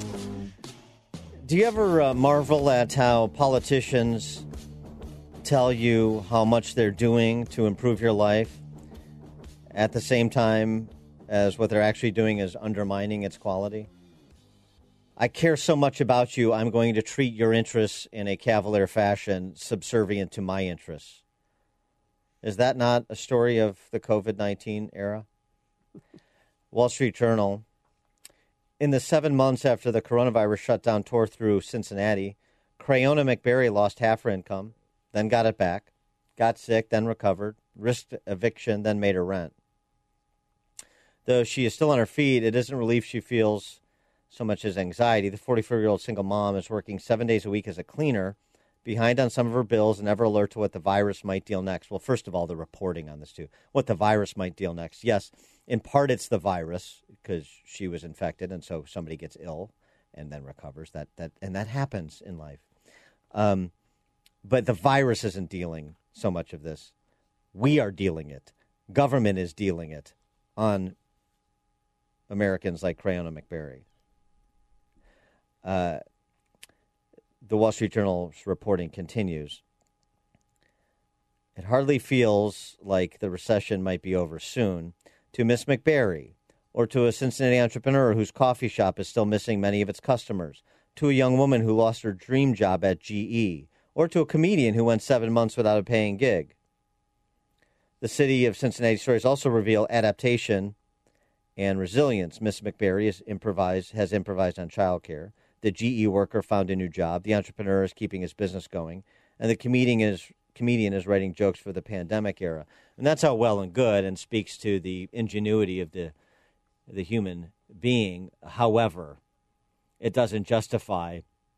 Do you ever uh, marvel at how politicians tell you how much they're doing to improve your life at the same time as what they're actually doing is undermining its quality? I care so much about you, I'm going to treat your interests in a cavalier fashion subservient to my interests. Is that not a story of the covid nineteen era? Wall Street Journal. In the seven months after the coronavirus shutdown tore through Cincinnati, Crayona McBarry lost half her income, then got it back, got sick, then recovered, risked eviction, then made her rent. Though she is still on her feet, it isn't relief she feels so much as anxiety. The forty-four-year-old single mom is working seven days a week as a cleaner, behind on some of her bills and ever alert to what the virus might deal next. Well, first of all, the reporting on this, too. What the virus might deal next. Yes, in part it's the virus because she was infected, and so somebody gets ill and then recovers. That that And that happens in life. Um, but the virus isn't dealing so much of this. We are dealing it. Government is dealing it on Americans like Crayona McBarry. Uh, the Wall Street Journal's reporting continues. It hardly feels like the recession might be over soon to Miss McBarry, or to a Cincinnati entrepreneur whose coffee shop is still missing many of its customers, to a young woman who lost her dream job at G E, or to a comedian who went seven months without a paying gig. The city of Cincinnati stories also reveal adaptation and resilience. Miss McBarry is improvised, has improvised on childcare. The G E worker found a new job. The entrepreneur is keeping his business going. And the comedian is comedian is writing jokes for the pandemic era. And that's all well and good and speaks to the ingenuity of the the human being. However, it doesn't justify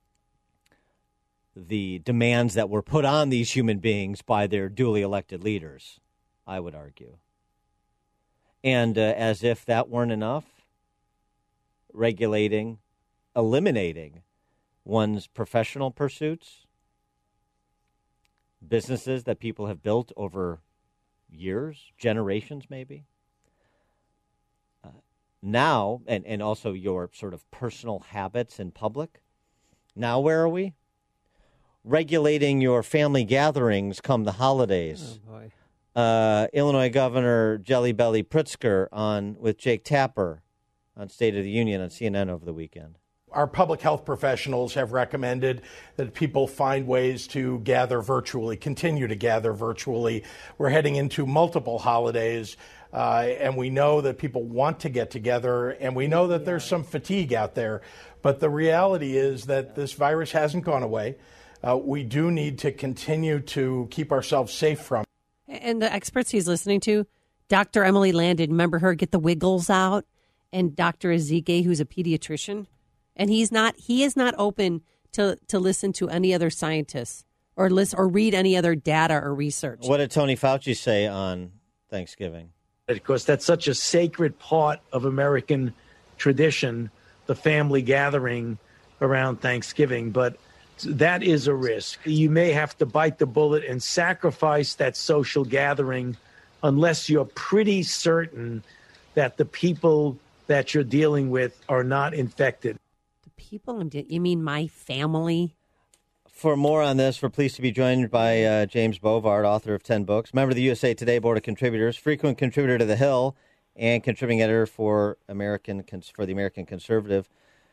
the demands that were put on these human beings by their duly elected leaders, I would argue. And uh, as if that weren't enough, regulating, eliminating one's professional pursuits, businesses that people have built over years, generations maybe. Uh, now, and, and also your sort of personal habits in public. Now where are we? Regulating your family gatherings come the holidays. Oh, boy. Uh, Illinois Governor Jelly Belly Pritzker on with Jake Tapper on State of the Union on C N N over the weekend. Our public health professionals have recommended that people find ways to gather virtually, continue to gather virtually. We're heading into multiple holidays, uh, and we know that people want to get together, and we know that there's some fatigue out there. But the reality is that this virus hasn't gone away. Uh, we do need to continue to keep ourselves safe from it. And the experts he's listening to, Doctor Emily Landon, remember her, Get the Wiggles Out, and Doctor Ezike, who's a pediatrician. And he's not, he is not open to, to listen to any other scientists or listen or read any other data or research. What did Tony Fauci say on Thanksgiving? Because that's such a sacred part of American tradition, the family gathering around Thanksgiving. But that is a risk. You may have to bite the bullet and sacrifice that social gathering unless you're pretty certain that the people that you're dealing with are not infected. people I'm de- You mean my family? For more on this, we're pleased to be joined by uh, James Bovard, author of ten books, member of the U S A Today Board of Contributors, frequent contributor to The Hill, and contributing editor for American for the American Conservative.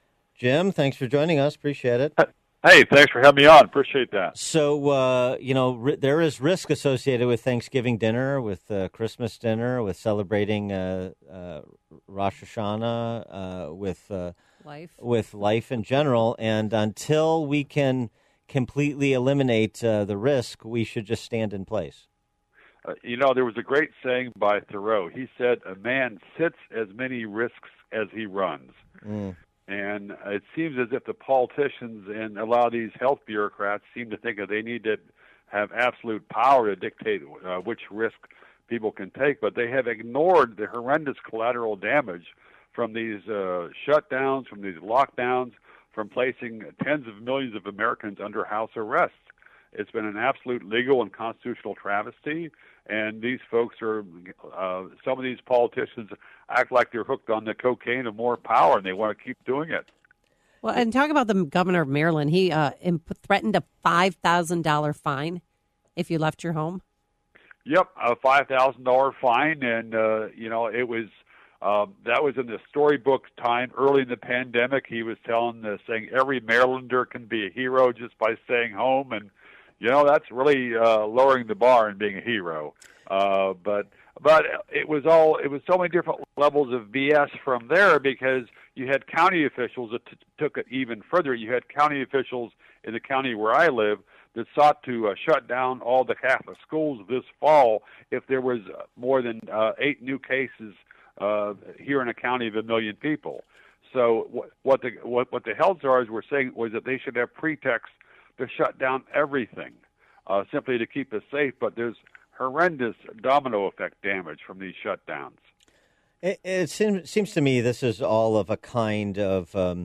Jim, thanks for joining us. Appreciate it. Hey, thanks for having me on. Appreciate that. So, uh, you know, ri- there is risk associated with Thanksgiving dinner, with uh, Christmas dinner, with celebrating uh, uh, Rosh Hashanah, uh, with uh, life, with life in general. And until we can completely eliminate uh, the risk, we should just stand in place. Uh, you know, there was a great saying by Thoreau. He said, "A man sits as many risks as he runs." Mm. And it seems as if the politicians and a lot of these health bureaucrats seem to think that they need to have absolute power to dictate uh, which risk people can take, but they have ignored the horrendous collateral damage from these uh, shutdowns, from these lockdowns, from placing tens of millions of Americans under house arrest. It's been an absolute legal and constitutional travesty, and these folks are, uh, some of these politicians act like they're hooked on the cocaine of more power, and they want to keep doing it. Well, and talk about the governor of Maryland. He uh, imp- threatened a five thousand dollars fine if you left your home. Yep, a five thousand dollars fine, and, uh, you know, it was, uh, that was in the storybook time early in the pandemic. He was telling, uh, saying every Marylander can be a hero just by staying home, and you know, that's really uh, lowering the bar and being a hero. Uh, but but it was all it was so many different levels of B S from there, because you had county officials that t- took it even further. You had county officials in the county where I live that sought to uh, shut down all the Catholic schools this fall if there was more than uh, eight new cases uh, here in a county of a million people. So what, what the what, what the health czars were saying was that they should have pretext to shut down everything, uh, simply to keep us safe. But there's horrendous domino effect damage from these shutdowns. It, it seems, seems to me this is all of a kind of um,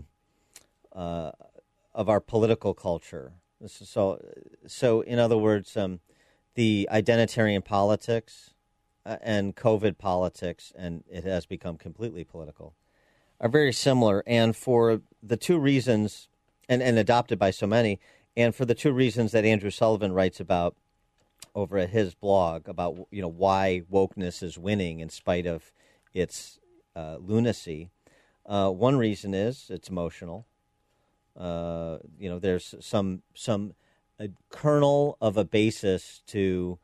uh, of our political culture. This is so. So, in other words, um, the identitarian politics uh, and COVID politics, and it has become completely political, are very similar. And for the two reasons, and, and adopted by so many. And for the two reasons that Andrew Sullivan writes about over at his blog, about, you know, why wokeness is winning in spite of its uh, lunacy. Uh, one reason is it's emotional. Uh, you know, there's some some a kernel of a basis to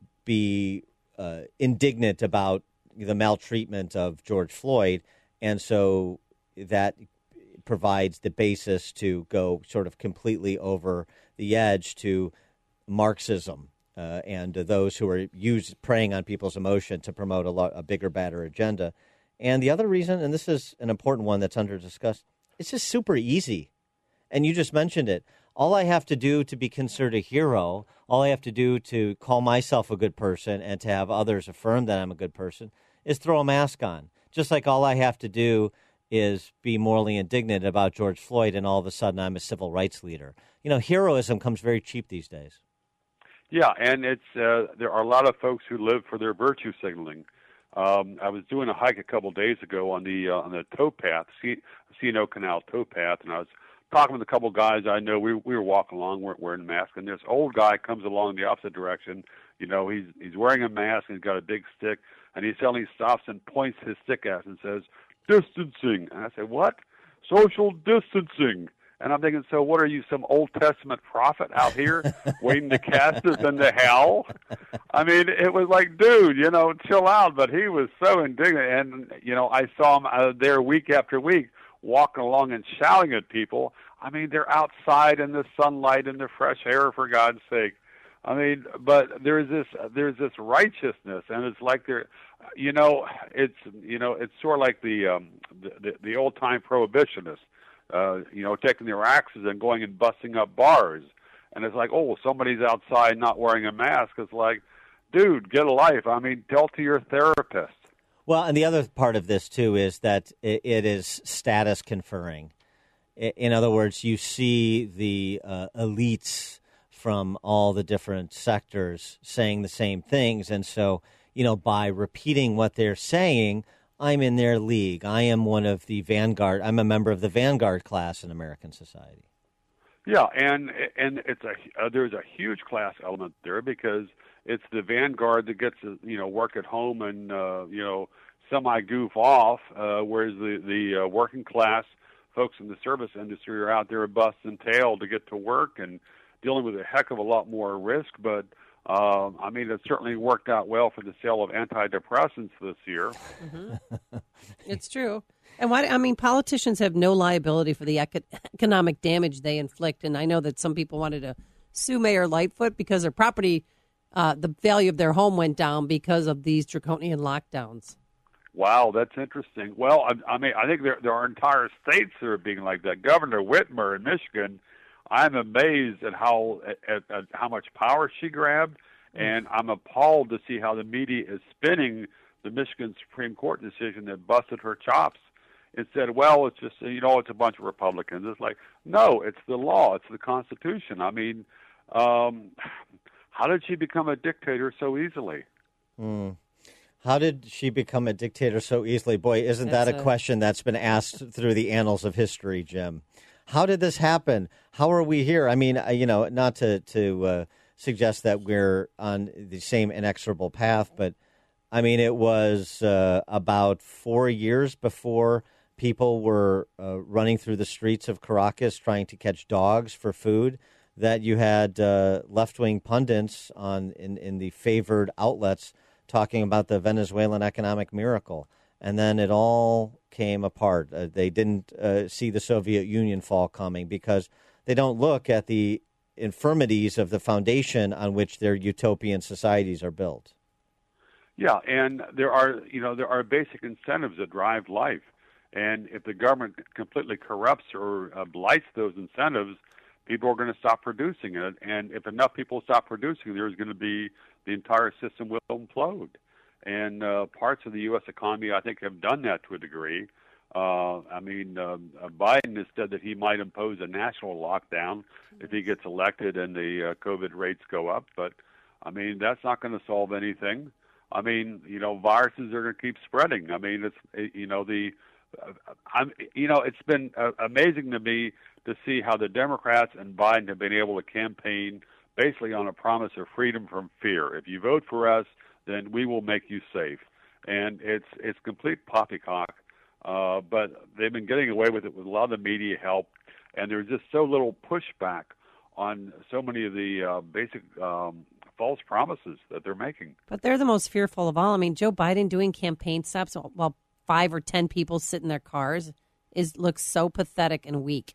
be uh, indignant about the maltreatment of George Floyd, and so that provides the basis to go sort of completely over the edge to Marxism uh, and uh, those who are used, preying on people's emotion to promote a, lo- a bigger, badder agenda. And the other reason, and this is an important one that's under discussed, it's just super easy. And you just mentioned it. All I have to do to be considered a hero, all I have to do to call myself a good person and to have others affirm that I'm a good person is throw a mask on. Just like all I have to do is be morally indignant about George Floyd, and all of a sudden I'm a civil rights leader. You know, heroism comes very cheap these days. Yeah, and it's uh, there are a lot of folks who live for their virtue signaling. Um, I was doing a hike a couple of days ago on the uh, on the towpath, C and O Canal towpath, and I was talking with a couple of guys I know. We we were walking along, weren't wearing masks, and this old guy comes along the opposite direction. You know, he's he's wearing a mask and he's got a big stick, and he suddenly stops and points his stick at us and says, "Distancing." And I said, "What? Social distancing." And I'm thinking, so what are you, some Old Testament prophet out here waiting to cast us into hell? I mean, it was like, dude, you know, chill out. But he was so indignant. And, you know, I saw him uh, there week after week walking along and shouting at people. I mean, they're outside in the sunlight and the fresh air, for God's sake. I mean, but there's this there's this righteousness, and it's like they're, you know, it's you know, it's sort of like the um, the, the, the old time prohibitionists. Uh, you know, taking their axes and going and busting up bars. And it's like, oh, somebody's outside not wearing a mask. It's like, dude, get a life. I mean, tell to your therapist. Well, and the other part of this, too, is that it, it is status conferring. In other words, you see the uh, elites from all the different sectors saying the same things. And so, you know, by repeating what they're saying, I'm in their league. I am one of the vanguard. I'm a member of the vanguard class in American society. Yeah, and and it's a uh, there's a huge class element there because it's the vanguard that gets to, you know, work at home and uh, you know, semi goof off, uh, whereas the the uh, working class folks in the service industry are out there busting tail to get to work and dealing with a heck of a lot more risk. But um, I mean, it certainly worked out well for the sale of antidepressants this year. Mm-hmm. It's true. And why? I mean, politicians have no liability for the eco- economic damage they inflict. And I know that some people wanted to sue Mayor Lightfoot because their property, uh, the value of their home went down because of these draconian lockdowns. Wow, that's interesting. Well, I, I mean, I think there there are entire states that are being like that. Governor Whitmer in Michigan, I'm amazed at how at, at how much power she grabbed, and I'm appalled to see how the media is spinning the Michigan Supreme Court decision that busted her chops. It said, well, it's just, you know, it's a bunch of Republicans. It's like, no, it's the law. It's the Constitution. I mean, um, how did she become a dictator so easily? Mm. How did she become a dictator so easily? Boy, isn't that's that a, a question that's been asked through the annals of history, Jim? How did this happen? How are we here? I mean, you know, not to, to uh, suggest that we're on the same inexorable path, but, I mean, it was uh, about four years before people were uh, running through the streets of Caracas trying to catch dogs for food, that you had uh, left-wing pundits on in, in the favored outlets talking about the Venezuelan economic miracle. And then it all came apart. Uh, they didn't uh, see the Soviet Union fall coming because they don't look at the infirmities of the foundation on which their utopian societies are built. Yeah, and there are, you know, there are basic incentives that drive life. And if the government completely corrupts or uh, blights those incentives, people are going to stop producing it. And if enough people stop producing, there's going to be the entire system will implode. And uh, parts of the U S economy, I think, have done that to a degree. Uh, I mean, uh, Biden has said that he might impose a national lockdown if he gets elected and the uh, COVID rates go up. But, I mean, that's not going to solve anything. I mean, you know, viruses are going to keep spreading. I mean, it's, you know, the... I'm, you know, it's been uh, amazing to me to see how the Democrats and Biden have been able to campaign basically on a promise of freedom from fear. If you vote for us, then we will make you safe. And it's it's complete poppycock. Uh, but they've been getting away with it with a lot of the media help, and there's just so little pushback on so many of the uh, basic um, false promises that they're making. But they're the most fearful of all. I mean, Joe Biden doing campaign stops while five or ten people sit in their cars is looks so pathetic and weak.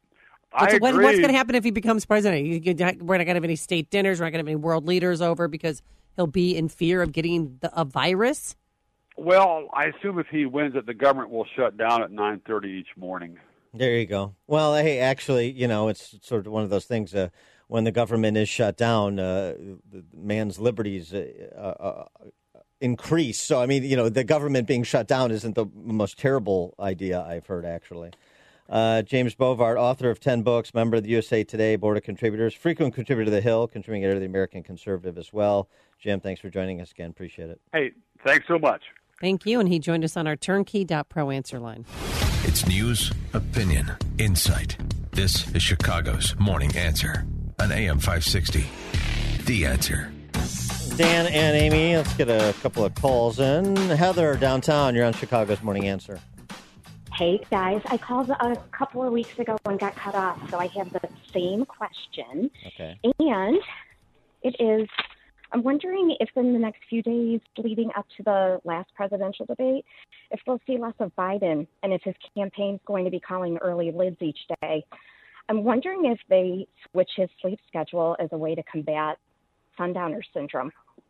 I so agree. What, what's going to happen if he becomes president? You, you, we're not going to have any state dinners. We're not going to have any world leaders over because he'll be in fear of getting the, a virus? Well, I assume if he wins it, the government will shut down at nine thirty each morning. There you go. Well, hey, actually, you know, it's sort of one of those things. Uh, when the government is shut down, uh, the man's liberties uh, uh, increase. So, I mean, you know, the government being shut down isn't the most terrible idea I've heard, actually. Uh, James Bovard, author of ten books, member of the U S A Today Board of Contributors, frequent contributor to The Hill, contributing editor of the American Conservative as well. Jim, thanks for joining us again. Appreciate it. Hey, thanks so much. Thank you. And he joined us on our turnkey dot pro answer line. It's news, opinion, insight. This is Chicago's Morning Answer on A M five sixty. The Answer. Dan and Amy, let's get a couple of calls in. Heather, downtown, you're on Chicago's Morning Answer. Hey, guys. I called a couple of weeks ago and got cut off, so I have the same question. Okay. And it is, I'm wondering if in the next few days leading up to the last presidential debate, if we'll see less of Biden and if his campaign's going to be calling early lids each day. I'm wondering if they switch his sleep schedule as a way to combat sundowner syndrome.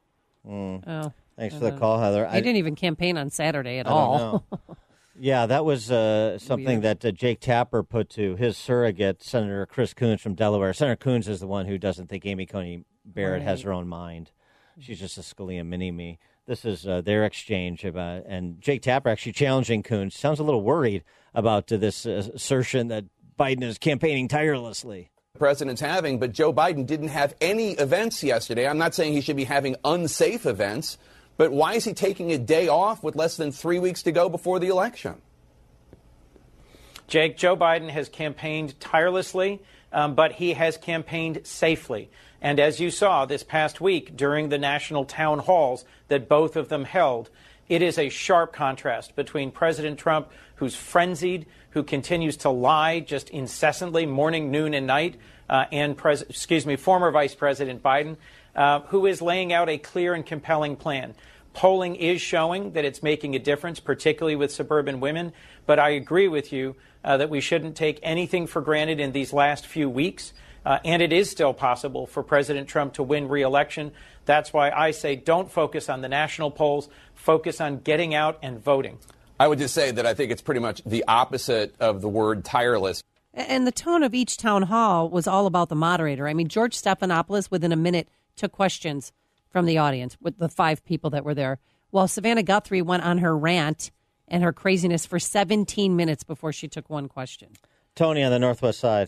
Mm. Oh, Thanks for the call, Heather. He I, didn't even campaign on Saturday at I all. Yeah, that was uh, something Weird. that uh, Jake Tapper put to his surrogate, Senator Chris Coons from Delaware. Senator Coons is the one who doesn't think Amy Coney Barrett right. has her own mind. She's just a Scalia mini-me. This is uh, their exchange about, and Jake Tapper actually challenging Coons. Sounds a little worried about uh, this uh, assertion that Biden is campaigning tirelessly. The president's having, but Joe Biden didn't have any events yesterday. I'm not saying he should be having unsafe events, But why is he taking a day off with less than three weeks to go before the election? Jake, Joe Biden has campaigned tirelessly, um, but he has campaigned safely. And as you saw this past week during the national town halls that both of them held, it is a sharp contrast between President Trump, who's frenzied, who continues to lie just incessantly, morning, noon, and night, uh, and pres- excuse me, former Vice President Biden, uh, who is laying out a clear and compelling plan. Polling is showing that it's making a difference, particularly with suburban women. But I agree with you uh, that we shouldn't take anything for granted in these last few weeks. Uh, and it is still possible for President Trump to win re-election. That's why I say don't focus on the national polls. Focus on getting out and voting. I would just say that I think it's pretty much the opposite of the word tireless. And the tone of each town hall was all about the moderator. I mean, George Stephanopoulos, within a minute, took questions from the audience with the five people that were there, while Savannah Guthrie went on her rant and her craziness for seventeen minutes before she took one question. Tony on the Northwest side.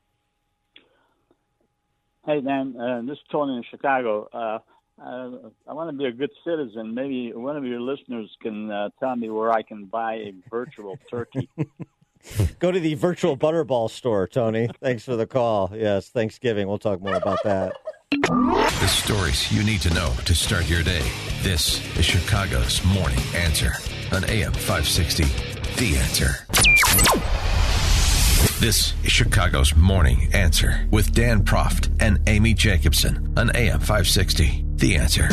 Hey, Dan, uh, this is Tony in Chicago. Uh, uh, I want to be a good citizen. Maybe one of your listeners can uh, tell me where I can buy a virtual turkey. Go to the virtual Butterball store, Tony. Thanks for the call. Yes, Thanksgiving. We'll talk more about that. The stories you need to know to start your day. This is Chicago's Morning Answer on A M five sixty, The Answer. This is Chicago's Morning Answer with Dan Proft and Amy Jacobson on A M five sixty, The Answer.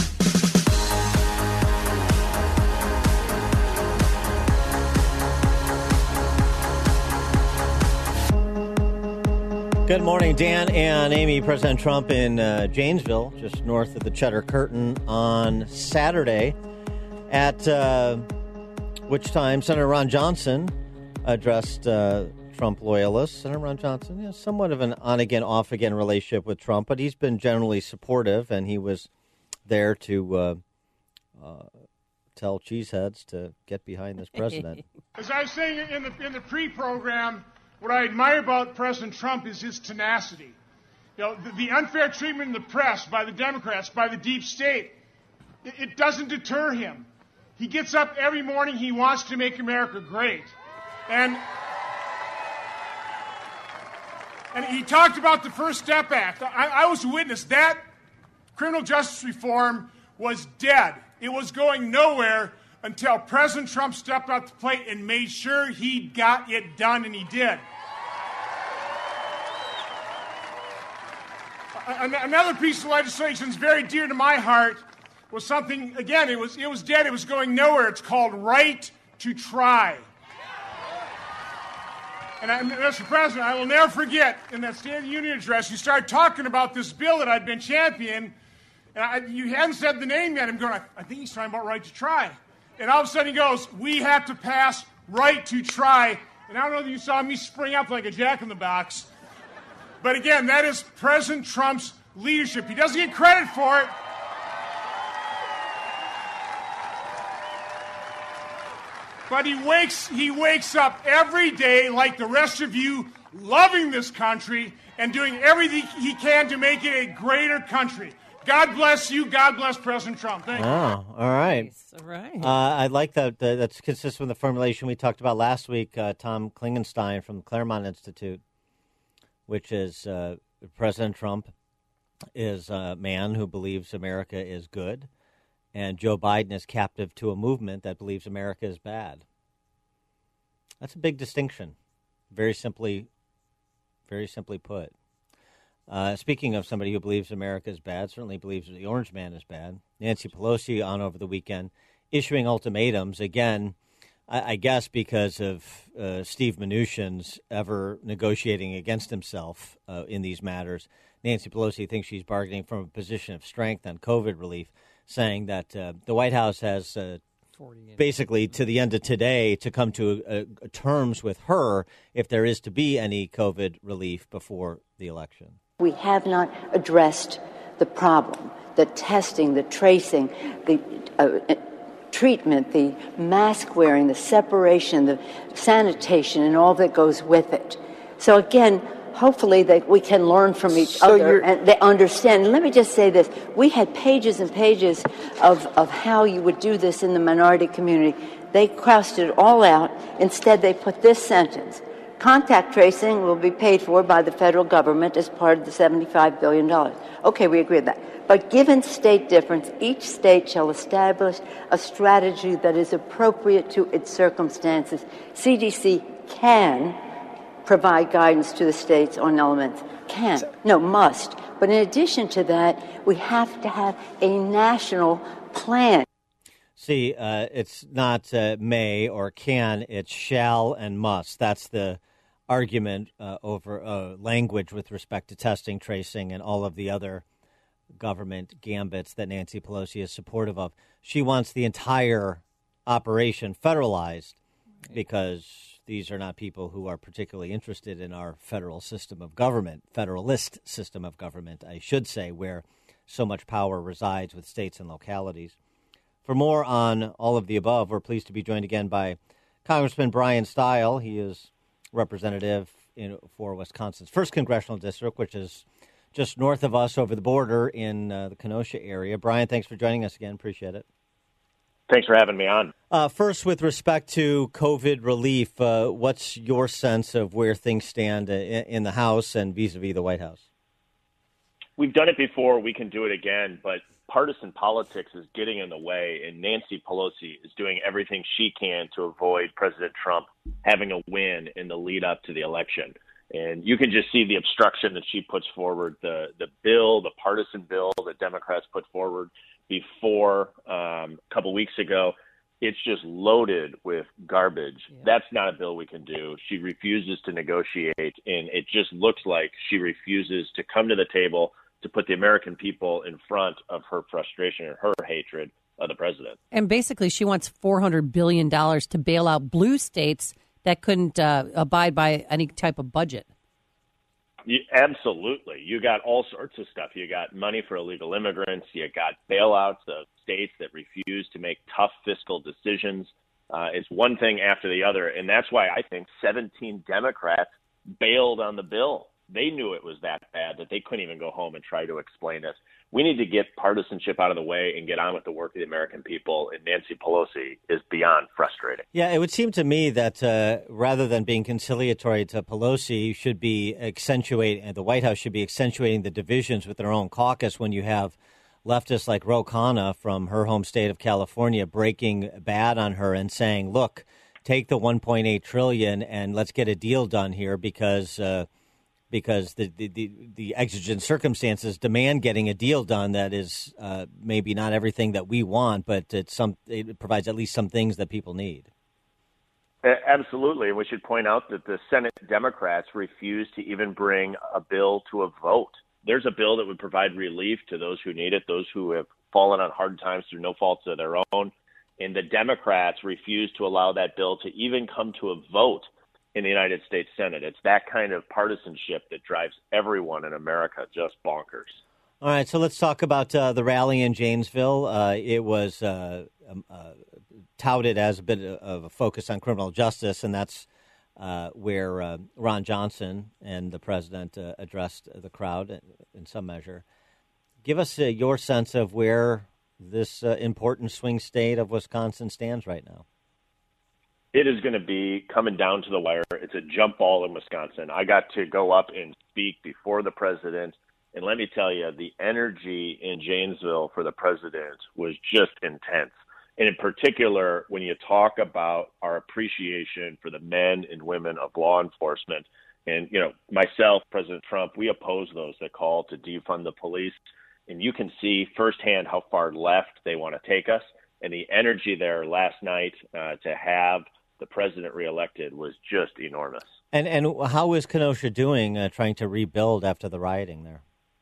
Good morning, Dan and Amy. President Trump in uh, Janesville, just north of the Cheddar Curtain, on Saturday, at uh, which time Senator Ron Johnson addressed uh, Trump loyalists. Senator Ron Johnson has somewhat of an on-again, off-again relationship with Trump, but he's been generally supportive, and he was there to uh, uh, tell cheeseheads to get behind this president. As I was saying in the in the pre-program, what I admire about President Trump is his tenacity. You know, the, the unfair treatment in the press by the Democrats, by the deep state, it, it doesn't deter him. He gets up every morning. He wants to make America great. And, and he talked about the First Step Act. I, I was a witness. That criminal justice reform was dead. It was going nowhere until President Trump stepped up to the plate and made sure he got it done, and he did. Another piece of legislation that's very dear to my heart was something, again, it was it was dead, it was going nowhere. It's called Right to Try. And I, Mister President, I will never forget, in that State of the Union address, you started talking about this bill that I'd been championing, and I, you hadn't said the name yet. I'm going, I, I think he's talking about Right to Try. And all of a sudden he goes, we have to pass Right to Try. And I don't know if you saw me spring up like a jack-in-the-box. But again, that is President Trump's leadership. He doesn't get credit for it. But he wakes, he wakes up every day like the rest of you, loving this country and doing everything he can to make it a greater country. God bless you. God bless President Trump. Thank you. Oh, all right. Nice. All right. Uh, I like that. Uh, that's consistent with the formulation we talked about last week. Uh, Tom Klingenstein from the Claremont Institute, which is uh, President Trump is a man who believes America is good, and Joe Biden is captive to a movement that believes America is bad. That's a big distinction. Very simply, very simply put. Uh, speaking of somebody who believes America is bad, certainly believes the Orange Man is bad, Nancy Pelosi on over the weekend issuing ultimatums, again, I, I guess because of uh, Steve Mnuchin's ever negotiating against himself uh, in these matters. Nancy Pelosi thinks she's bargaining from a position of strength on COVID relief, saying that uh, the White House has uh, basically to the end of today to come to uh, terms with her if there is to be any COVID relief before the election. We have not addressed the problem, the testing, the tracing, the uh, treatment, the mask wearing, the separation, the sanitation, and all that goes with it. So again, hopefully that we can learn from each So other you're- and they understand. And let me just say this. We had pages and pages of, of how you would do this in the minority community. They crossed it all out. Instead, they put this sentence. Contact tracing will be paid for by the federal government as part of the seventy-five billion dollars. Okay, we agree with that. But given state difference, each state shall establish a strategy that is appropriate to its circumstances. C D C can provide guidance to the states on elements. Can. No, must. But in addition to that, we have to have a national plan. See, uh, it's not uh, may or can, it's shall and must. That's the argument uh, over uh, language with respect to testing, tracing, and all of the other government gambits that Nancy Pelosi is supportive of. She wants the entire operation federalized because these are not people who are particularly interested in our federal system of government, federalist system of government, I should say, where so much power resides with states and localities. For more on all of the above, we're pleased to be joined again by Congressman Brian Stile. He is representative in, for Wisconsin's first congressional district, which is just north of us over the border in uh, the Kenosha area. Brian, thanks for joining us again. Appreciate it. Thanks for having me on. Uh, first, with respect to COVID relief, uh, what's your sense of where things stand in, in the House and vis-a-vis the White House? We've done it before. We can do it again, but partisan politics is getting in the way, and Nancy Pelosi is doing everything she can to avoid President Trump having a win in the lead up to the election. And you can just see the obstruction that she puts forward, the the bill, the partisan bill that Democrats put forward before um, a couple weeks ago. It's just loaded with garbage. Yeah. That's not a bill we can do. She refuses to negotiate, and it just looks like she refuses to come to the table to put the American people in front of her frustration and her hatred of the president. And basically, she wants four hundred billion dollars to bail out blue states that couldn't uh, abide by any type of budget. You, absolutely. You got all sorts of stuff. You got money for illegal immigrants. You got bailouts of states that refuse to make tough fiscal decisions. Uh, it's one thing after the other. And that's why I think seventeen Democrats bailed on the bill. They knew it was that bad that they couldn't even go home and try to explain it. We need to get partisanship out of the way and get on with the work of the American people. And Nancy Pelosi is beyond frustrating. Yeah, it would seem to me that uh, rather than being conciliatory to Pelosi, you should be accentuating, and the White House should be accentuating the divisions with their own caucus when you have leftists like Ro Khanna from her home state of California breaking bad on her and saying, look, take the one point eight trillion dollars and let's get a deal done here because uh, because the, the, the, the exigent circumstances demand getting a deal done that is uh, maybe not everything that we want, but it's some, it provides at least some things that people need. Absolutely. And we should point out that the Senate Democrats refused to even bring a bill to a vote. There's a bill that would provide relief to those who need it, those who have fallen on hard times through no fault of their own. And the Democrats refused to allow that bill to even come to a vote in the United States Senate. It's that kind of partisanship that drives everyone in America just bonkers. All right, so let's talk about uh, the rally in Janesville. Uh, it was uh, um, uh, touted as a bit of a focus on criminal justice, and that's uh, where uh, Ron Johnson and the president uh, addressed the crowd in, in some measure. Give us uh, your sense of where this uh, important swing state of Wisconsin stands right now. It is going to be coming down to the wire. It's a jump ball in Wisconsin. I got to go up and speak before the president, and let me tell you, the energy in Janesville for the president was just intense. And in particular, when you talk about our appreciation for the men and women of law enforcement, and, you know, myself, President Trump, we oppose those that call to defund the police. And you can see firsthand how far left they want to take us. And the energy there last night uh, to have the president reelected was just enormous. And and how is Kenosha doing uh, trying to rebuild after the rioting there?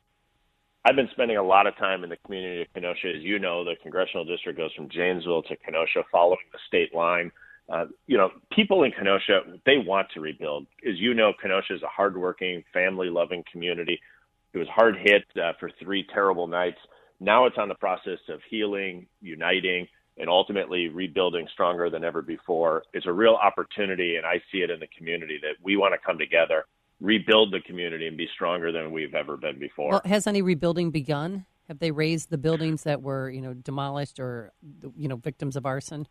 I've been spending a lot of time in the community of Kenosha. As you know, the congressional district goes from Janesville to Kenosha, following the state line. Uh, you know, people in Kenosha, they want to rebuild. As you know, Kenosha is a hardworking, family-loving community. It was hard hit uh, for three terrible nights. Now it's on the process of healing, uniting, and ultimately rebuilding stronger than ever before. It's a real opportunity, and I see it in the community, that we want to come together rebuild the community and be stronger than we've ever been before. Well, has any rebuilding begun? Have they raised the buildings that were, you know, demolished or, you know, victims of arson?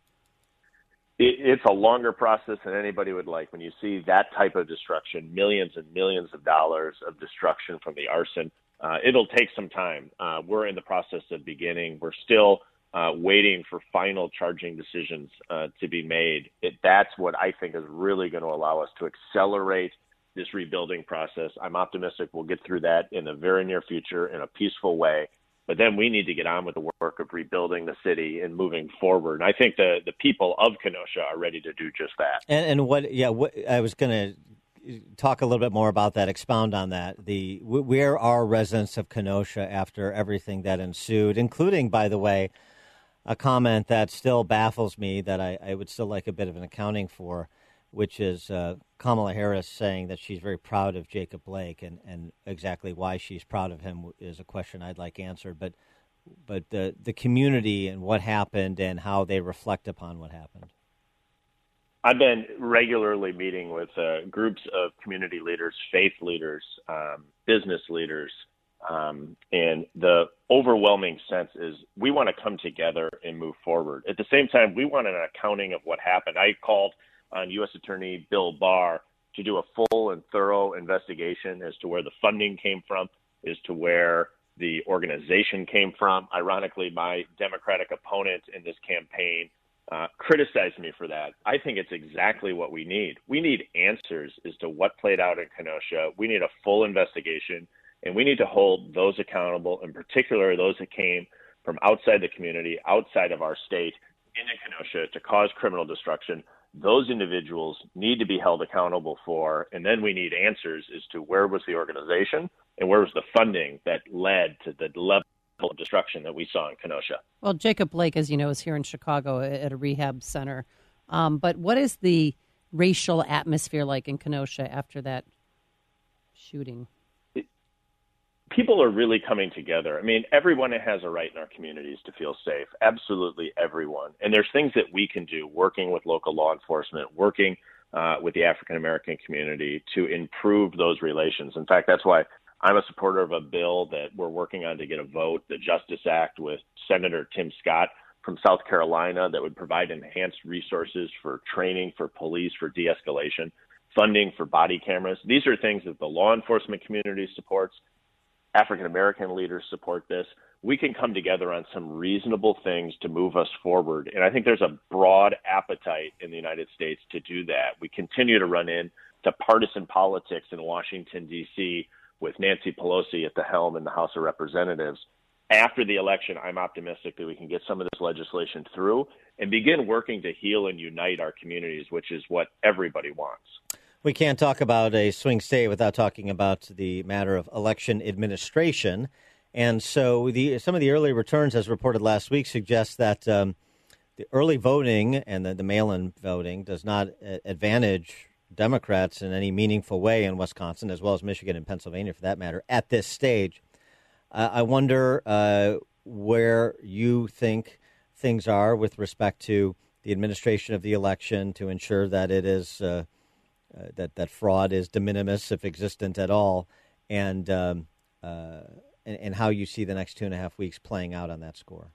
It, it's a longer process than anybody would like. When you see that type of destruction, millions and millions of dollars of destruction from the arson, uh, it'll take some time. Uh, we're in the process of beginning. We're still uh, waiting for final charging decisions uh, to be made. It, that's what I think is really going to allow us to accelerate this rebuilding process. I'm optimistic we'll get through that in the very near future in a peaceful way. But then we need to get on with the work of rebuilding the city and moving forward. And I think the, the people of Kenosha are ready to do just that. And, and what, yeah, what, I was going to talk a little bit more about that, expound on that. The where are residents of Kenosha after everything that ensued, including, by the way, a comment that still baffles me that I, I would still like a bit of an accounting for, which is uh, Kamala Harris saying that she's very proud of Jacob Blake, and, and exactly why she's proud of him is a question I'd like answered. But but the the community and what happened and how they reflect upon what happened. I've been regularly meeting with uh, groups of community leaders, faith leaders, um, business leaders, um, and the overwhelming sense is we want to come together and move forward. At the same time, we want an accounting of what happened. I called on U S Attorney Bill Barr to do a full and thorough investigation as to where the funding came from, as to where the organization came from. Ironically, my Democratic opponent in this campaign uh, criticized me for that. I think it's exactly what we need. We need answers as to what played out in Kenosha. We need a full investigation, and we need to hold those accountable, in particular those that came from outside the community, outside of our state, into Kenosha to cause criminal destruction. Those individuals need to be held accountable for, and then we need answers as to where was the organization and where was the funding that led to the level of destruction that we saw in Kenosha. Well, Jacob Blake, as you know, is here in Chicago at a rehab center. Um, but what is the racial atmosphere like in Kenosha after that shooting? People are really coming together. I mean, everyone has a right in our communities to feel safe. Absolutely everyone. And there's things that we can do, working with local law enforcement, working uh, with the African-American community to improve those relations. In fact, that's why I'm a supporter of a bill that we're working on to get a vote, the Justice Act, with Senator Tim Scott from South Carolina, that would provide enhanced resources for training for police for de-escalation, funding for body cameras. These are things that the law enforcement community supports. African-American leaders support this. We can come together on some reasonable things to move us forward. And I think there's a broad appetite in the United States to do that. We continue to run into partisan politics in Washington, D C, with Nancy Pelosi at the helm in the House of Representatives. After the election, I'm optimistic that we can get some of this legislation through and begin working to heal and unite our communities, which is what everybody wants. We can't talk about a swing state without talking about the matter of election administration. And so the, some of the early returns, as reported last week, suggest that um, the early voting and the, the mail-in voting does not advantage Democrats in any meaningful way in Wisconsin, as well as Michigan and Pennsylvania, for that matter, at this stage. Uh, I wonder uh, where you think things are with respect to the administration of the election to ensure that it is uh, Uh, that, that fraud is de minimis, if existent at all, and, um, uh, and and how you see the next two and a half weeks playing out on that score.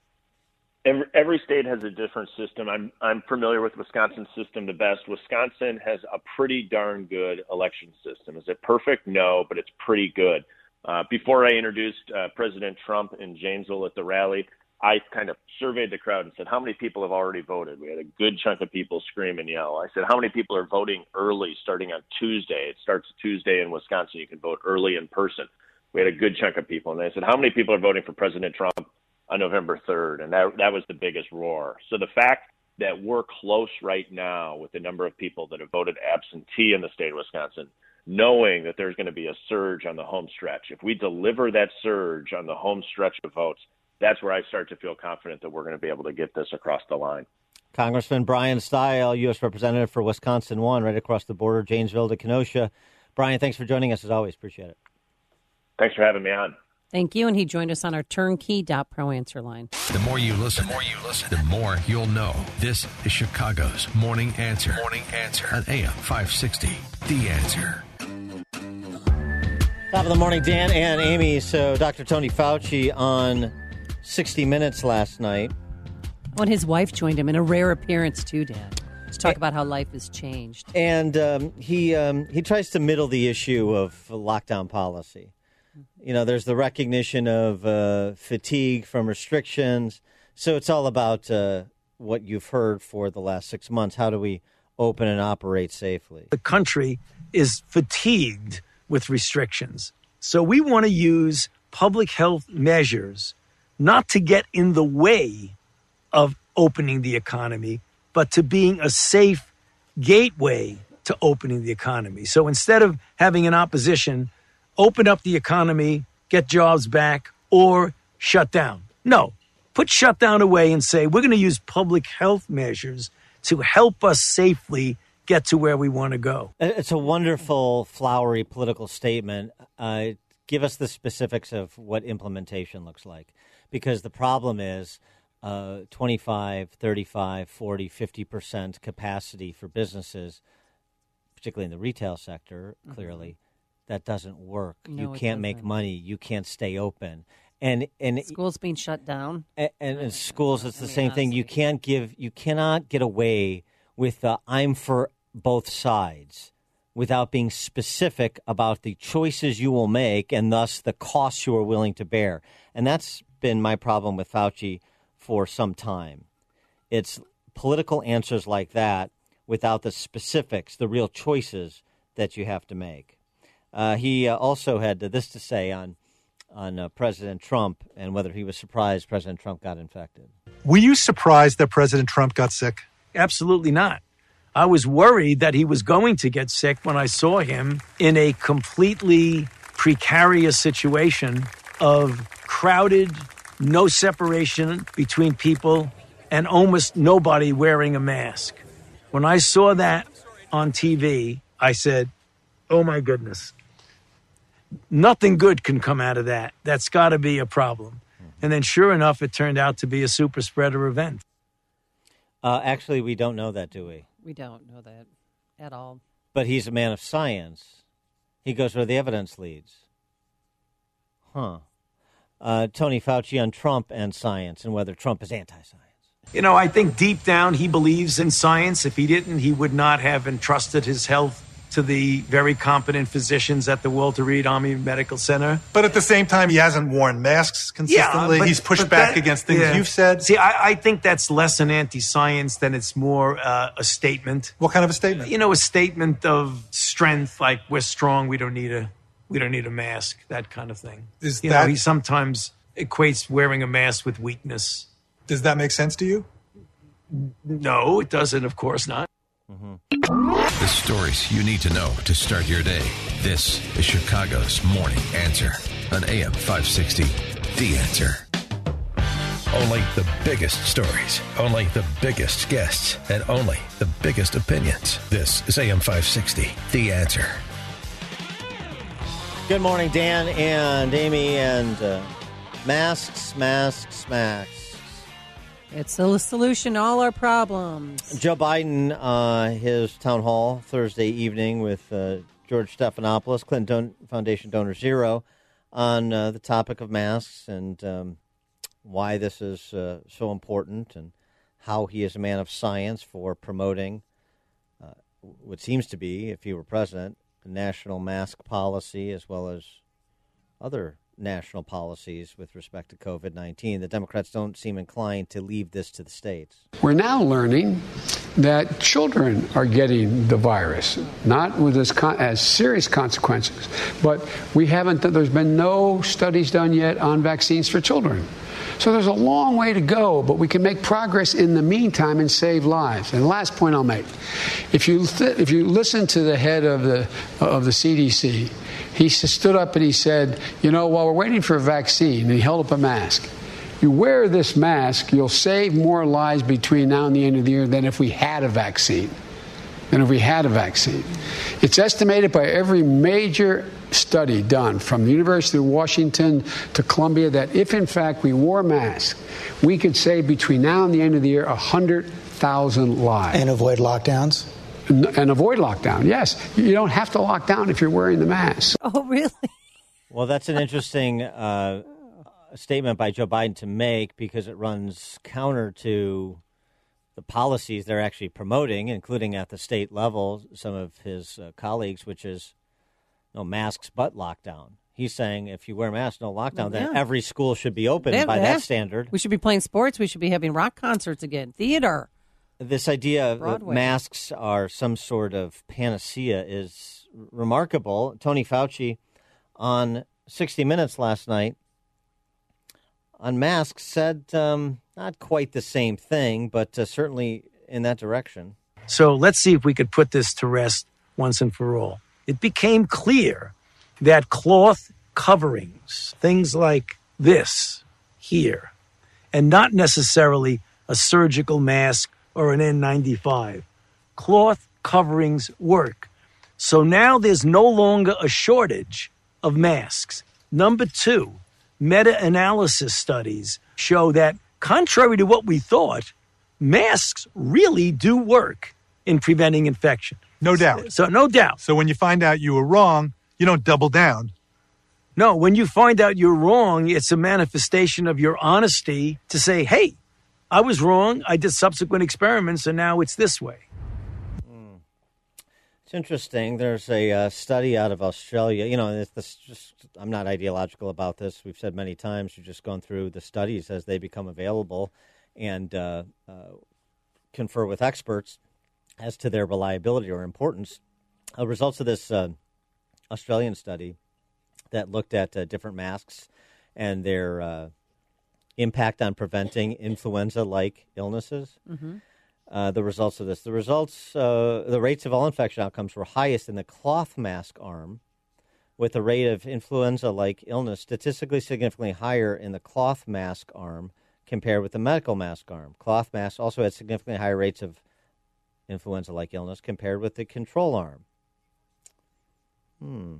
Every, every state has a different system. I'm I'm familiar with Wisconsin's system the best. Wisconsin has a pretty darn good election system. Is it perfect? No, but it's pretty good. Uh, before I introduced uh, President Trump in Janesville at the rally, I kind of surveyed the crowd and said, how many people have already voted? We had a good chunk of people scream and yell. I said, how many people are voting early starting on Tuesday? It starts Tuesday in Wisconsin. You can vote early in person. We had a good chunk of people. And I said, how many people are voting for President Trump on November third? And that, that was the biggest roar. So the fact that we're close right now with the number of people that have voted absentee in the state of Wisconsin, knowing that there's going to be a surge on the home stretch. If we deliver that surge on the home stretch of votes, that's where I start to feel confident that we're going to be able to get this across the line. Congressman Brian Stile, U S Representative for Wisconsin one, right across the border, Janesville to Kenosha. Brian, thanks for joining us as always. Appreciate it. Thanks for having me on. Thank you. And he joined us on our turnkey dot pro answer line. The more you listen, the more you listen, the more you'll know. This is Chicago's Morning Answer. Morning Answer on A M five sixty. The Answer. Top of the morning, Dan and Amy. So Doctor Tony Fauci on sixty minutes last night. When his wife joined him in a rare appearance, too, Dan, to talk about how life has changed. And um, he um, he tries to middle the issue of lockdown policy. You know, there's the recognition of uh, fatigue from restrictions. So it's all about uh, what you've heard for the last six months. How do we open and operate safely? The country is fatigued with restrictions. So we want to use public health measures not to get in the way of opening the economy, but to being a safe gateway to opening the economy. So instead of having an opposition, open up the economy, get jobs back, or shut down. No, put shut down away and say, we're going to use public health measures to help us safely get to where we want to go. It's a wonderful, flowery political statement. Uh, give us the specifics of what implementation looks like. Because the problem is uh, twenty-five, thirty-five, forty, fifty percent capacity for businesses, particularly in the retail sector, clearly, mm-hmm. that doesn't work. No, you it can't doesn't. make money. You can't stay open. And and schools being shut down. And, and in schools, it's the I mean, same honestly. thing. You can't give. You cannot get away with the "I'm for both sides" without being specific about the choices you will make and thus the costs you are willing to bear. And that's been my problem with Fauci for some time. It's political answers like that without the specifics, the real choices that you have to make. Uh, he uh, also had this to say on on uh, President Trump and whether he was surprised President Trump got infected. Were you surprised that President Trump got sick? Absolutely not. I was worried that he was going to get sick when I saw him in a completely precarious situation of crowded, no separation between people, and almost nobody wearing a mask. When I saw that on T V, I said, oh my goodness, nothing good can come out of that. That's got to be a problem. And then sure enough, it turned out to be a super spreader event. Uh, actually, we don't know that, do we? We don't know that at all. But he's a man of science. He goes where the evidence leads. Huh. Uh, Tony Fauci on Trump and science and whether Trump is anti-science. You know, I think deep down he believes in science. If he didn't, he would not have entrusted his health to the very competent physicians at the Walter Reed Army Medical Center. But at the same time, he hasn't worn masks consistently. Yeah, but, He's pushed but back that, against things yeah. you've said. See, I, I think that's less an anti-science than it's more uh, a statement. What kind of a statement? You know, a statement of strength, like we're strong, we don't need a we don't need a mask, that kind of thing. Is you that, know, he sometimes equates wearing a mask with weakness. Does that make sense to you? No, it doesn't, of course not. Mm-hmm. The stories you need to know to start your day. This is Chicago's Morning Answer on A M five sixty. The Answer. Only the biggest stories, only the biggest guests, and only the biggest opinions. This is A M five sixty. The Answer. Good morning, Dan and Amy, and uh, masks, masks, masks. It's the solution to all our problems. Joe Biden, uh, his town hall Thursday evening with uh, George Stephanopoulos, Clinton Don- Foundation Donor Zero, on uh, the topic of masks and um, why this is uh, so important and how he is a man of science for promoting uh, what seems to be, if he were president, a national mask policy as well as other national policies with respect to COVID nineteen. The Democrats don't seem inclined to leave this to the states. We're now learning that children are getting the virus, not with as, con- as serious consequences, but we haven't, there's been no studies done yet on vaccines for children. So there's a long way to go, but we can make progress in the meantime and save lives. And the last point I'll make, if you th- if you listen to the head of the of the C D C, he stood up and he said, you know, while we're waiting for a vaccine, and he held up a mask. You wear this mask, you'll save more lives between now and the end of the year than if we had a vaccine. Than if we had a vaccine. It's estimated by every major study done from the University of Washington to Columbia that if, in fact, we wore masks, we could save between now and the end of the year one hundred thousand lives. And avoid lockdowns? And, and avoid lockdown, yes. You don't have to lock down if you're wearing the mask. Oh, really? Well, that's an interesting uh, statement by Joe Biden to make because it runs counter to the policies they're actually promoting, including at the state level, some of his uh, colleagues, which is no masks but lockdown. He's saying if you wear masks, no lockdown, then Yeah. every school should be open Yeah, by yeah. that standard. We should be playing sports. We should be having rock concerts again, theater. This idea that Broadway. masks are some sort of panacea is remarkable. Tony Fauci on sixty minutes last night on masks said um, not quite the same thing, but uh, certainly in that direction. So let's see if we could put this to rest once and for all. It became clear that cloth coverings, things like this here, and not necessarily a surgical mask or an N ninety-five, cloth coverings work. So now there's no longer a shortage of masks. Number two, meta-analysis studies show that, contrary to what we thought, masks really do work in preventing infection. No doubt. So, no doubt. So when you find out you were wrong, you don't double down. No, when you find out you're wrong, it's a manifestation of your honesty to say, hey, I was wrong. I did subsequent experiments, and now it's this way. It's interesting. There's a uh, study out of Australia. You know, it's this just, I'm not ideological about this. We've said many times, we've just gone through the studies as they become available and uh, uh, confer with experts as to their reliability or importance. Uh, results of this uh, Australian study that looked at uh, different masks and their uh, impact on preventing influenza-like illnesses. Mm-hmm. Uh, the results of this. The results, uh, the rates of all infection outcomes were highest in the cloth mask arm, with the rate of influenza-like illness statistically significantly higher in the cloth mask arm compared with the medical mask arm. Cloth masks also had significantly higher rates of influenza-like illness compared with the control arm. Hmm.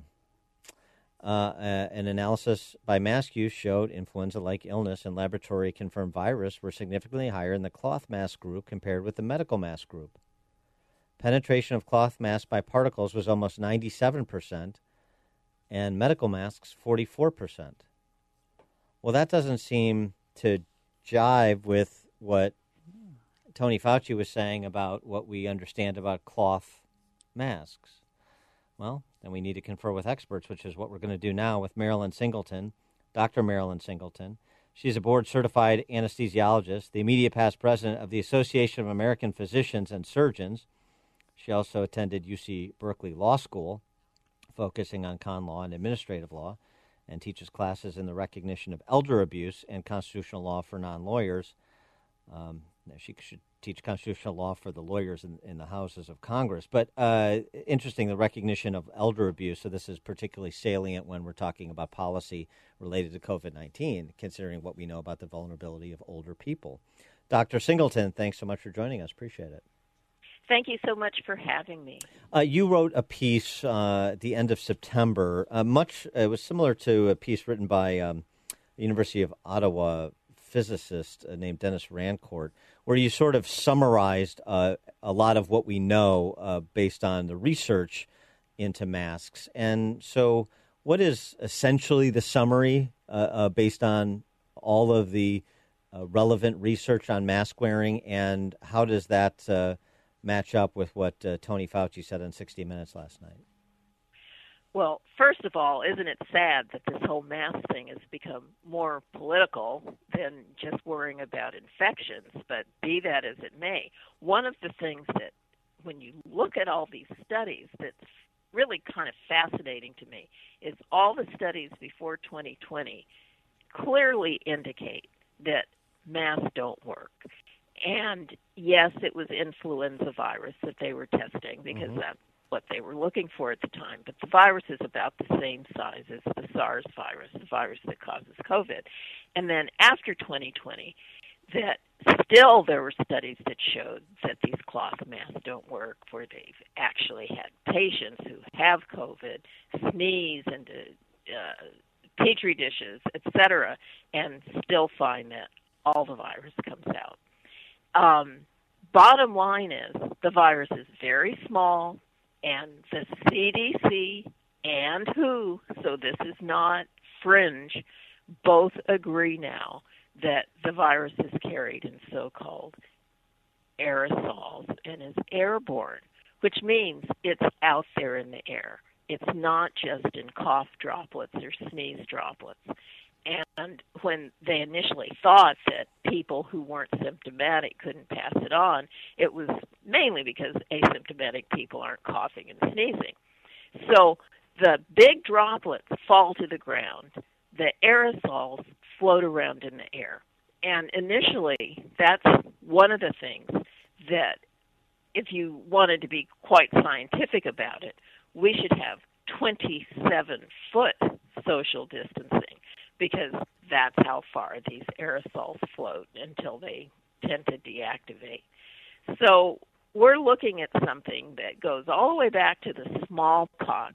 Uh, uh, an analysis by mask use showed influenza-like illness and laboratory-confirmed virus were significantly higher in the cloth mask group compared with the medical mask group. Penetration of cloth masks by particles was almost ninety-seven percent, and medical masks forty-four percent. Well, that doesn't seem to jive with what Tony Fauci was saying about what we understand about cloth masks. Well, then we need to confer with experts, which is what we're going to do now with Marilyn Singleton, Doctor Marilyn Singleton. She's a board-certified anesthesiologist, the immediate past president of the Association of American Physicians and Surgeons. She also attended U C Berkeley Law School, focusing on con law and administrative law, and teaches classes in the recognition of elder abuse and constitutional law for non-lawyers. Um, she should teach constitutional law for the lawyers in, in the houses of Congress. But uh, interesting, the recognition of elder abuse. So this is particularly salient when we're talking about policy related to COVID nineteen, considering what we know about the vulnerability of older people. Doctor Singleton, thanks so much for joining us. Appreciate it. Thank you so much for having me. Uh, you wrote a piece uh, at the end of September. Uh, much it was similar to a piece written by um, the University of Ottawa physicist uh, named Dennis Rancourt, where you sort of summarized uh, a lot of what we know uh, based on the research into masks. And so what is essentially the summary uh, uh, based on all of the uh, relevant research on mask wearing, and how does that uh, match up with what uh, Tony Fauci said on sixty minutes last night? Well, first of all, isn't it sad that this whole mask thing has become more political than just worrying about infections? But be that as it may, one of the things that, when you look at all these studies, that's really kind of fascinating to me is all the studies before twenty twenty clearly indicate that masks don't work. And yes, it was influenza virus that they were testing because Mm-hmm. that's what they were looking for at the time. But the virus is about the same size as the SARS virus, the virus that causes COVID. And then after twenty twenty, that still there were studies that showed that these cloth masks don't work, where they've actually had patients who have COVID sneeze into uh, petri dishes, et cetera, and still find that all the virus comes out. Um, bottom line is the virus is very small, and the C D C and W H O, so this is not fringe, both agree now that the virus is carried in so-called aerosols and is airborne, which means it's out there in the air. It's not just in cough droplets or sneeze droplets. And when they initially thought that people who weren't symptomatic couldn't pass it on, it was mainly because asymptomatic people aren't coughing and sneezing. So the big droplets fall to the ground. The aerosols float around in the air. And initially, that's one of the things that, if you wanted to be quite scientific about it, we should have twenty-seven foot social distancing, because that's how far these aerosols float until they tend to deactivate. So we're looking at something that goes all the way back to the smallpox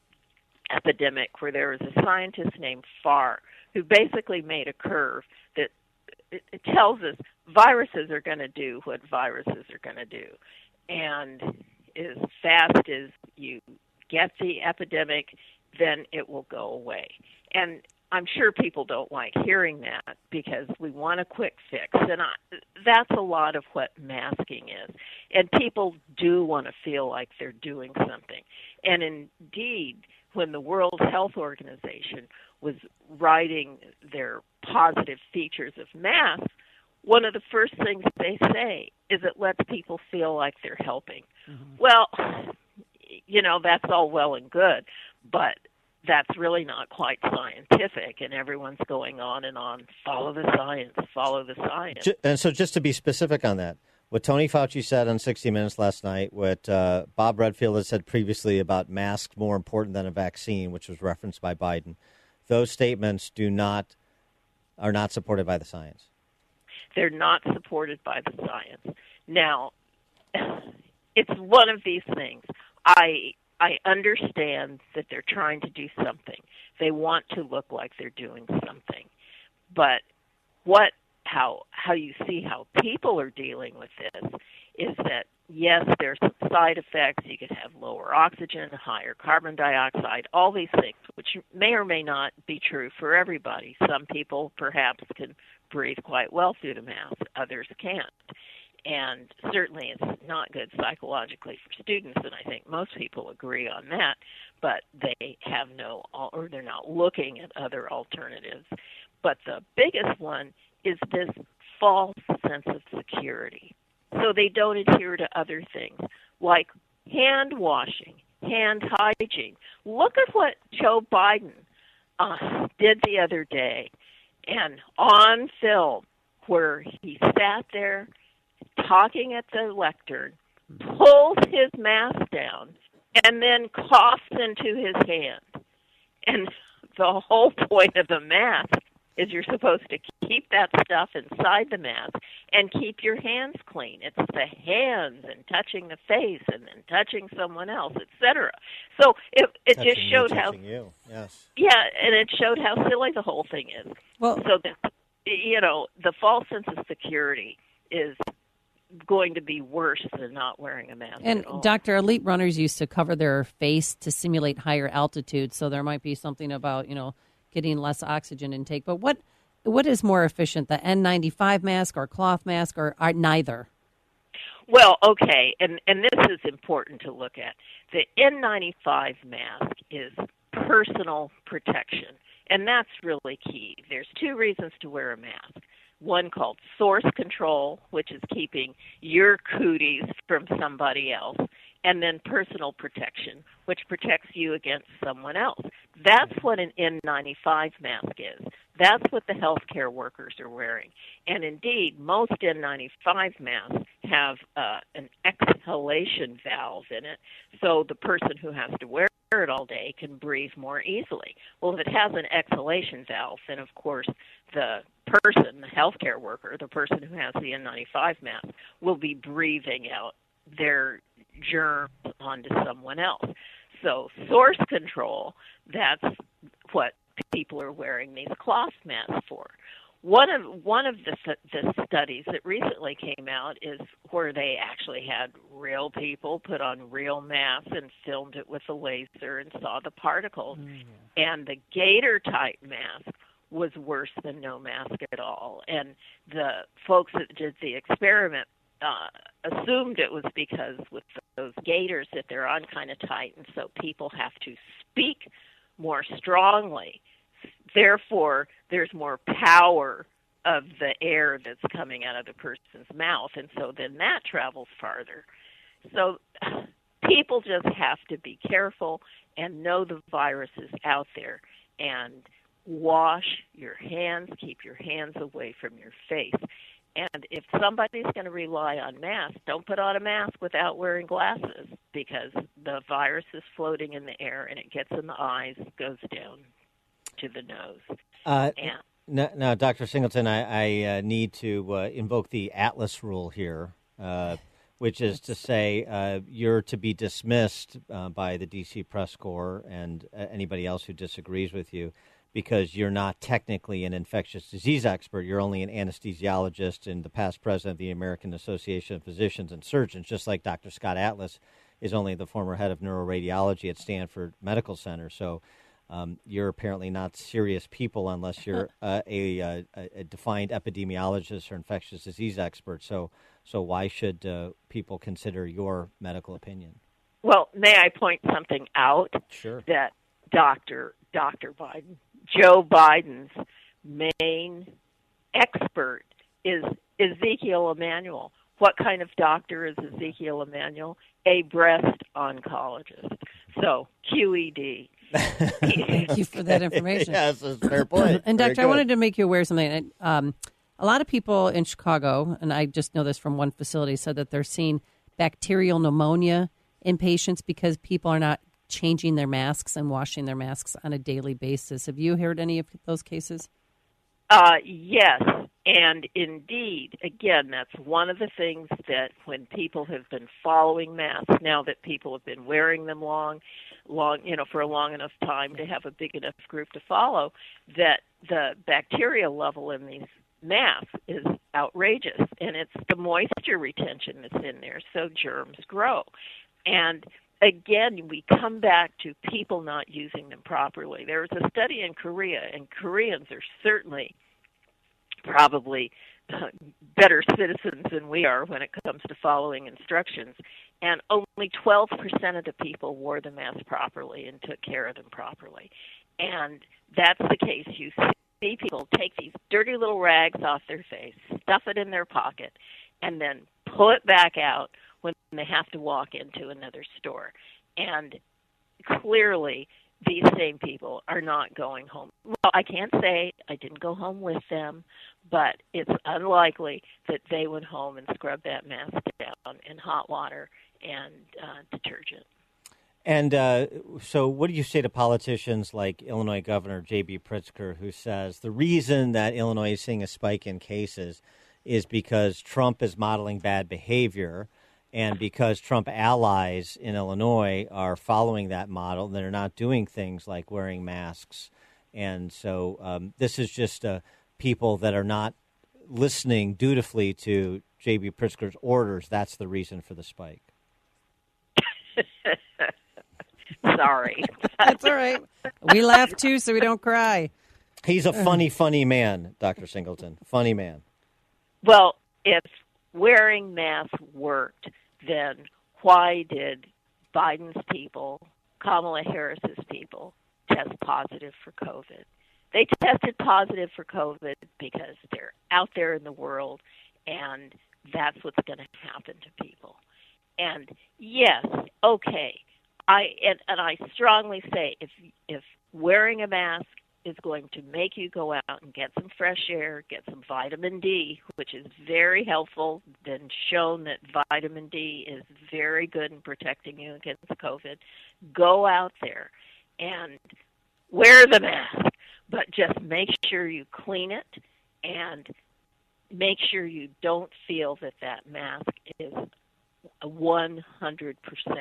epidemic, where there was a scientist named Farr who basically made a curve that it, it tells us viruses are going to do what viruses are going to do. And as fast as you get the epidemic, then it will go away. And I'm sure people don't like hearing that, because we want a quick fix. And I, that's a lot of what masking is. And people do want to feel like they're doing something. And indeed, when the World Health Organization was writing their positive features of masks, one of the first things they say is it lets people feel like they're helping. Mm-hmm. Well, you know, that's all well and good, but that's really not quite scientific, and everyone's going on and on, follow the science, follow the science. And so just to be specific on that, what Tony Fauci said on sixty minutes last night, what uh, Bob Redfield has said previously about masks more important than a vaccine, which was referenced by Biden, those statements do not are not supported by the science. They're not supported by the science. Now, it's one of these things. I I understand that they're trying to do something. They want to look like they're doing something. But what how how you see how people are dealing with this is that, yes, there's some side effects. You could have lower oxygen, higher carbon dioxide, all these things, which may or may not be true for everybody. Some people perhaps can breathe quite well through the mask, others can't. And certainly it's not good psychologically for students, and I think most people agree on that, but they have no, or they're not looking at other alternatives. But the biggest one is this false sense of security. So they don't adhere to other things like hand washing, hand hygiene. Look at what Joe Biden uh, did the other day, and on film, where he sat there talking at the lectern, pulls his mask down, and then coughs into his hand. And the whole point of the mask is you're supposed to keep that stuff inside the mask and keep your hands clean. It's the hands and touching the face and then touching someone else, et cetera. So it it touching just showed you, how you. Yes. Yeah, and it showed how silly the whole thing is. Well, so that, you know, the false sense of security is going to be worse than not wearing a mask And at all. Doctor, elite runners used to cover their face to simulate higher altitude, so there might be something about, you know, getting less oxygen intake. But what what is more efficient, the N ninety-five mask or cloth mask, or, or neither? Well, okay, and, and this is important to look at. The N ninety-five mask is personal protection, and that's really key. There's two reasons to wear a mask. One called source control, which is keeping your cooties from somebody else, and then personal protection, which protects you against someone else. That's what an N ninety-five mask is. That's what the healthcare workers are wearing. And indeed, most N ninety-five masks have uh, an exhalation valve in it, so the person who has to wear it all day can breathe more easily. Well, if it has an exhalation valve, then of course the person, the healthcare worker, the person who has the N ninety-five mask, will be breathing out their germs onto someone else. So source control, that's what people are wearing these cloth masks for. one of one of the the studies that recently came out is where they actually had real people put on real masks and filmed it with a laser and saw the particles. Mm. And the gator type mask was worse than no mask at all. And the folks that did the experiment uh, assumed it was because with those gaiters that they're on kind of tight, and so people have to speak more strongly. Therefore, there's more power of the air that's coming out of the person's mouth, and so then that travels farther. So people just have to be careful and know the virus is out there, and wash your hands, keep your hands away from your face. And if somebody's going to rely on masks, don't put on a mask without wearing glasses, because the virus is floating in the air and it gets in the eyes, goes down to the nose. Uh, and, now, now, Doctor Singleton, I, I uh, need to uh, invoke the Atlas rule here, uh, which is to say uh, you're to be dismissed uh, by the D C Press Corps and uh, anybody else who disagrees with you, because you're not technically an infectious disease expert. You're only an anesthesiologist and the past president of the American Association of Physicians and Surgeons, just like Doctor Scott Atlas is only the former head of neuroradiology at Stanford Medical Center. So um, you're apparently not serious people unless you're uh, a, a, a defined epidemiologist or infectious disease expert. So, so why should uh, people consider your medical opinion? Well, may I point something out? Sure. That Doctor Doctor Biden, Joe Biden's main expert is Ezekiel Emanuel. What kind of doctor is Ezekiel Emanuel? A breast oncologist. So Q E D. Thank you for that information. Yes, that's a fair point. And Doctor, I wanted to make you aware of something. Um, a lot of people in Chicago, and I just know this from one facility, said that they're seeing bacterial pneumonia in patients because people are not changing their masks and washing their masks on a daily basis. Have you heard any of those cases? Uh, yes, and indeed, again, that's one of the things that when people have been following masks, now that people have been wearing them long, long, you know, for a long enough time to have a big enough group to follow, that the bacteria level in these masks is outrageous, and it's the moisture retention that's in there, so germs grow. And again, we come back to people not using them properly. There was a study in Korea, and Koreans are certainly probably uh, better citizens than we are when it comes to following instructions. And only twelve percent of the people wore the mask properly and took care of them properly. And that's the case. You see people take these dirty little rags off their face, stuff it in their pocket, and then pull it back out when they have to walk into another store. And clearly, these same people are not going home. Well, I can't say I didn't go home with them, but it's unlikely that they went home and scrubbed that mask down in hot water and uh, detergent. And uh, so what do you say to politicians like Illinois Governor J B Pritzker, who says the reason that Illinois is seeing a spike in cases is because Trump is modeling bad behavior, and because Trump allies in Illinois are following that model, they're not doing things like wearing masks. And so um, this is just uh, people that are not listening dutifully to J B Pritzker's orders. That's the reason for the spike. Sorry. That's all right. We laugh, too, so we don't cry. He's a funny, funny man, Doctor Singleton. Funny man. Well, if wearing masks worked, then why did Biden's people, Kamala Harris's people, test positive for COVID? They tested positive for COVID because they're out there in the world, and that's what's going to happen to people. And yes, okay, I and, and I strongly say if if wearing a mask is going to make you go out and get some fresh air, get some vitamin D, which is very helpful, been shown that vitamin D is very good in protecting you against COVID. Go out there and wear the mask, but just make sure you clean it and make sure you don't feel that that mask is one hundred percent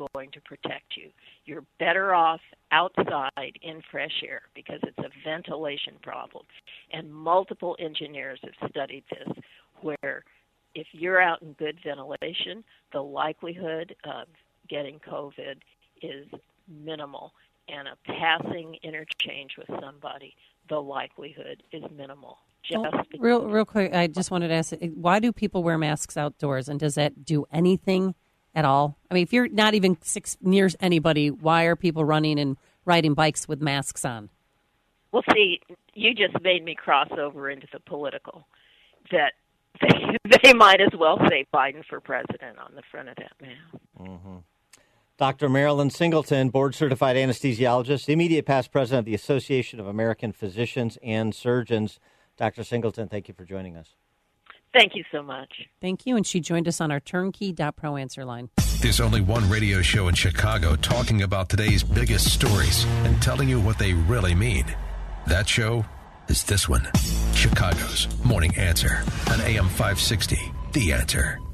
going to protect you. You're better off outside in fresh air because it's a ventilation problem. And multiple engineers have studied this, where if you're out in good ventilation, the likelihood of getting COVID is minimal. And a passing interchange with somebody, the likelihood is minimal. Just well, real, real quick, I just wanted to ask, why do people wear masks outdoors, and does that do anything at all? I mean, if you're not even six near anybody, why are people running and riding bikes with masks on? Well, see, you just made me cross over into the political. That they, they might as well say Biden for president on the front of that mask. Mm-hmm. Doctor Marilyn Singleton, board-certified anesthesiologist, immediate past president of the Association of American Physicians and Surgeons. Doctor Singleton, thank you for joining us. Thank you so much. Thank you, and she joined us on our turnkey dot pro answer line. There's only one radio show in Chicago talking about today's biggest stories and telling you what they really mean. That show is this one, Chicago's Morning Answer on A M five sixty, The Answer.